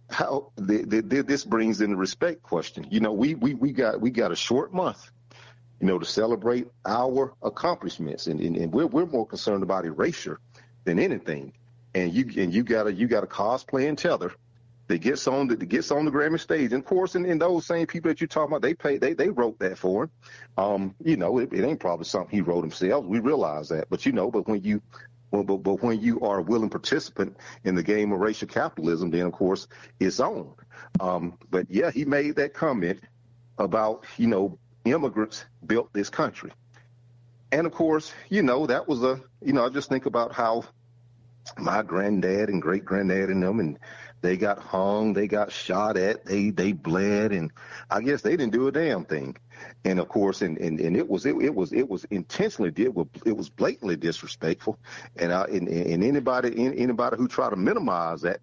how this brings in the respect question. You know, we got a short month, you know, to celebrate our accomplishments, and we're more concerned about erasure than anything. And you got a cosplaying tether that gets on the Grammy stage, and of course, and those same people that you're talking about, they wrote that for him. You know, it ain't probably something he wrote himself. We realize that, but you know, but when you are a willing participant in the game of racial capitalism, then of course it's on. But yeah, he made that comment about, you know, immigrants built this country. And of course, you know, that was I just think about how my granddad and great granddad and them, and they got hung, they got shot at, they bled, and I guess they didn't do a damn thing. And of course, and it was intentionally it was blatantly disrespectful. And anybody who try to minimize that,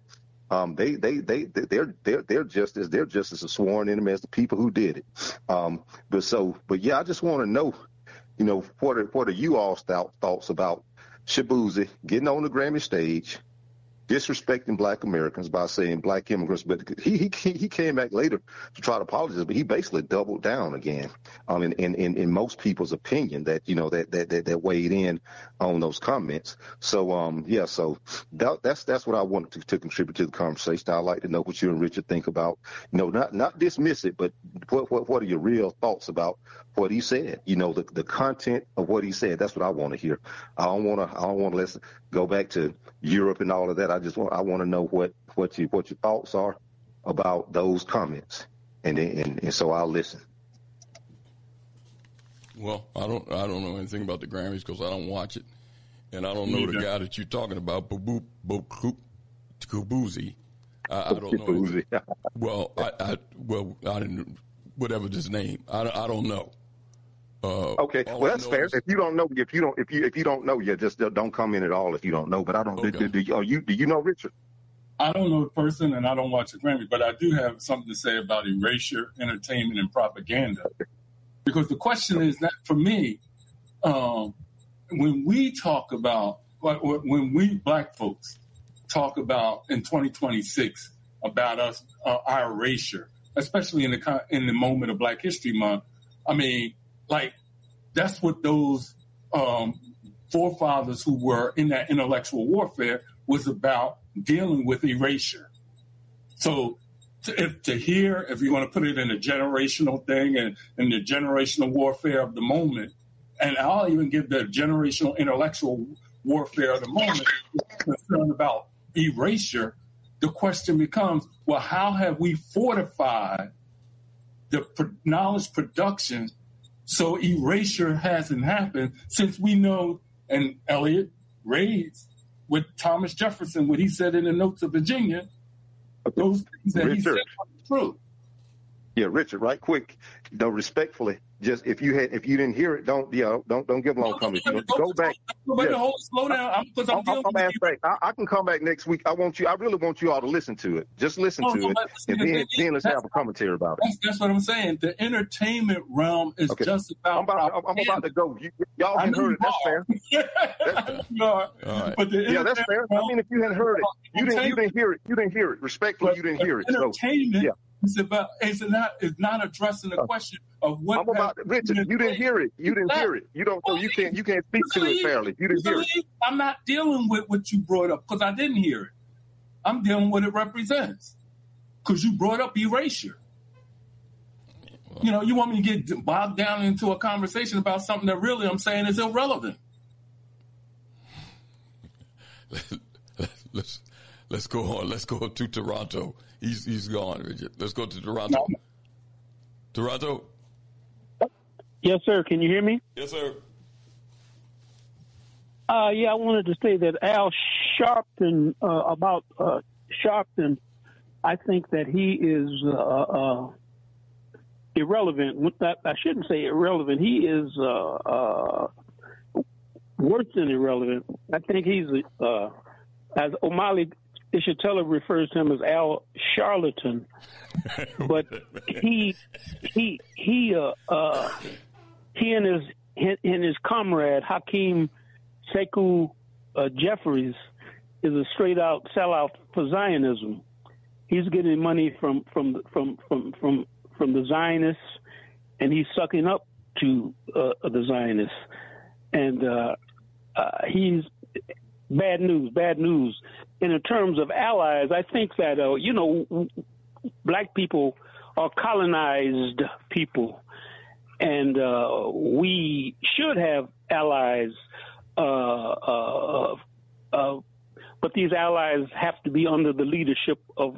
they're just as a sworn enemy as the people who did it. But yeah, I just want to know, you know, what are you all thoughts about Shabuzi getting on the Grammy stage, disrespecting Black Americans by saying Black immigrants, but he came back later to try to apologize, but he basically doubled down again. In most people's opinion, that, you know, that weighed in on those comments. So yeah, so that's what I wanted to contribute to the conversation. I'd like to know what you and Richard think about, you know, not dismiss it, but what are your real thoughts about what he said? You know, the content of what he said. That's what I want to hear. I don't want to let's go back to Europe and all of that. I want to know what your thoughts are about those comments, and so I'll listen. Well, I don't know anything about the Grammys because I don't watch it, and I don't know the guy that you're talking about, Shabuzi. I don't know. Well, I didn't. Whatever his name, I don't know. Okay, well that's fair. If you don't know, if you don't know, you just don't come in at all if you don't know. But I don't. Okay. Do you know Richard? I don't know the person, and I don't watch the Grammy, but I do have something to say about erasure, entertainment, and propaganda. Because the question is that for me, when we talk about when we Black folks talk about in 2026 about us our erasure, especially in the moment of Black History Month, I mean, like, that's what those forefathers who were in that intellectual warfare was about, dealing with erasure. So if you want to put it in a generational thing and in the generational warfare of the moment, and I'll even give the generational intellectual warfare of the moment, concerned about erasure, the question becomes, well, how have we fortified the knowledge production so erasure hasn't happened, since we know, and Elliot raised with Thomas Jefferson, what he said in the Notes of Virginia, those things that Richard, he said were true. Yeah, Richard, right quick, though, respectfully, just if you didn't hear it, don't give long comments. Go back. Slow down. I can come back next week. I really want you all to listen to it. Just listen to it, and then let's have a commentary about it. That's what I'm saying. The entertainment realm is just about. I'm about to go. Y'all hadn't heard it. That's fair. But that's fair. I mean, if you hadn't heard it, you didn't hear it. You didn't hear it. Respectfully, you didn't hear it. Entertainment. So, yeah. It's not addressing the question of what. I'm about Richard. You didn't hear it. You didn't hear it. You don't. So you can't speak to it fairly. You didn't hear it. I'm not dealing with what you brought up because I didn't hear it. I'm dealing with what it represents because you brought up erasure. You know, you want me to get bogged down into a conversation about something that really I'm saying is irrelevant. Let's go on. Let's go to Toronto. He's gone, Richard. Let's go to Toronto. No. Toronto? Yes, sir. Can you hear me? Yes, sir. Yeah, I wanted to say that Al Sharpton, about Sharpton, I think that he is irrelevant. I shouldn't say irrelevant. He is worse than irrelevant. I think he's, as Omali Ishitella refers to him as Al Charlatan, but he and his comrade Hakeem Sekou Jeffries is a straight out sellout for Zionism. He's getting money from the Zionists, and he's sucking up to the Zionists, and he's bad news. And in terms of allies, I think that black people are colonized people, and we should have allies. But these allies have to be under the leadership of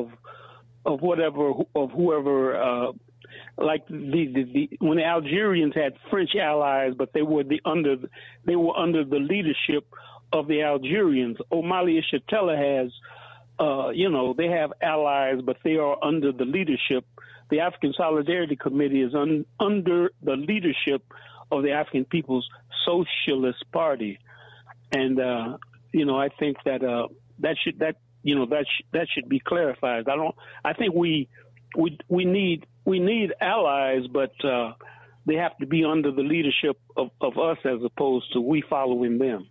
whoever. Like when the Algerians had French allies, but they were under the leadership of the Algerians. Omali Yeshitela has, they have allies, but they are under the leadership. The African Solidarity Committee is under the leadership of the African People's Socialist Party, and I think that that should be clarified. I think we need allies, but they have to be under the leadership of us as opposed to we following them.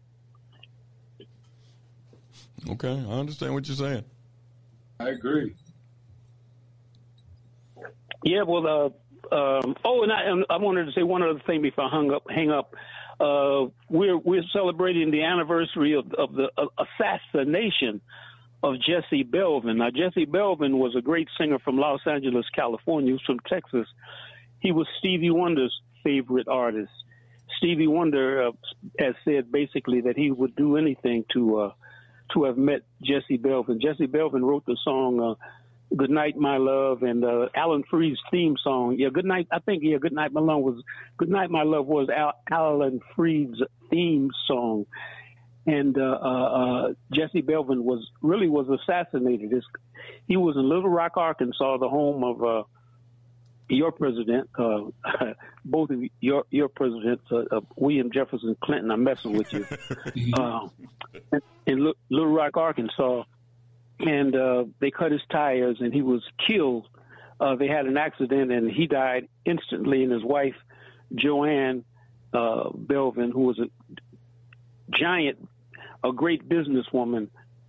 Okay, I understand what you're saying. I agree. Yeah, well, and I wanted to say one other thing before I hang up. We're celebrating the anniversary of the assassination of Jesse Belvin. Now, Jesse Belvin was a great singer from Los Angeles, California. He was from Texas. He was Stevie Wonder's favorite artist. Stevie Wonder has said basically that he would do anything to have met Jesse Belvin. Jesse Belvin wrote the song "Good Night, My Love" and Alan Freed's theme song. Yeah, "Good Night." I think "Good Night, My Love" was Alan Freed's theme song. And Jesse Belvin was assassinated. He was in Little Rock, Arkansas, the home of your president, both of your presidents, William Jefferson Clinton. I'm messing with you. In Little Rock, Arkansas, and they cut his tires, and he was killed. They had an accident, and he died instantly. And his wife, Joanne Belvin, who was a great businesswoman,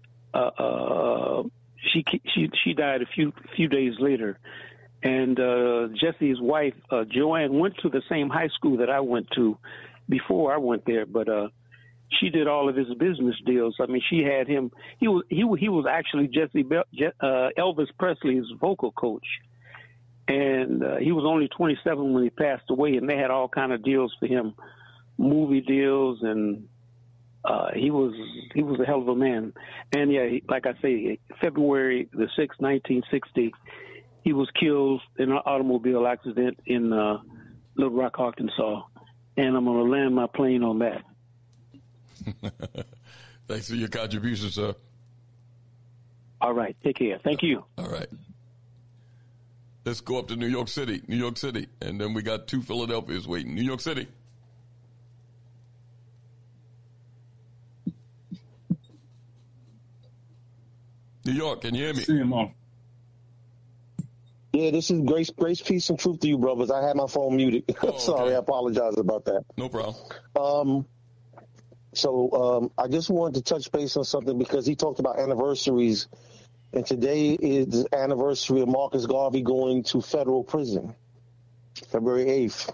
she died a few days later. And Jesse's wife, Joanne, went to the same high school that I went to before I went there, but she did all of his business deals. I mean, she had him. He was actually Elvis Presley's vocal coach, and he was only 27 when he passed away. And they had all kind of deals for him, movie deals, and he was a hell of a man. And yeah, like I say, February the 6th, 1960, he was killed in an automobile accident in Little Rock, Arkansas. And I'm going to land my plane on that. Thanks for your contribution, sir. All right. Take care. Thank you. All right. Let's go up to New York City. And then we got 2 Philadelphias waiting. New York City. New York, can you hear me? See him off. Yeah, this is grace, peace, and truth to you, brothers. I had my phone muted. Oh, sorry, okay. I apologize about that. No problem. So I just wanted to touch base on something because he talked about anniversaries, and today is the anniversary of Marcus Garvey going to federal prison, February 8th,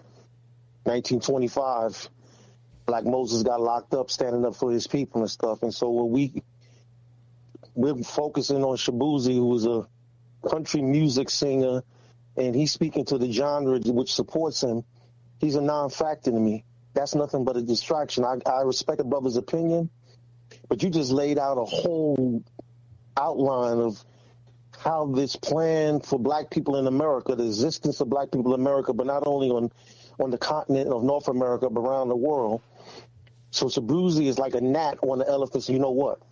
1925. Black Moses got locked up standing up for his people and stuff. And so when we're focusing on Shabuzi, who was a country music singer, and he's speaking to the genre which supports him, he's a non-factor to me. That's nothing but a distraction. I respect a brother's opinion, but you just laid out a whole outline of how this plan for black people in America, the existence of black people in America, but not only on the continent of North America, but around the world. So Shabuzi is like a gnat on the elephant. So you know what?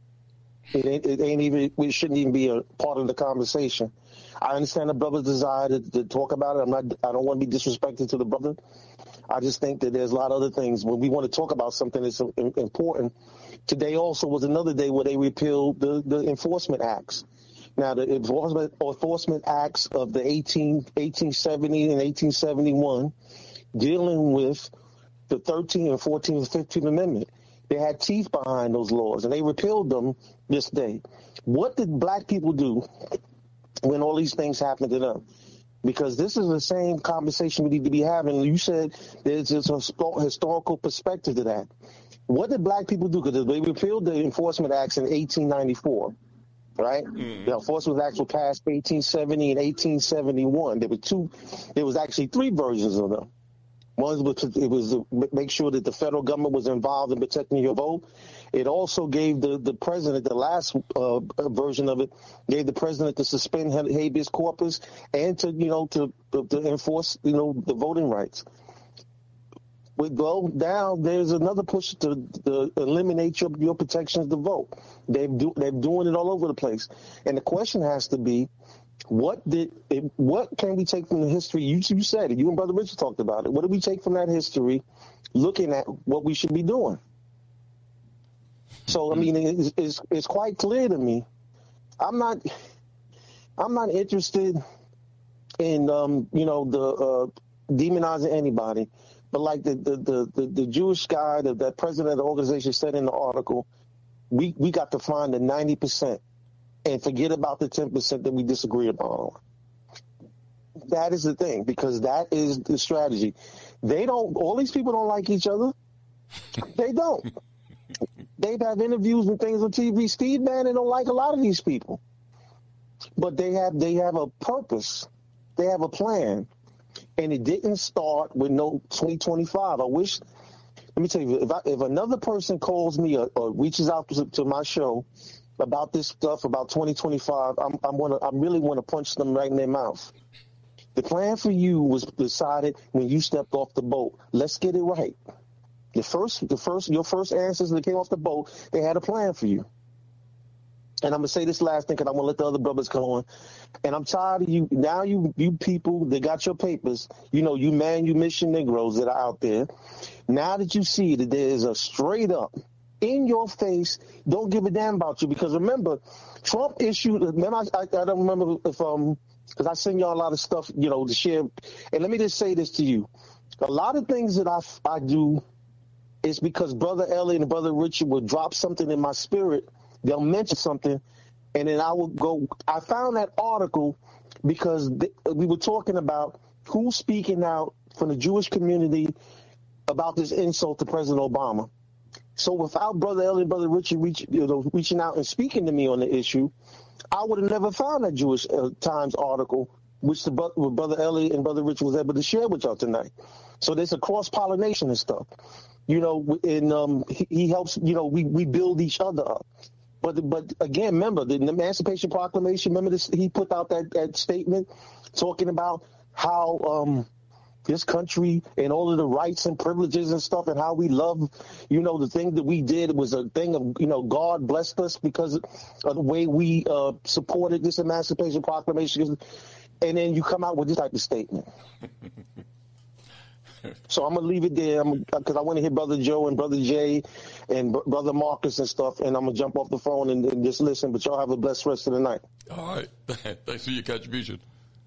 It shouldn't even be a part of the conversation. I understand the brother's desire to talk about it. I don't want to be disrespectful to the brother. I just think that there's a lot of other things. When we want to talk about something that's important, today also was another day where they repealed the enforcement acts. Now, the enforcement acts of the 1870 and 1871 dealing with the 13th and 14th and 15th Amendment. They had teeth behind those laws, and they repealed them this day. What did black people do when all these things happen to them. Because this is the same conversation we need to be having. You said there's a historical perspective to that. What did black people do? Because they repealed the Enforcement Acts in 1894, right? The Enforcement Acts were passed 1870 and 1871. There was actually three versions of them. One was to make sure that the federal government was involved in protecting your vote. It also gave the president, the last version of it, gave the president to suspend habeas corpus and to enforce, the voting rights. We go down, there's another push to eliminate your protections to vote. They're doing it all over the place. And the question has to be, what can we take from the history? You said it. You and Brother Richard talked about it. What do we take from that history, looking at what we should be doing? So I mean, it's quite clear to me. I'm not interested in demonizing anybody, but like the Jewish guy, that president of the organization said in the article, we got to find the 90%. And forget about the 10% that we disagree upon. That is the thing, because that is the strategy. All these people don't like each other. They don't. They have interviews and things on TV. Steve Bannon don't like a lot of these people. But they have a purpose. They have a plan. And it didn't start with no 2025. Let me tell you, if another person calls me or reaches out to my show about this stuff, about 2025, I really want to punch them right in their mouth. The plan for you was decided when you stepped off the boat. Let's get it right. Your first ancestors that came off the boat, they had a plan for you. And I'm going to say this last thing because I want to let the other brothers come on. And I'm tired of you. Now you people that got your papers, you manumission Negroes that are out there. Now that you see that there is a straight up, in your face, don't give a damn about you. Because remember, Trump issued, I don't remember if, because I send y'all a lot of stuff, to share. And let me just say this to you. A lot of things that I do is because Brother Elliot and Brother Richard will drop something in my spirit. They'll mention something, and then I will go. I found that article because we were talking about who's speaking out from the Jewish community about this insult to President Obama. So without Brother Elliot and Brother Richard reaching out and speaking to me on the issue, I would have never found that Jewish Times article, which Brother Elliot and Brother Richard was able to share with y'all tonight. So there's a cross-pollination and stuff. And he helps, we build each other up. But again, remember, the Emancipation Proclamation, remember this, he put out that statement talking about how this country and all of the rights and privileges and stuff and how we love, the thing that we did was a thing of, God blessed us because of the way we supported this Emancipation Proclamation. And then you come out with this type of statement. So I'm going to leave it there because I want to hear Brother Joe and Brother Jay and Brother Marcus and stuff, and I'm going to jump off the phone and just listen. But y'all have a blessed rest of the night. All right. Thanks for your contribution.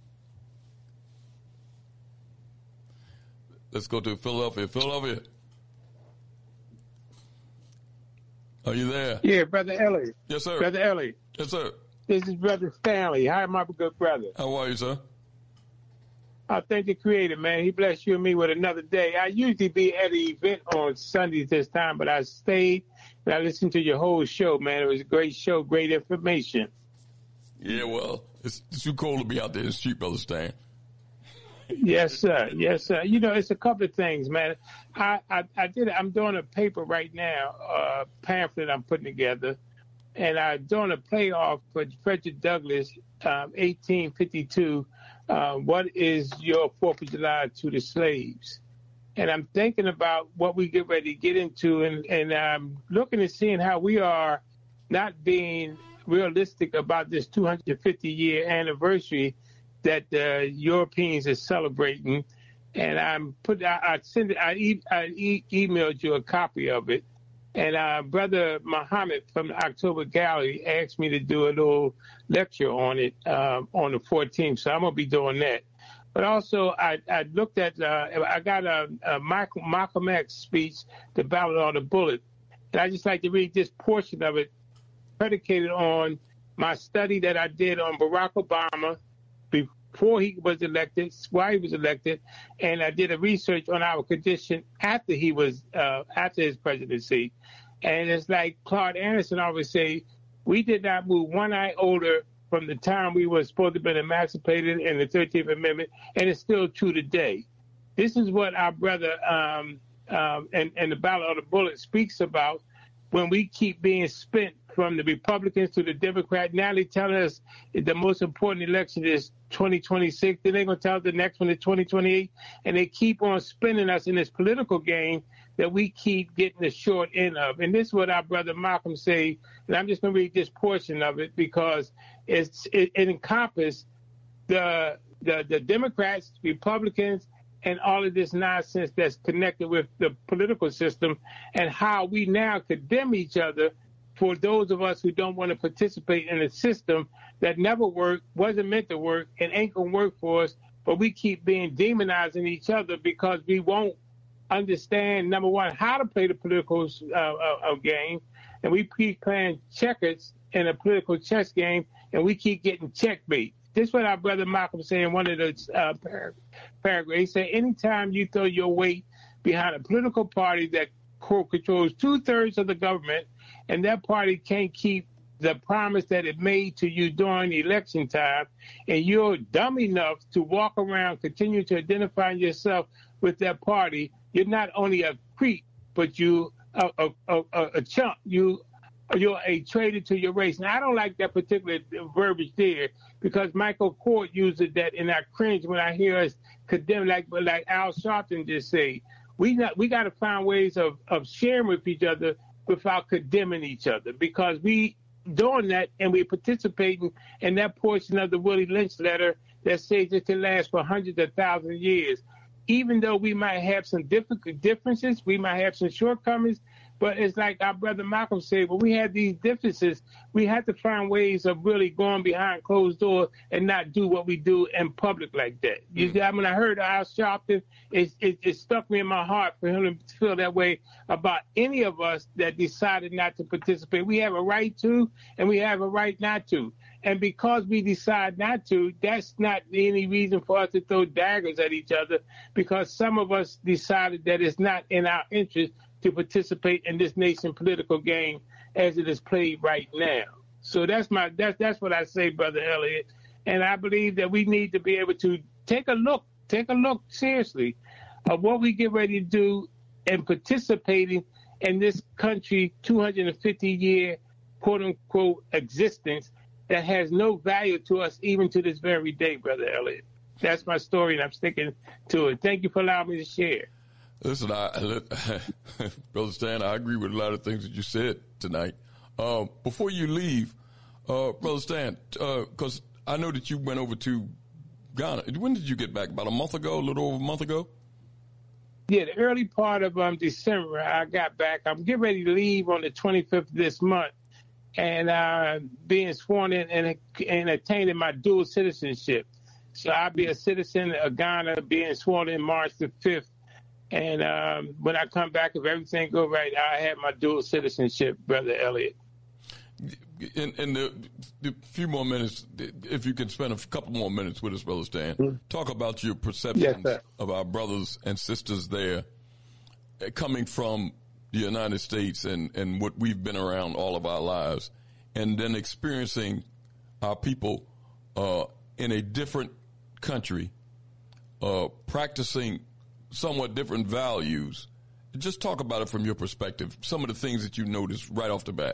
Let's go to Philadelphia. Philadelphia. Are you there? Yeah, Brother Ellie. Yes, sir. Brother Ellie. Yes, sir. This is Brother Stanley. Hi, my good brother. How are you, sir? I thank the Creator, man. He blessed you and me with another day. I usually be at the event on Sundays this time, but I stayed and I listened to your whole show, man. It was a great show, great information. Yeah, well, it's too cold to be out there in the street, Brother Stan. Yes, sir. Yes, sir. It's a couple of things, man. I'm doing a paper right now, a pamphlet I'm putting together, and I'm doing a playoff for Frederick Douglass, 1852. What is your 4th of July to the slaves? And I'm thinking about what we get ready to get into, and I'm looking and seeing how we are not being realistic about this 250-year anniversary that the Europeans are celebrating. And I emailed you a copy of it. And Brother Muhammad from the October Gallery asked me to do a little lecture on it on the 14th. So I'm going to be doing that. But also, I looked at, I got a Malcolm X speech, The Ballad on the Bullet. And I just like to read this portion of it, predicated on my study that I did on Barack Obama before he was elected, while he was elected, and I did a research on our condition after he was after his presidency. And it's like Claude Anderson always say, we did not move one iota from the time we were supposed to have been emancipated in the 13th Amendment, and it's still true today. This is what our brother and the Ballot of the Bullet speaks about when we keep being spent from the Republicans to the Democrats. Now they tell us the most important election is 2026. Then they're going to tell us the next one is 2028. And they keep on spinning us in this political game that we keep getting the short end of. And this is what our brother Malcolm say, and I'm just going to read this portion of it because it encompasses the Democrats, Republicans, and all of this nonsense that's connected with the political system and how we now condemn each other for those of us who don't want to participate in a system that never worked, wasn't meant to work, and ain't going to work for us, but we keep being demonizing each other because we won't understand, number one, how to play the political game, and we keep playing checkers in a political chess game, and we keep getting checkmate. This is what our brother Malcolm said in one of those paragraphs. He said, anytime you throw your weight behind a political party that controls 2/3 of the government, and that party can't keep the promise that it made to you during election time, and you're dumb enough to walk around, continue to identify yourself with that party, you're not only a creep, but you a chump. You're a traitor to your race. Now, I don't like that particular verbiage there because Michael Court uses that, and I cringe when I hear us condemn, like Al Sharpton just say. We got to find ways of sharing with each other without condemning each other, because we doing that and we're participating in that portion of the Willie Lynch letter that says it can last for hundreds of thousands of years. Even though we might have some differences, we might have some shortcomings, but it's like our brother Malcolm said, when we have these differences, we have to find ways of really going behind closed doors and not do what we do in public like that. When I heard Al Sharpton, it stuck me in my heart for him to feel that way about any of us that decided not to participate. We have a right to, and we have a right not to. And because we decide not to, that's not any reason for us to throw daggers at each other, because some of us decided that it's not in our interest to participate in this nation political game as it is played right now. So that's what I say, Brother Elliott. And I believe that we need to be able to take a look seriously of what we get ready to do and participating in this country 250-year quote-unquote existence that has no value to us even to this very day, Brother Elliott. That's my story, and I'm sticking to it. Thank you for allowing me to share. Listen, Brother Stan, I agree with a lot of things that you said tonight. Before you leave, Brother Stan, because I know that you went over to Ghana. When did you get back? About a month ago, a little over a month ago? Yeah, the early part of December, I got back. I'm getting ready to leave on the 25th of this month, and being sworn in and attaining my dual citizenship. So I'll be a citizen of Ghana, being sworn in March the 5th. And when I come back, if everything goes right, I have my dual citizenship, Brother Elliott. In the few more minutes, if you can spend a couple more minutes with us, Brother Stan, talk about your perceptions of our brothers and sisters there coming from the United States and what we've been around all of our lives, and then experiencing our people in a different country, practicing somewhat different values. Just talk about it from your perspective, some of the things that you noticed right off the bat.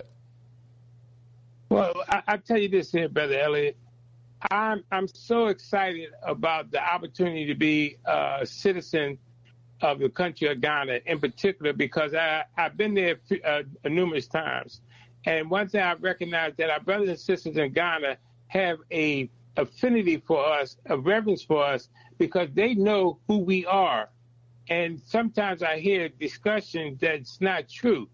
Well, I tell you this here, Brother Elliott. I'm so excited about the opportunity to be a citizen of the country of Ghana in particular, because I've been there numerous times. And one thing I've recognized that our brothers and sisters in Ghana have a affinity for us, a reverence for us, because they know who we are. And sometimes I hear discussion that's not true.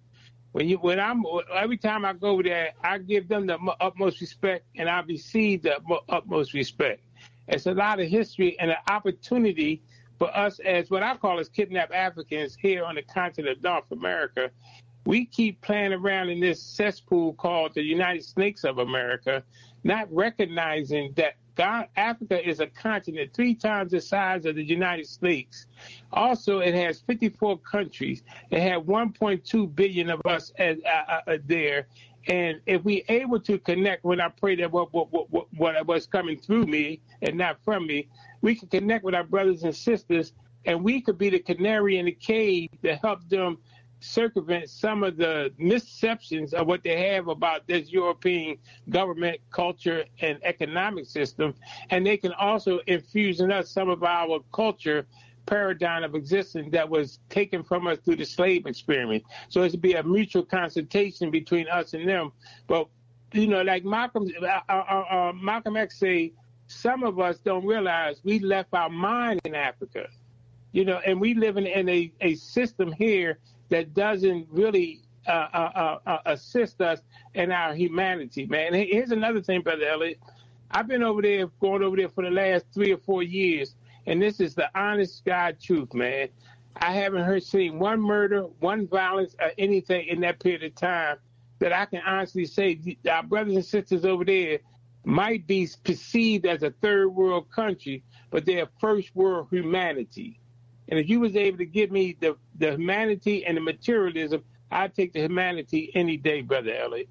Every time I go over there, I give them the utmost respect, and I receive the utmost respect. It's a lot of history and an opportunity for us as what I call as kidnapped Africans here on the continent of North America. we keep playing around in this cesspool called the United Snakes of America, not recognizing that Africa is a continent 3 times the size of the United States. Also, it has 54 countries. It had 1.2 billion of us there. And if we able to connect, when I pray that what was coming through me and not from me, we can connect with our brothers and sisters, and we could be the canary in the cave to help them circumvent some of the misconceptions of what they have about this European government, culture, and economic system. And they can also infuse in us some of our culture paradigm of existence that was taken from us through the slave experiment. So it should be a mutual consultation between us and them. But, you know, like Malcolm X say, some of us don't realize we left our mind in Africa, you know, and we live in a system here that doesn't really assist us in our humanity, man. And here's another thing, Brother Elliott. I've been going over there for the last 3 or 4 years, and this is the honest God truth, man. I haven't seen one murder, one violence, or anything in that period of time that I can honestly say our brothers and sisters over there might be perceived as a third world country, but they're first world humanity. And if you was able to give me the humanity and the materialism, I'd take the humanity any day, Brother Elliott.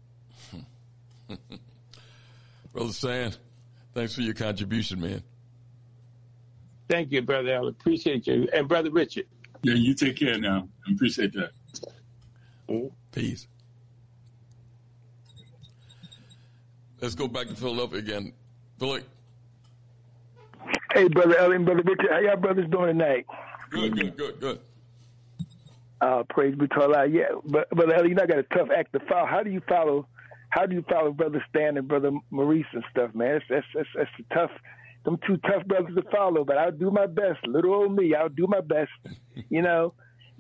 Brother Stan, thanks for your contribution, man. Thank you, Brother Elliott. Appreciate you. And Brother Richard. Yeah, you take care now. I appreciate that. Peace. Let's go back to Philadelphia again. Philip. Hey, Brother Elliott and Brother Richard. How y'all brothers doing tonight? Good. Praise be to Allah. Yeah, but Brother Elliott, you know, I got a tough act to follow. How do you follow Brother Stan and Brother Maurice and stuff, man? That's tough. Them 2 tough brothers to follow, but I'll do my best. Little old me, I'll do my best. You know,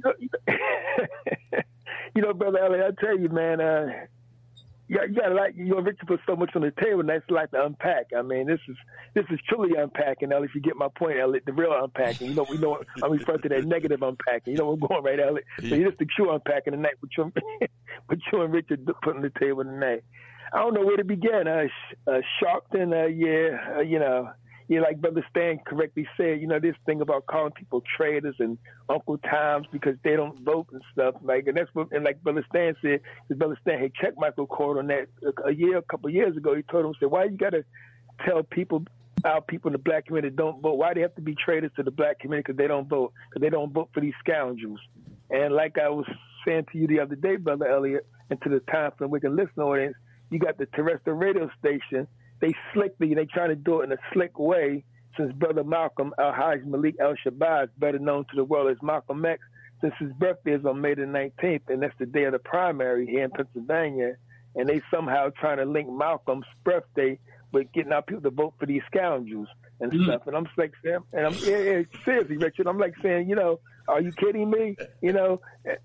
Brother Elliott, I tell you, man. You got a lot. Richard put so much on the table, and that's like to unpack. I mean, this is truly unpacking, Elliott. If you get my point, Elliott, the real unpacking. You know, we know I'm referring to that negative unpacking. You know where I'm going, right, Elliott? Yeah. So it's the true unpacking tonight, what you and Richard put on the table tonight. I don't know where to begin. Sharpton, you know. Yeah, like Brother Stan correctly said, you know, this thing about calling people traitors and Uncle Toms because they don't vote and stuff. Like, and that's what, and like Brother Stan said, because Brother Stan had checked Michael Court on that a couple of years ago. He told him, said, why you got to tell our people in the black community don't vote? Why they have to be traitors to the black community because they don't vote? Because they don't vote for these scoundrels. And like I was saying to you the other day, Brother Elliott, and to the Time for the Wicked Listener audience, you got the terrestrial radio station. They trying to do it in a slick way since Brother Malcolm Al-Hajj Malik Al-Shabazz, better known to the world as Malcolm X, since his birthday is on May the 19th, and that's the day of the primary here in Pennsylvania, and they somehow trying to link Malcolm's birthday with getting our people to vote for these scoundrels and stuff. And I'm like, Sam, and I'm seriously, Richard, I'm like saying, you know, are you kidding me? You know,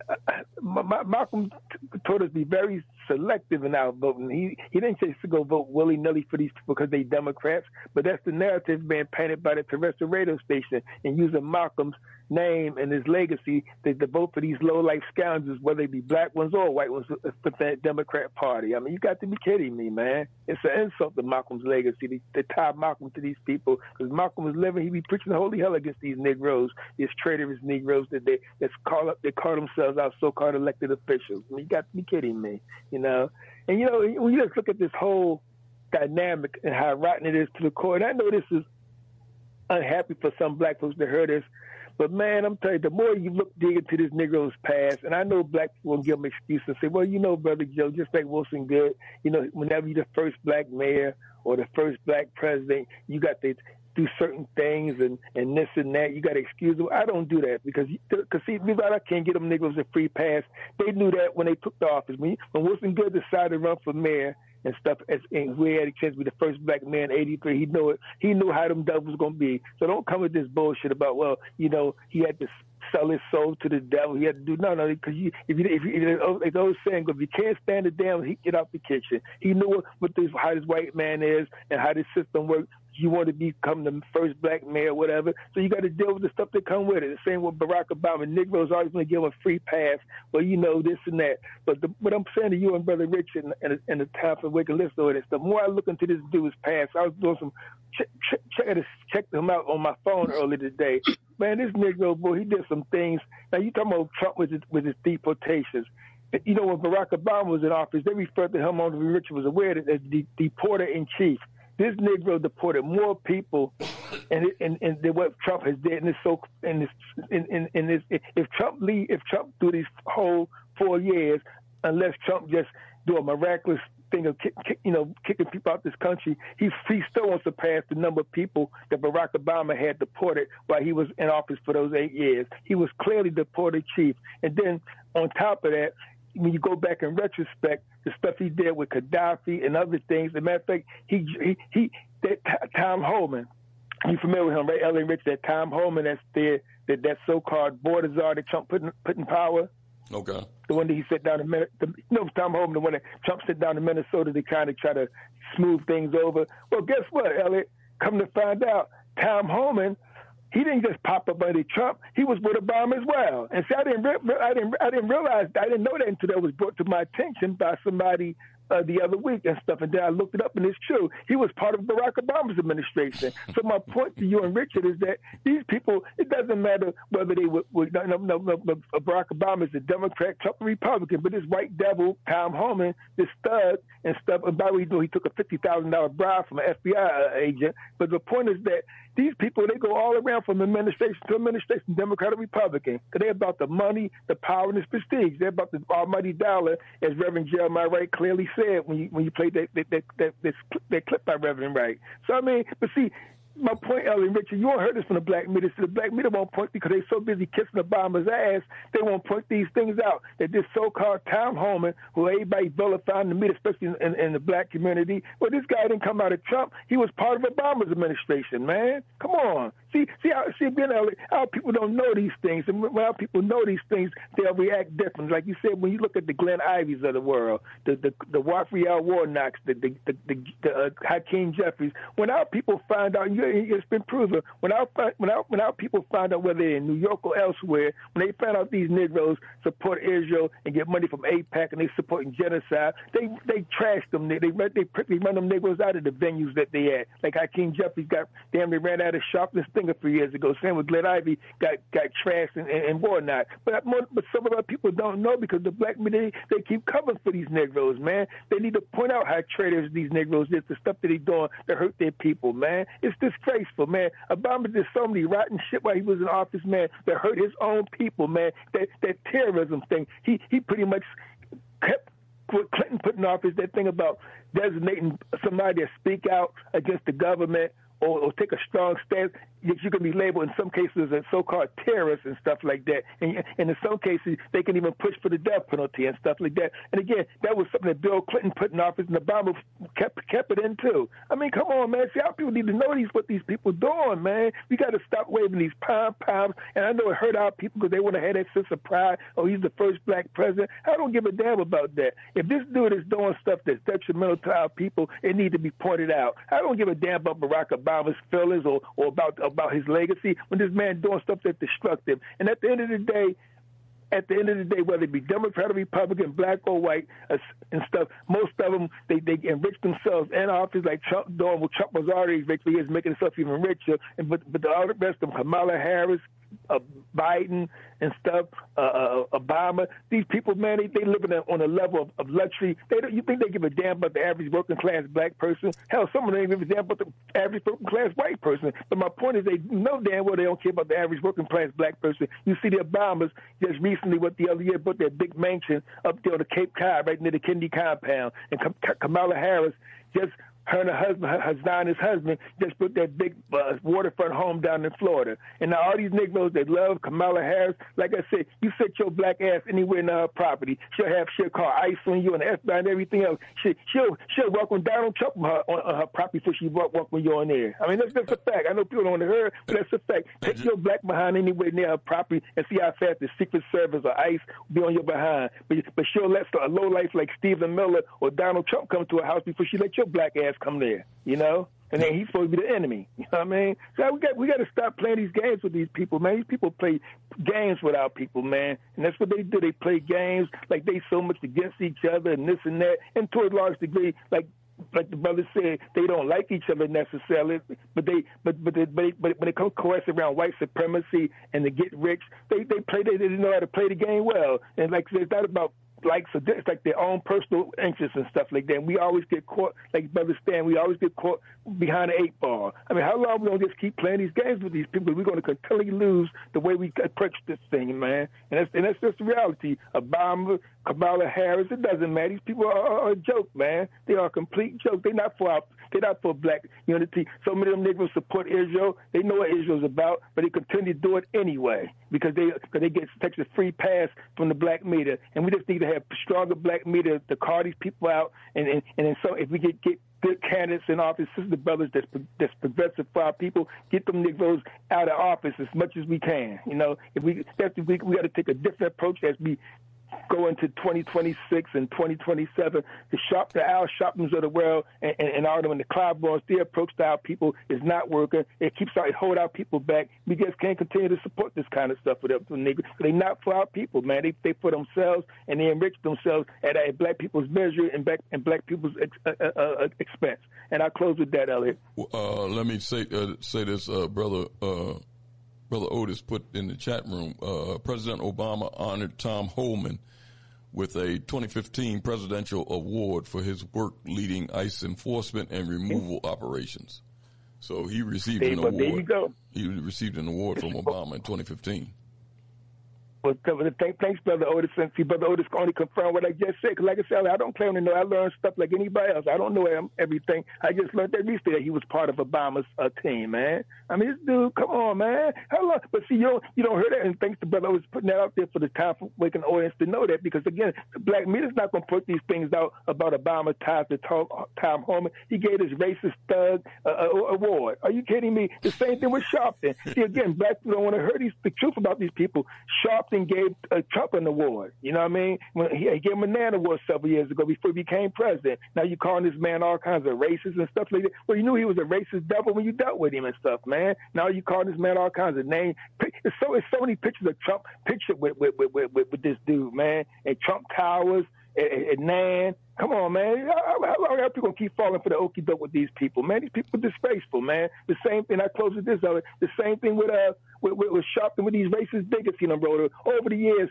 Malcolm told us to be very selective in our voting. He didn't say to go vote willy-nilly for these people because they Democrats, but that's the narrative being painted by the terrestrial radio station and using Malcolm's name and his legacy to vote for these low-life scoundrels, whether they be black ones or white ones, for that Democrat Party. I mean, you got to be kidding me, man. It's an insult to Malcolm's legacy to tie Malcolm to these people, because Malcolm was living, he be preaching holy hell against these Negroes, these traitorous Negroes they call themselves our so-called elected officials. I mean, you got to be kidding me, you know. And, you know, when you just look at this whole dynamic and how rotten it is to the core, and I know this is unhappy for some black folks to hear this, but, man, I'm telling you, the more you dig into this Negro's past, and I know black people will give them excuse and say, well, you know, Brother Joe, just like Wilson Good, you know, whenever you're the first black mayor or the first black president, you got to do certain things and this and that. You got to excuse them. I don't do that because see, I can't get them Negroes a free pass. They knew that when they took the office. When Wilson Good decided to run for mayor and stuff, and we had a chance to be the first black man in '83, he knew it. He knew how them devils was going to be. So don't come with this bullshit about, well, you know, he had to sell his soul to the devil. He had to do because if those saying, if you can't stand the damn heat, get out the kitchen. He knew how this white man is and how this system works. You want to become the first black mayor, whatever. So you got to deal with the stuff that come with it. The same with Barack Obama. Negroes always want to give him a free pass. Well, this and that. But what I'm saying to you and Brother Richard and the Time for Waking listener is, the more I look into this dude's past, I was doing some check him out on my phone earlier today. Man, this Negro boy, he did some things. Now you talking about Trump with his deportations. When Barack Obama was in office, they referred to him, on Richard was aware, as the deporter in chief. This Negro deported more people, and than what Trump has did. If Trump do these whole 4 years, unless Trump just do a miraculous thing of kicking people out this country, he still won't surpass the number of people that Barack Obama had deported while he was in office for those 8 years. He was clearly deported chief, and then on top of that, when you go back in retrospect, the stuff he did with Gaddafi and other things. As a matter of fact, Tom Homan, you familiar with him, right? Ellie Rich, that Tom Homan that's there, that so-called border czar that Trump put in power. Okay. The one that he sat down in Tom Homan, the one that Trump sat down in Minnesota to kind of try to smooth things over. Well, guess what, Elliot? Come to find out, Tom Homan, he didn't just pop up under Trump. He was with Obama as well. And see, I didn't realize, I didn't know that until that was brought to my attention by somebody the other week and stuff. And then I looked it up, and it's true. He was part of Barack Obama's administration. So my point to you and Richard is that these people, it doesn't matter whether they were Barack Obama is a Democrat, Trump a Republican, but this white devil, Tom Homan, this stud and stuff, and by the way, he took a $50,000 bribe from an FBI agent. But the point is that these people, they go all around from administration to administration, Democrat or Republican, because they're about the money, the power, and the prestige. They're about the almighty dollar, as Reverend Jeremiah Wright clearly said when you played that clip by Reverend Wright. So, I mean, but see, my point, Ellie Richard, you won't heard this from the black media. So the black media won't point because they're so busy kissing Obama's ass, they won't point these things out. That this so-called Tom Homan, who everybody vilifying the media, especially in the black community, well, this guy didn't come out of Trump. He was part of Obama's administration, man. Come on. See, again, our people don't know these things, and when our people know these things, they'll react different. Like you said, when you look at the Glenn Ivies of the world, the Raphael Warnocks, the Hakeem Jeffries, when our people find out, it's been proven, when our people find out, whether in New York or elsewhere, when they find out these Negroes support Israel and get money from AIPAC and they supporting genocide, they trash them. They run them Negroes out of the venues that they at. Like Hakeem Jeffries they ran out of sharpness a few years ago. Same with Glenn Ivy got trashed and whatnot. But some of our people don't know because the black media, they keep covering for these Negroes, man. They need to point out how traitors these Negroes is, the stuff that he's doing to hurt their people, man. It's disgraceful, man. Obama did so many rotten shit while he was in office, man, that hurt his own people, man. That terrorism thing, he pretty much kept what Clinton put in office, that thing about designating somebody to speak out against the government or take a strong stance, you can be labeled in some cases as so-called terrorists and stuff like that. And in some cases, they can even push for the death penalty and stuff like that. And again, that was something that Bill Clinton put in office, and Obama kept it in too. I mean, come on, man. See, our people need to know what these people doing, man. We got to stop waving these pom-poms. And I know it hurt our people because they want to have that sense of pride. Oh, he's the first black president. I don't give a damn about that. If this dude is doing stuff that's detrimental to our people, it needs to be pointed out. I don't give a damn about Barack Obama's feelings or about his legacy when this man doing stuff that's destructive. And at the end of the day, whether it be Democrat or Republican, black or white, and stuff, most of them, they enrich themselves in office like Trump doing. Well, Trump was already rich, but he is making himself even richer. But all the rest of them, Kamala Harris, Biden and stuff, Obama, these people, man, they living on a level of luxury. You think they give a damn about the average working class black person? Hell, some of them give a damn about the average working class white person. But my point is, they know damn well they don't care about the average working class black person. You see the Obamas just recently, the other year, bought that big mansion up there on the Cape Cod, right near the Kennedy compound, and Kamala Harris just her and her husband, her Zionist husband, just put that big waterfront home down in Florida. And now all these Negroes that love Kamala Harris, like I said, you set your black ass anywhere in her property, she'll call ICE on you and the FBI and everything else. She'll welcome Donald Trump on her property before she welcome you on there. I mean, that's a fact. I know people don't want to hear it, but that's a fact. Take your black behind anywhere near her property and see how fast the Secret Service or ICE will be on your behind. But she'll let a lowlife like Stephen Miller or Donald Trump come to her house before she let your black ass come there, you know? And then he's supposed to be the enemy. You know what I mean? So we got to stop playing these games with these people, man. These people play games with our people, man. And that's what they do. They play games like they so much against each other and this and that. And to a large degree, like the brother said, they don't like each other necessarily, but when it comes coercive around white supremacy and to get rich, they know how to play the game well. And like I said, it's not about likes or it's like their own personal interests and stuff like that. And we always get caught, like Brother Stan, we always get caught behind the 8-ball. I mean, how long are we going to just keep playing these games with these people? We're going to continually lose the way we approach this thing, man. And that's just the reality. Obama, Kamala Harris, it doesn't matter. These people are a joke, man. They are a complete joke. They're not for black unity. So many of them Negroes support Israel. They know what Israel's about, but they continue to do it anyway because they get such a free pass from the black media. And we just need to have stronger black media to call these people out. And so if we get good candidates in office, sister brothers that's progressive for our people, get them Negroes out of office as much as we can. You know, we got to take a different approach as we go into 2026 and 2027 the Al Sharptons of the world and all them and the Clyburns, their approach to our people is not working. It hold our people back. We just can't continue to support this kind of stuff with them niggas. They're not for our people, man. They for themselves and they enrich themselves at black people's measure and black people's expense. And I close with that, Elliot. Let me say this, brother. Brother Otis put in the chat room, President Obama honored Tom Homan with a 2015 presidential award for his work leading ICE enforcement and removal operations. So he received an award. There you go. He received an award from Obama in 2015. Well, thanks, Brother Otis. And see, Brother Otis can only confirm what I just said. Because like I said, I don't claim to know. I learned stuff like anybody else. I don't know everything. I just learned that recently that he was part of Obama's team, man. I mean, this dude, come on, man. How long? But see, you don't hear that. And thanks to Brother Otis putting that out there for the Time for Waking audience to know that. Because, again, the black media's not going to put these things out about Obama ties to Tom Homan. He gave his racist thug award. Are you kidding me? The same thing with Sharpton. See, again, black people don't want to hear the truth about these people. Sharpton gave Trump an award. You know what I mean? When he gave him a NAN award several years ago before he became president. Now you calling this man all kinds of racist and stuff like that. Well, you knew he was a racist devil when you dealt with him and stuff, man. Now you calling this man all kinds of names. It's so many pictures of Trump pictured with this dude, man. And Trump Towers and NAN. Come on, man. How long are people going to keep falling for the okie doke with these people, man? These people are disgraceful, man. The same thing, I close with this, the same thing with Sharpton, with these racist bigots, you know, bro. Over the years,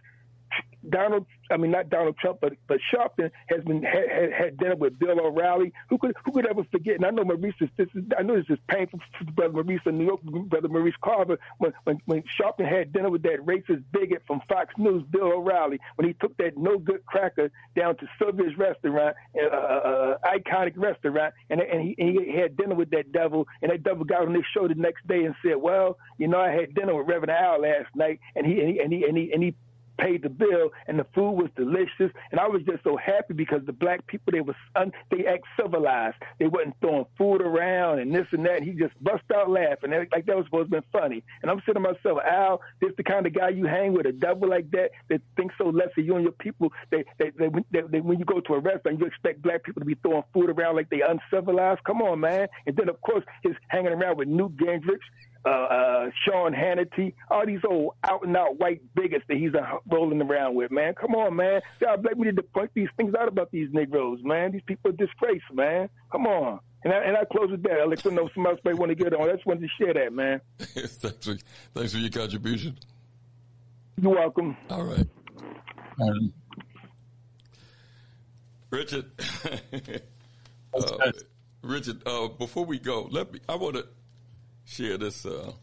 not Donald Trump, but Sharpton has had dinner with Bill O'Reilly. Who could ever forget? And I know I know this is painful for Brother Maurice in New York, Brother Maurice Carver, when Sharpton had dinner with that racist bigot from Fox News, Bill O'Reilly, when he took that no good cracker down to Sylvia's restaurant, iconic restaurant, and he had dinner with that devil, and that devil got on his show the next day and said, "Well, you know, I had dinner with Reverend Al last night, and he paid the bill, and the food was delicious, and I was just so happy because the black people, they act civilized. They wasn't throwing food around and this and that, and he just bust out laughing like that was supposed to be funny. And I'm saying to myself, Al, this the kind of guy you hang with, a devil like that thinks so less of you and your people. They when you go to a restaurant, you expect black people to be throwing food around like they uncivilized. Come on, man. And then of course he's hanging around with Newt Gingrich, Sean Hannity, all these old out-and-out white bigots that he's rolling around with, man. Come on, man. God, black, we need to point these things out about these Negroes, man. These people are disgraced, man. Come on. And I close with that. I'll let you know somebody else may want to get on. I just wanted to share that, man. Thanks for your contribution. You're welcome. All right. Richard. Richard, before we go, I want to share this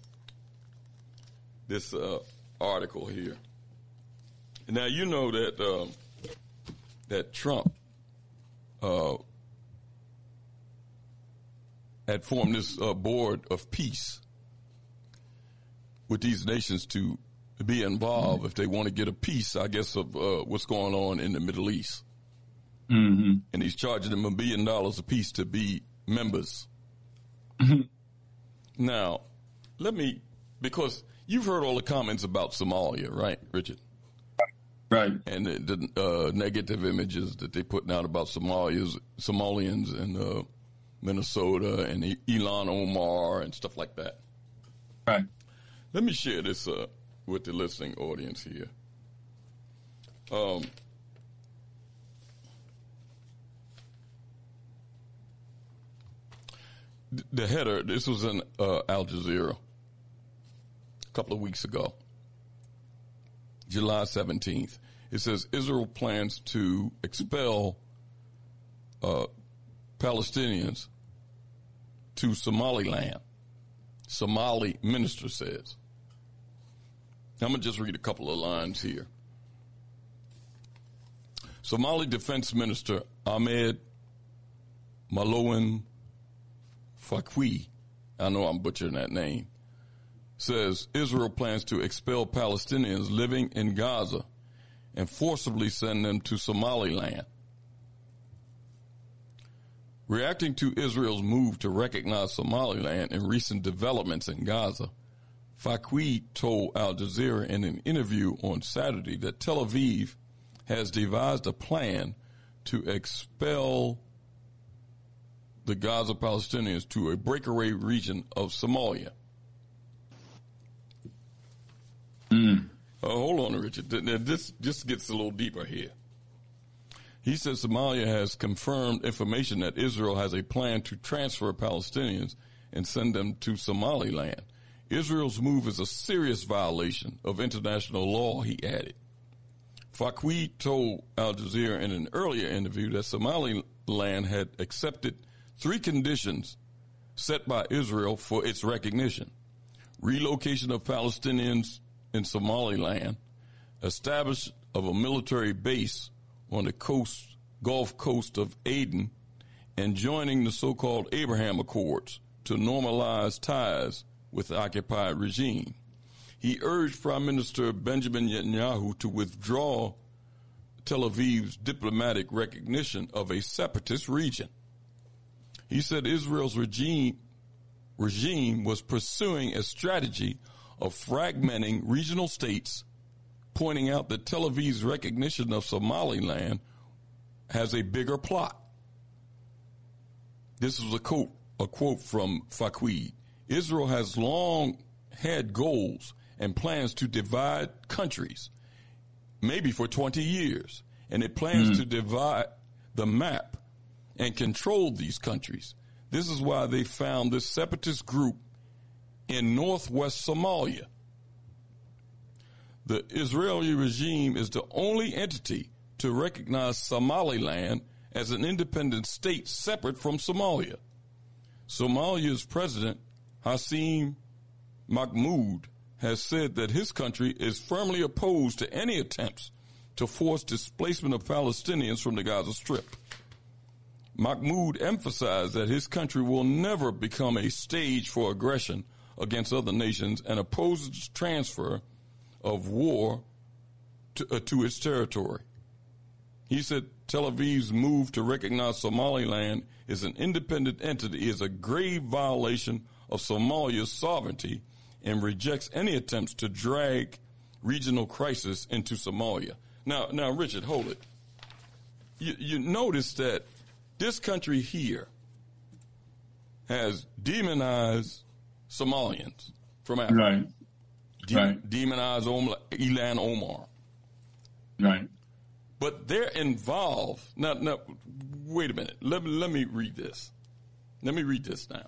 article here. Now you know that that Trump had formed this board of peace with these nations to be involved if they want to get a piece, I guess, of what's going on in the Middle East. Mm-hmm. And he's charging them $1 billion a piece to be members. Mm-hmm. Now, because you've heard all the comments about Somalia, right, Richard? Right. And the negative images that they're putting out about Somalians in Minnesota and Ilhan Omar and stuff like that. Right. Let me share this with the listening audience here. The header, this was in Al Jazeera a couple of weeks ago, July 17th. It says Israel plans to expel Palestinians to Somaliland. Somali minister says. I'm going to just read a couple of lines here. Somali Defense Minister Ahmed Malowan Fakwi, I know I'm butchering that name, says Israel plans to expel Palestinians living in Gaza and forcibly send them to Somaliland. Reacting to Israel's move to recognize Somaliland and recent developments in Gaza, Fakwi told Al Jazeera in an interview on Saturday that Tel Aviv has devised a plan to expel the Gaza Palestinians to a breakaway region of Somalia. Hold on, Richard. This just gets a little deeper here. He says Somalia has confirmed information that Israel has a plan to transfer Palestinians and send them to Somaliland. Israel's move is a serious violation of international law, he added. Fakwi told Al Jazeera in an earlier interview that Somaliland had accepted 3 conditions set by Israel for its recognition: relocation of Palestinians in Somaliland, establishment of a military base on the Gulf coast of Aden, and joining the so-called Abraham Accords to normalize ties with the occupied regime. He urged Prime Minister Benjamin Netanyahu to withdraw Tel Aviv's diplomatic recognition of a separatist region. He said Israel's regime was pursuing a strategy of fragmenting regional states, pointing out that Tel Aviv's recognition of Somaliland has a bigger plot. This was a quote from Fakwi. Israel has long had goals and plans to divide countries, maybe for 20 years, and it plans to divide the map and control these countries. This is why they found this separatist group in northwest Somalia. The Israeli regime is the only entity to recognize Somaliland as an independent state separate from Somalia. Somalia's president, Hassan Mahmoud, has said that his country is firmly opposed to any attempts to force displacement of Palestinians from the Gaza Strip. Mahmoud emphasized that his country will never become a stage for aggression against other nations and opposes transfer of war to its territory. He said Tel Aviv's move to recognize Somaliland as an independent entity is a grave violation of Somalia's sovereignty and rejects any attempts to drag regional crisis into Somalia. Now, Richard, hold it. You notice that this country here has demonized Somalians from Africa. Right. Demonized Ilhan Omar. Right. But they're involved. Now, wait a minute. Let me read this. Let me read this now.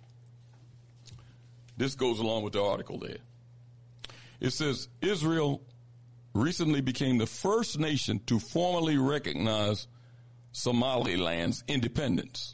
This goes along with the article there. It says, Israel recently became the first nation to formally recognize Somaliland's independence.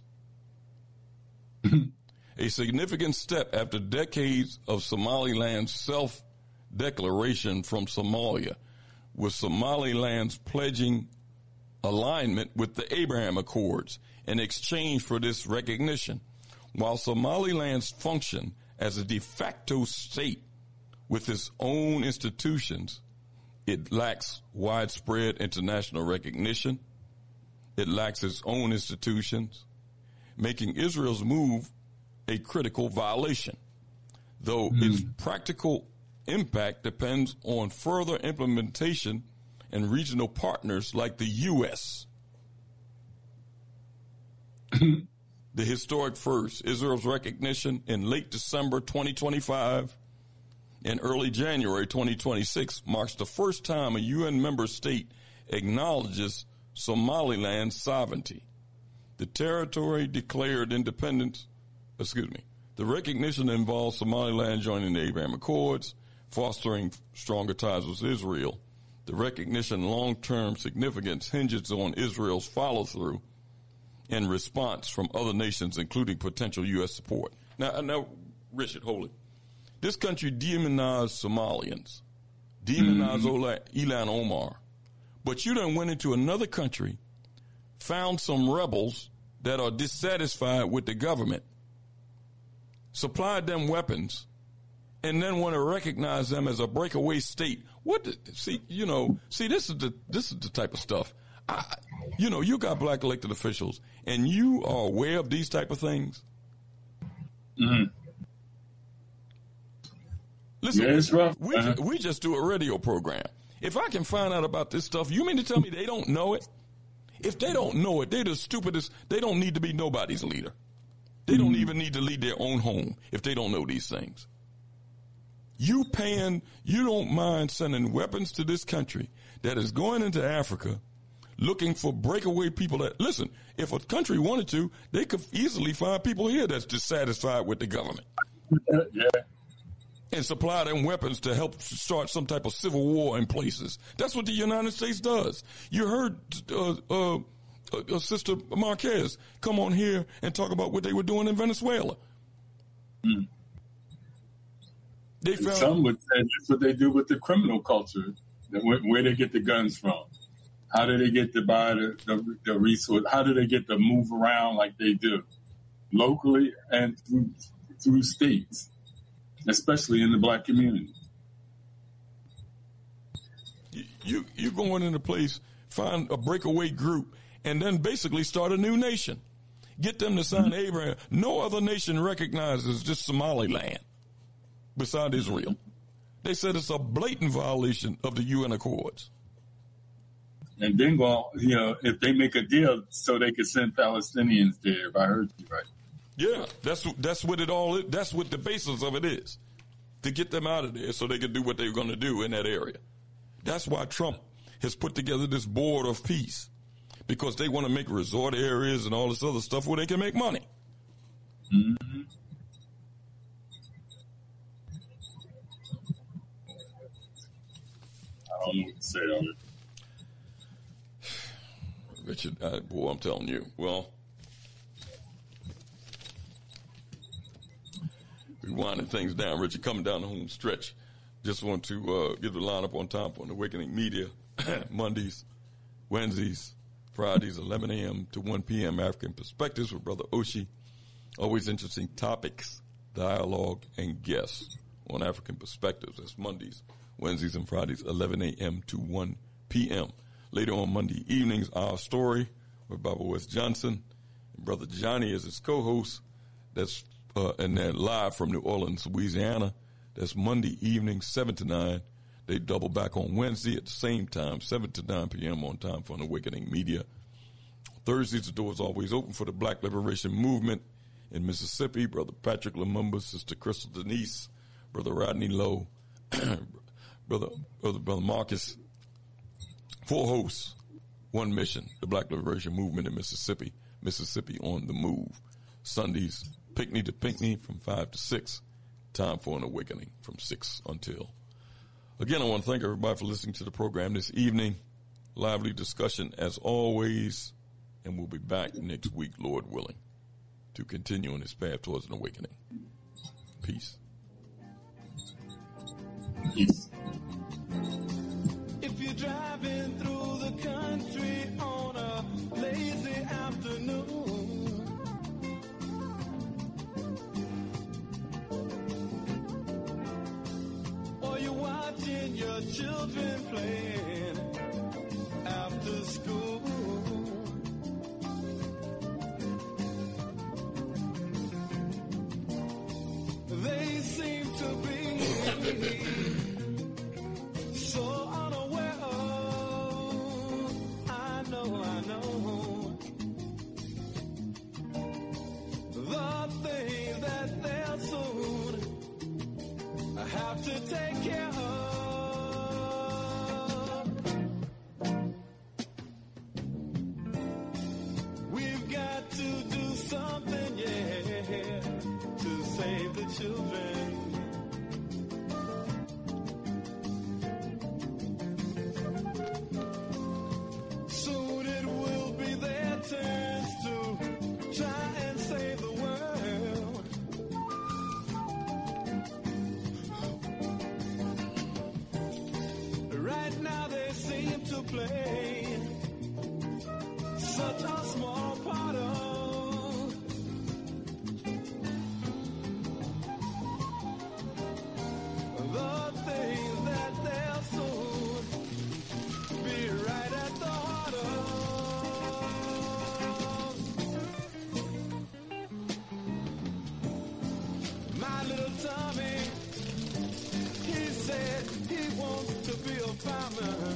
A significant step after decades of Somaliland's self-declaration from Somalia, with Somaliland's pledging alignment with the Abraham Accords in exchange for this recognition. While Somaliland's function as a de facto state with its own institutions, it lacks widespread international recognition. It lacks its own institutions, making Israel's move a critical violation, though its practical impact depends on further implementation and regional partners like the U.S. The historic first, Israel's recognition in late December 2025 and early January 2026 marks the first time a UN member state acknowledges Somaliland's sovereignty. The territory declared independence, the recognition involves Somaliland joining the Abraham Accords, fostering stronger ties with Israel. The recognition long-term significance hinges on Israel's follow-through and response from other nations, including potential U.S. support. Now, Richard, hold it. This country demonized Somalians, demonized Ilhan Omar, but you done went into another country, found some rebels that are dissatisfied with the government, supplied them weapons, and then want to recognize them as a breakaway state. This is the type of stuff. You got black elected officials, and you are aware of these type of things. Mm-hmm. Listen, yeah, it's rough. We just do a radio program. If I can find out about this stuff, you mean to tell me they don't know it? If they don't know it, they're the stupidest. They don't need to be nobody's leader. They don't even need to lead their own home if they don't know these things. You don't mind sending weapons to this country that is going into Africa looking for breakaway people that, listen, if a country wanted to, they could easily find people here that's dissatisfied with the government. Yeah. And supply them weapons to help start some type of civil war in places. That's what the United States does. You heard Sister Marquez come on here and talk about what they were doing in Venezuela. Mm. They found some would say that's what they do with the criminal culture, where they get the guns from. How do they get to buy the resource? How do they get to move around like they do, locally and through states? Especially in the black community. You go in a place, find a breakaway group, and then basically start a new nation. Get them to sign Abraham. No other nation recognizes just Somaliland beside Israel. They said it's a blatant violation of the UN Accords. And then if they make a deal so they can send Palestinians there, if I heard you right. Yeah, that's what it all is. That's what the basis of it is, to get them out of there so they can do what they're going to do in that area. That's why Trump has put together this board of peace, because they want to make resort areas and all this other stuff where they can make money. Mm-hmm. I don't know what to say on it. Richard, I'm telling you, well, we're winding things down. Richard, coming down the home stretch. Just want to give the lineup on Time for an Awakening Media. Mondays, Wednesdays, Fridays, 11 a.m. to 1 p.m. African Perspectives with Brother Oshi. Always interesting topics, dialogue, and guests on African Perspectives. That's Mondays, Wednesdays, and Fridays, 11 a.m. to 1 p.m. Later on Monday evenings, Our Story with Baba West Johnson. And Brother Johnny is his co-host. That's and they're live from New Orleans, Louisiana. That's Monday evening, 7 to 9. They double back on Wednesday at the same time, 7 to 9 p.m. on Time for an Awakening Media. Thursdays, the door is always open for the Black Liberation Movement in Mississippi. Brother Patrick Lumumba, Sister Crystal Denise, Brother Rodney Lowe, Brother Marcus. 4 hosts, 1 mission, the Black Liberation Movement in Mississippi, Mississippi on the Move. Sundays, Pinckney to Pinckney from 5 to 6. Time for an Awakening from 6 until. Again, I want to thank everybody for listening to the program this evening. Lively discussion as always, and we'll be back next week, Lord willing, to continue on this path towards an awakening. Peace. Peace. If you're driving through the country on a lazy afternoon, children playing after school. They seem to be so unaware of, I know, the things that they'll soon have to take care of. We've got to do something, yeah, to save the children. Soon it will be their turns to try and save the world. Right now they seem to play such a small part of the things that they'll soon be right at the heart of. My little Tommy, he said he wants to be a fireman.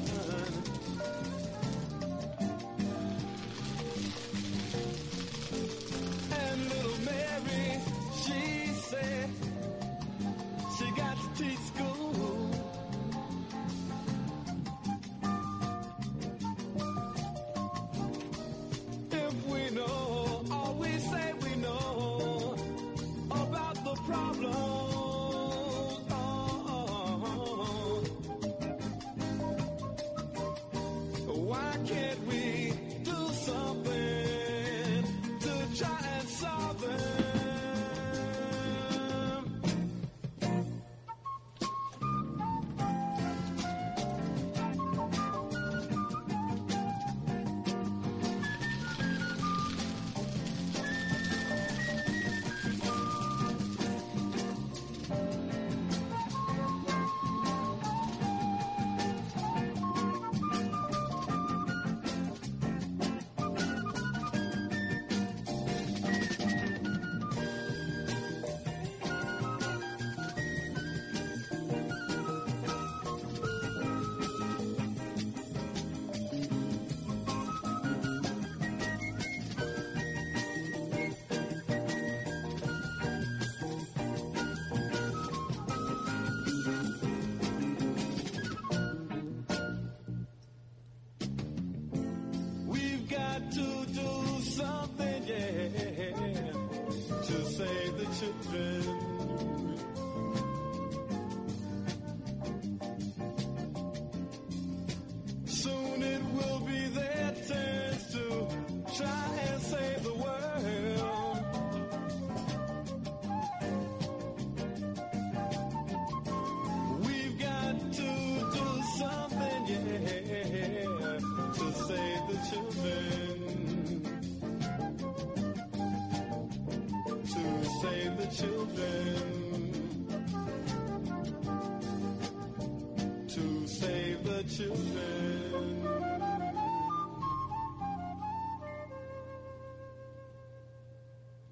And little Mary, she said she got to teach school. If we know, all we say we know about the problem, why can't we do something to try and solve them? We've got to do something, yeah, to save the children. Soon it will be their turns to try and save the world. We've got to do something, yeah, to save the children. To save the children. To save the children.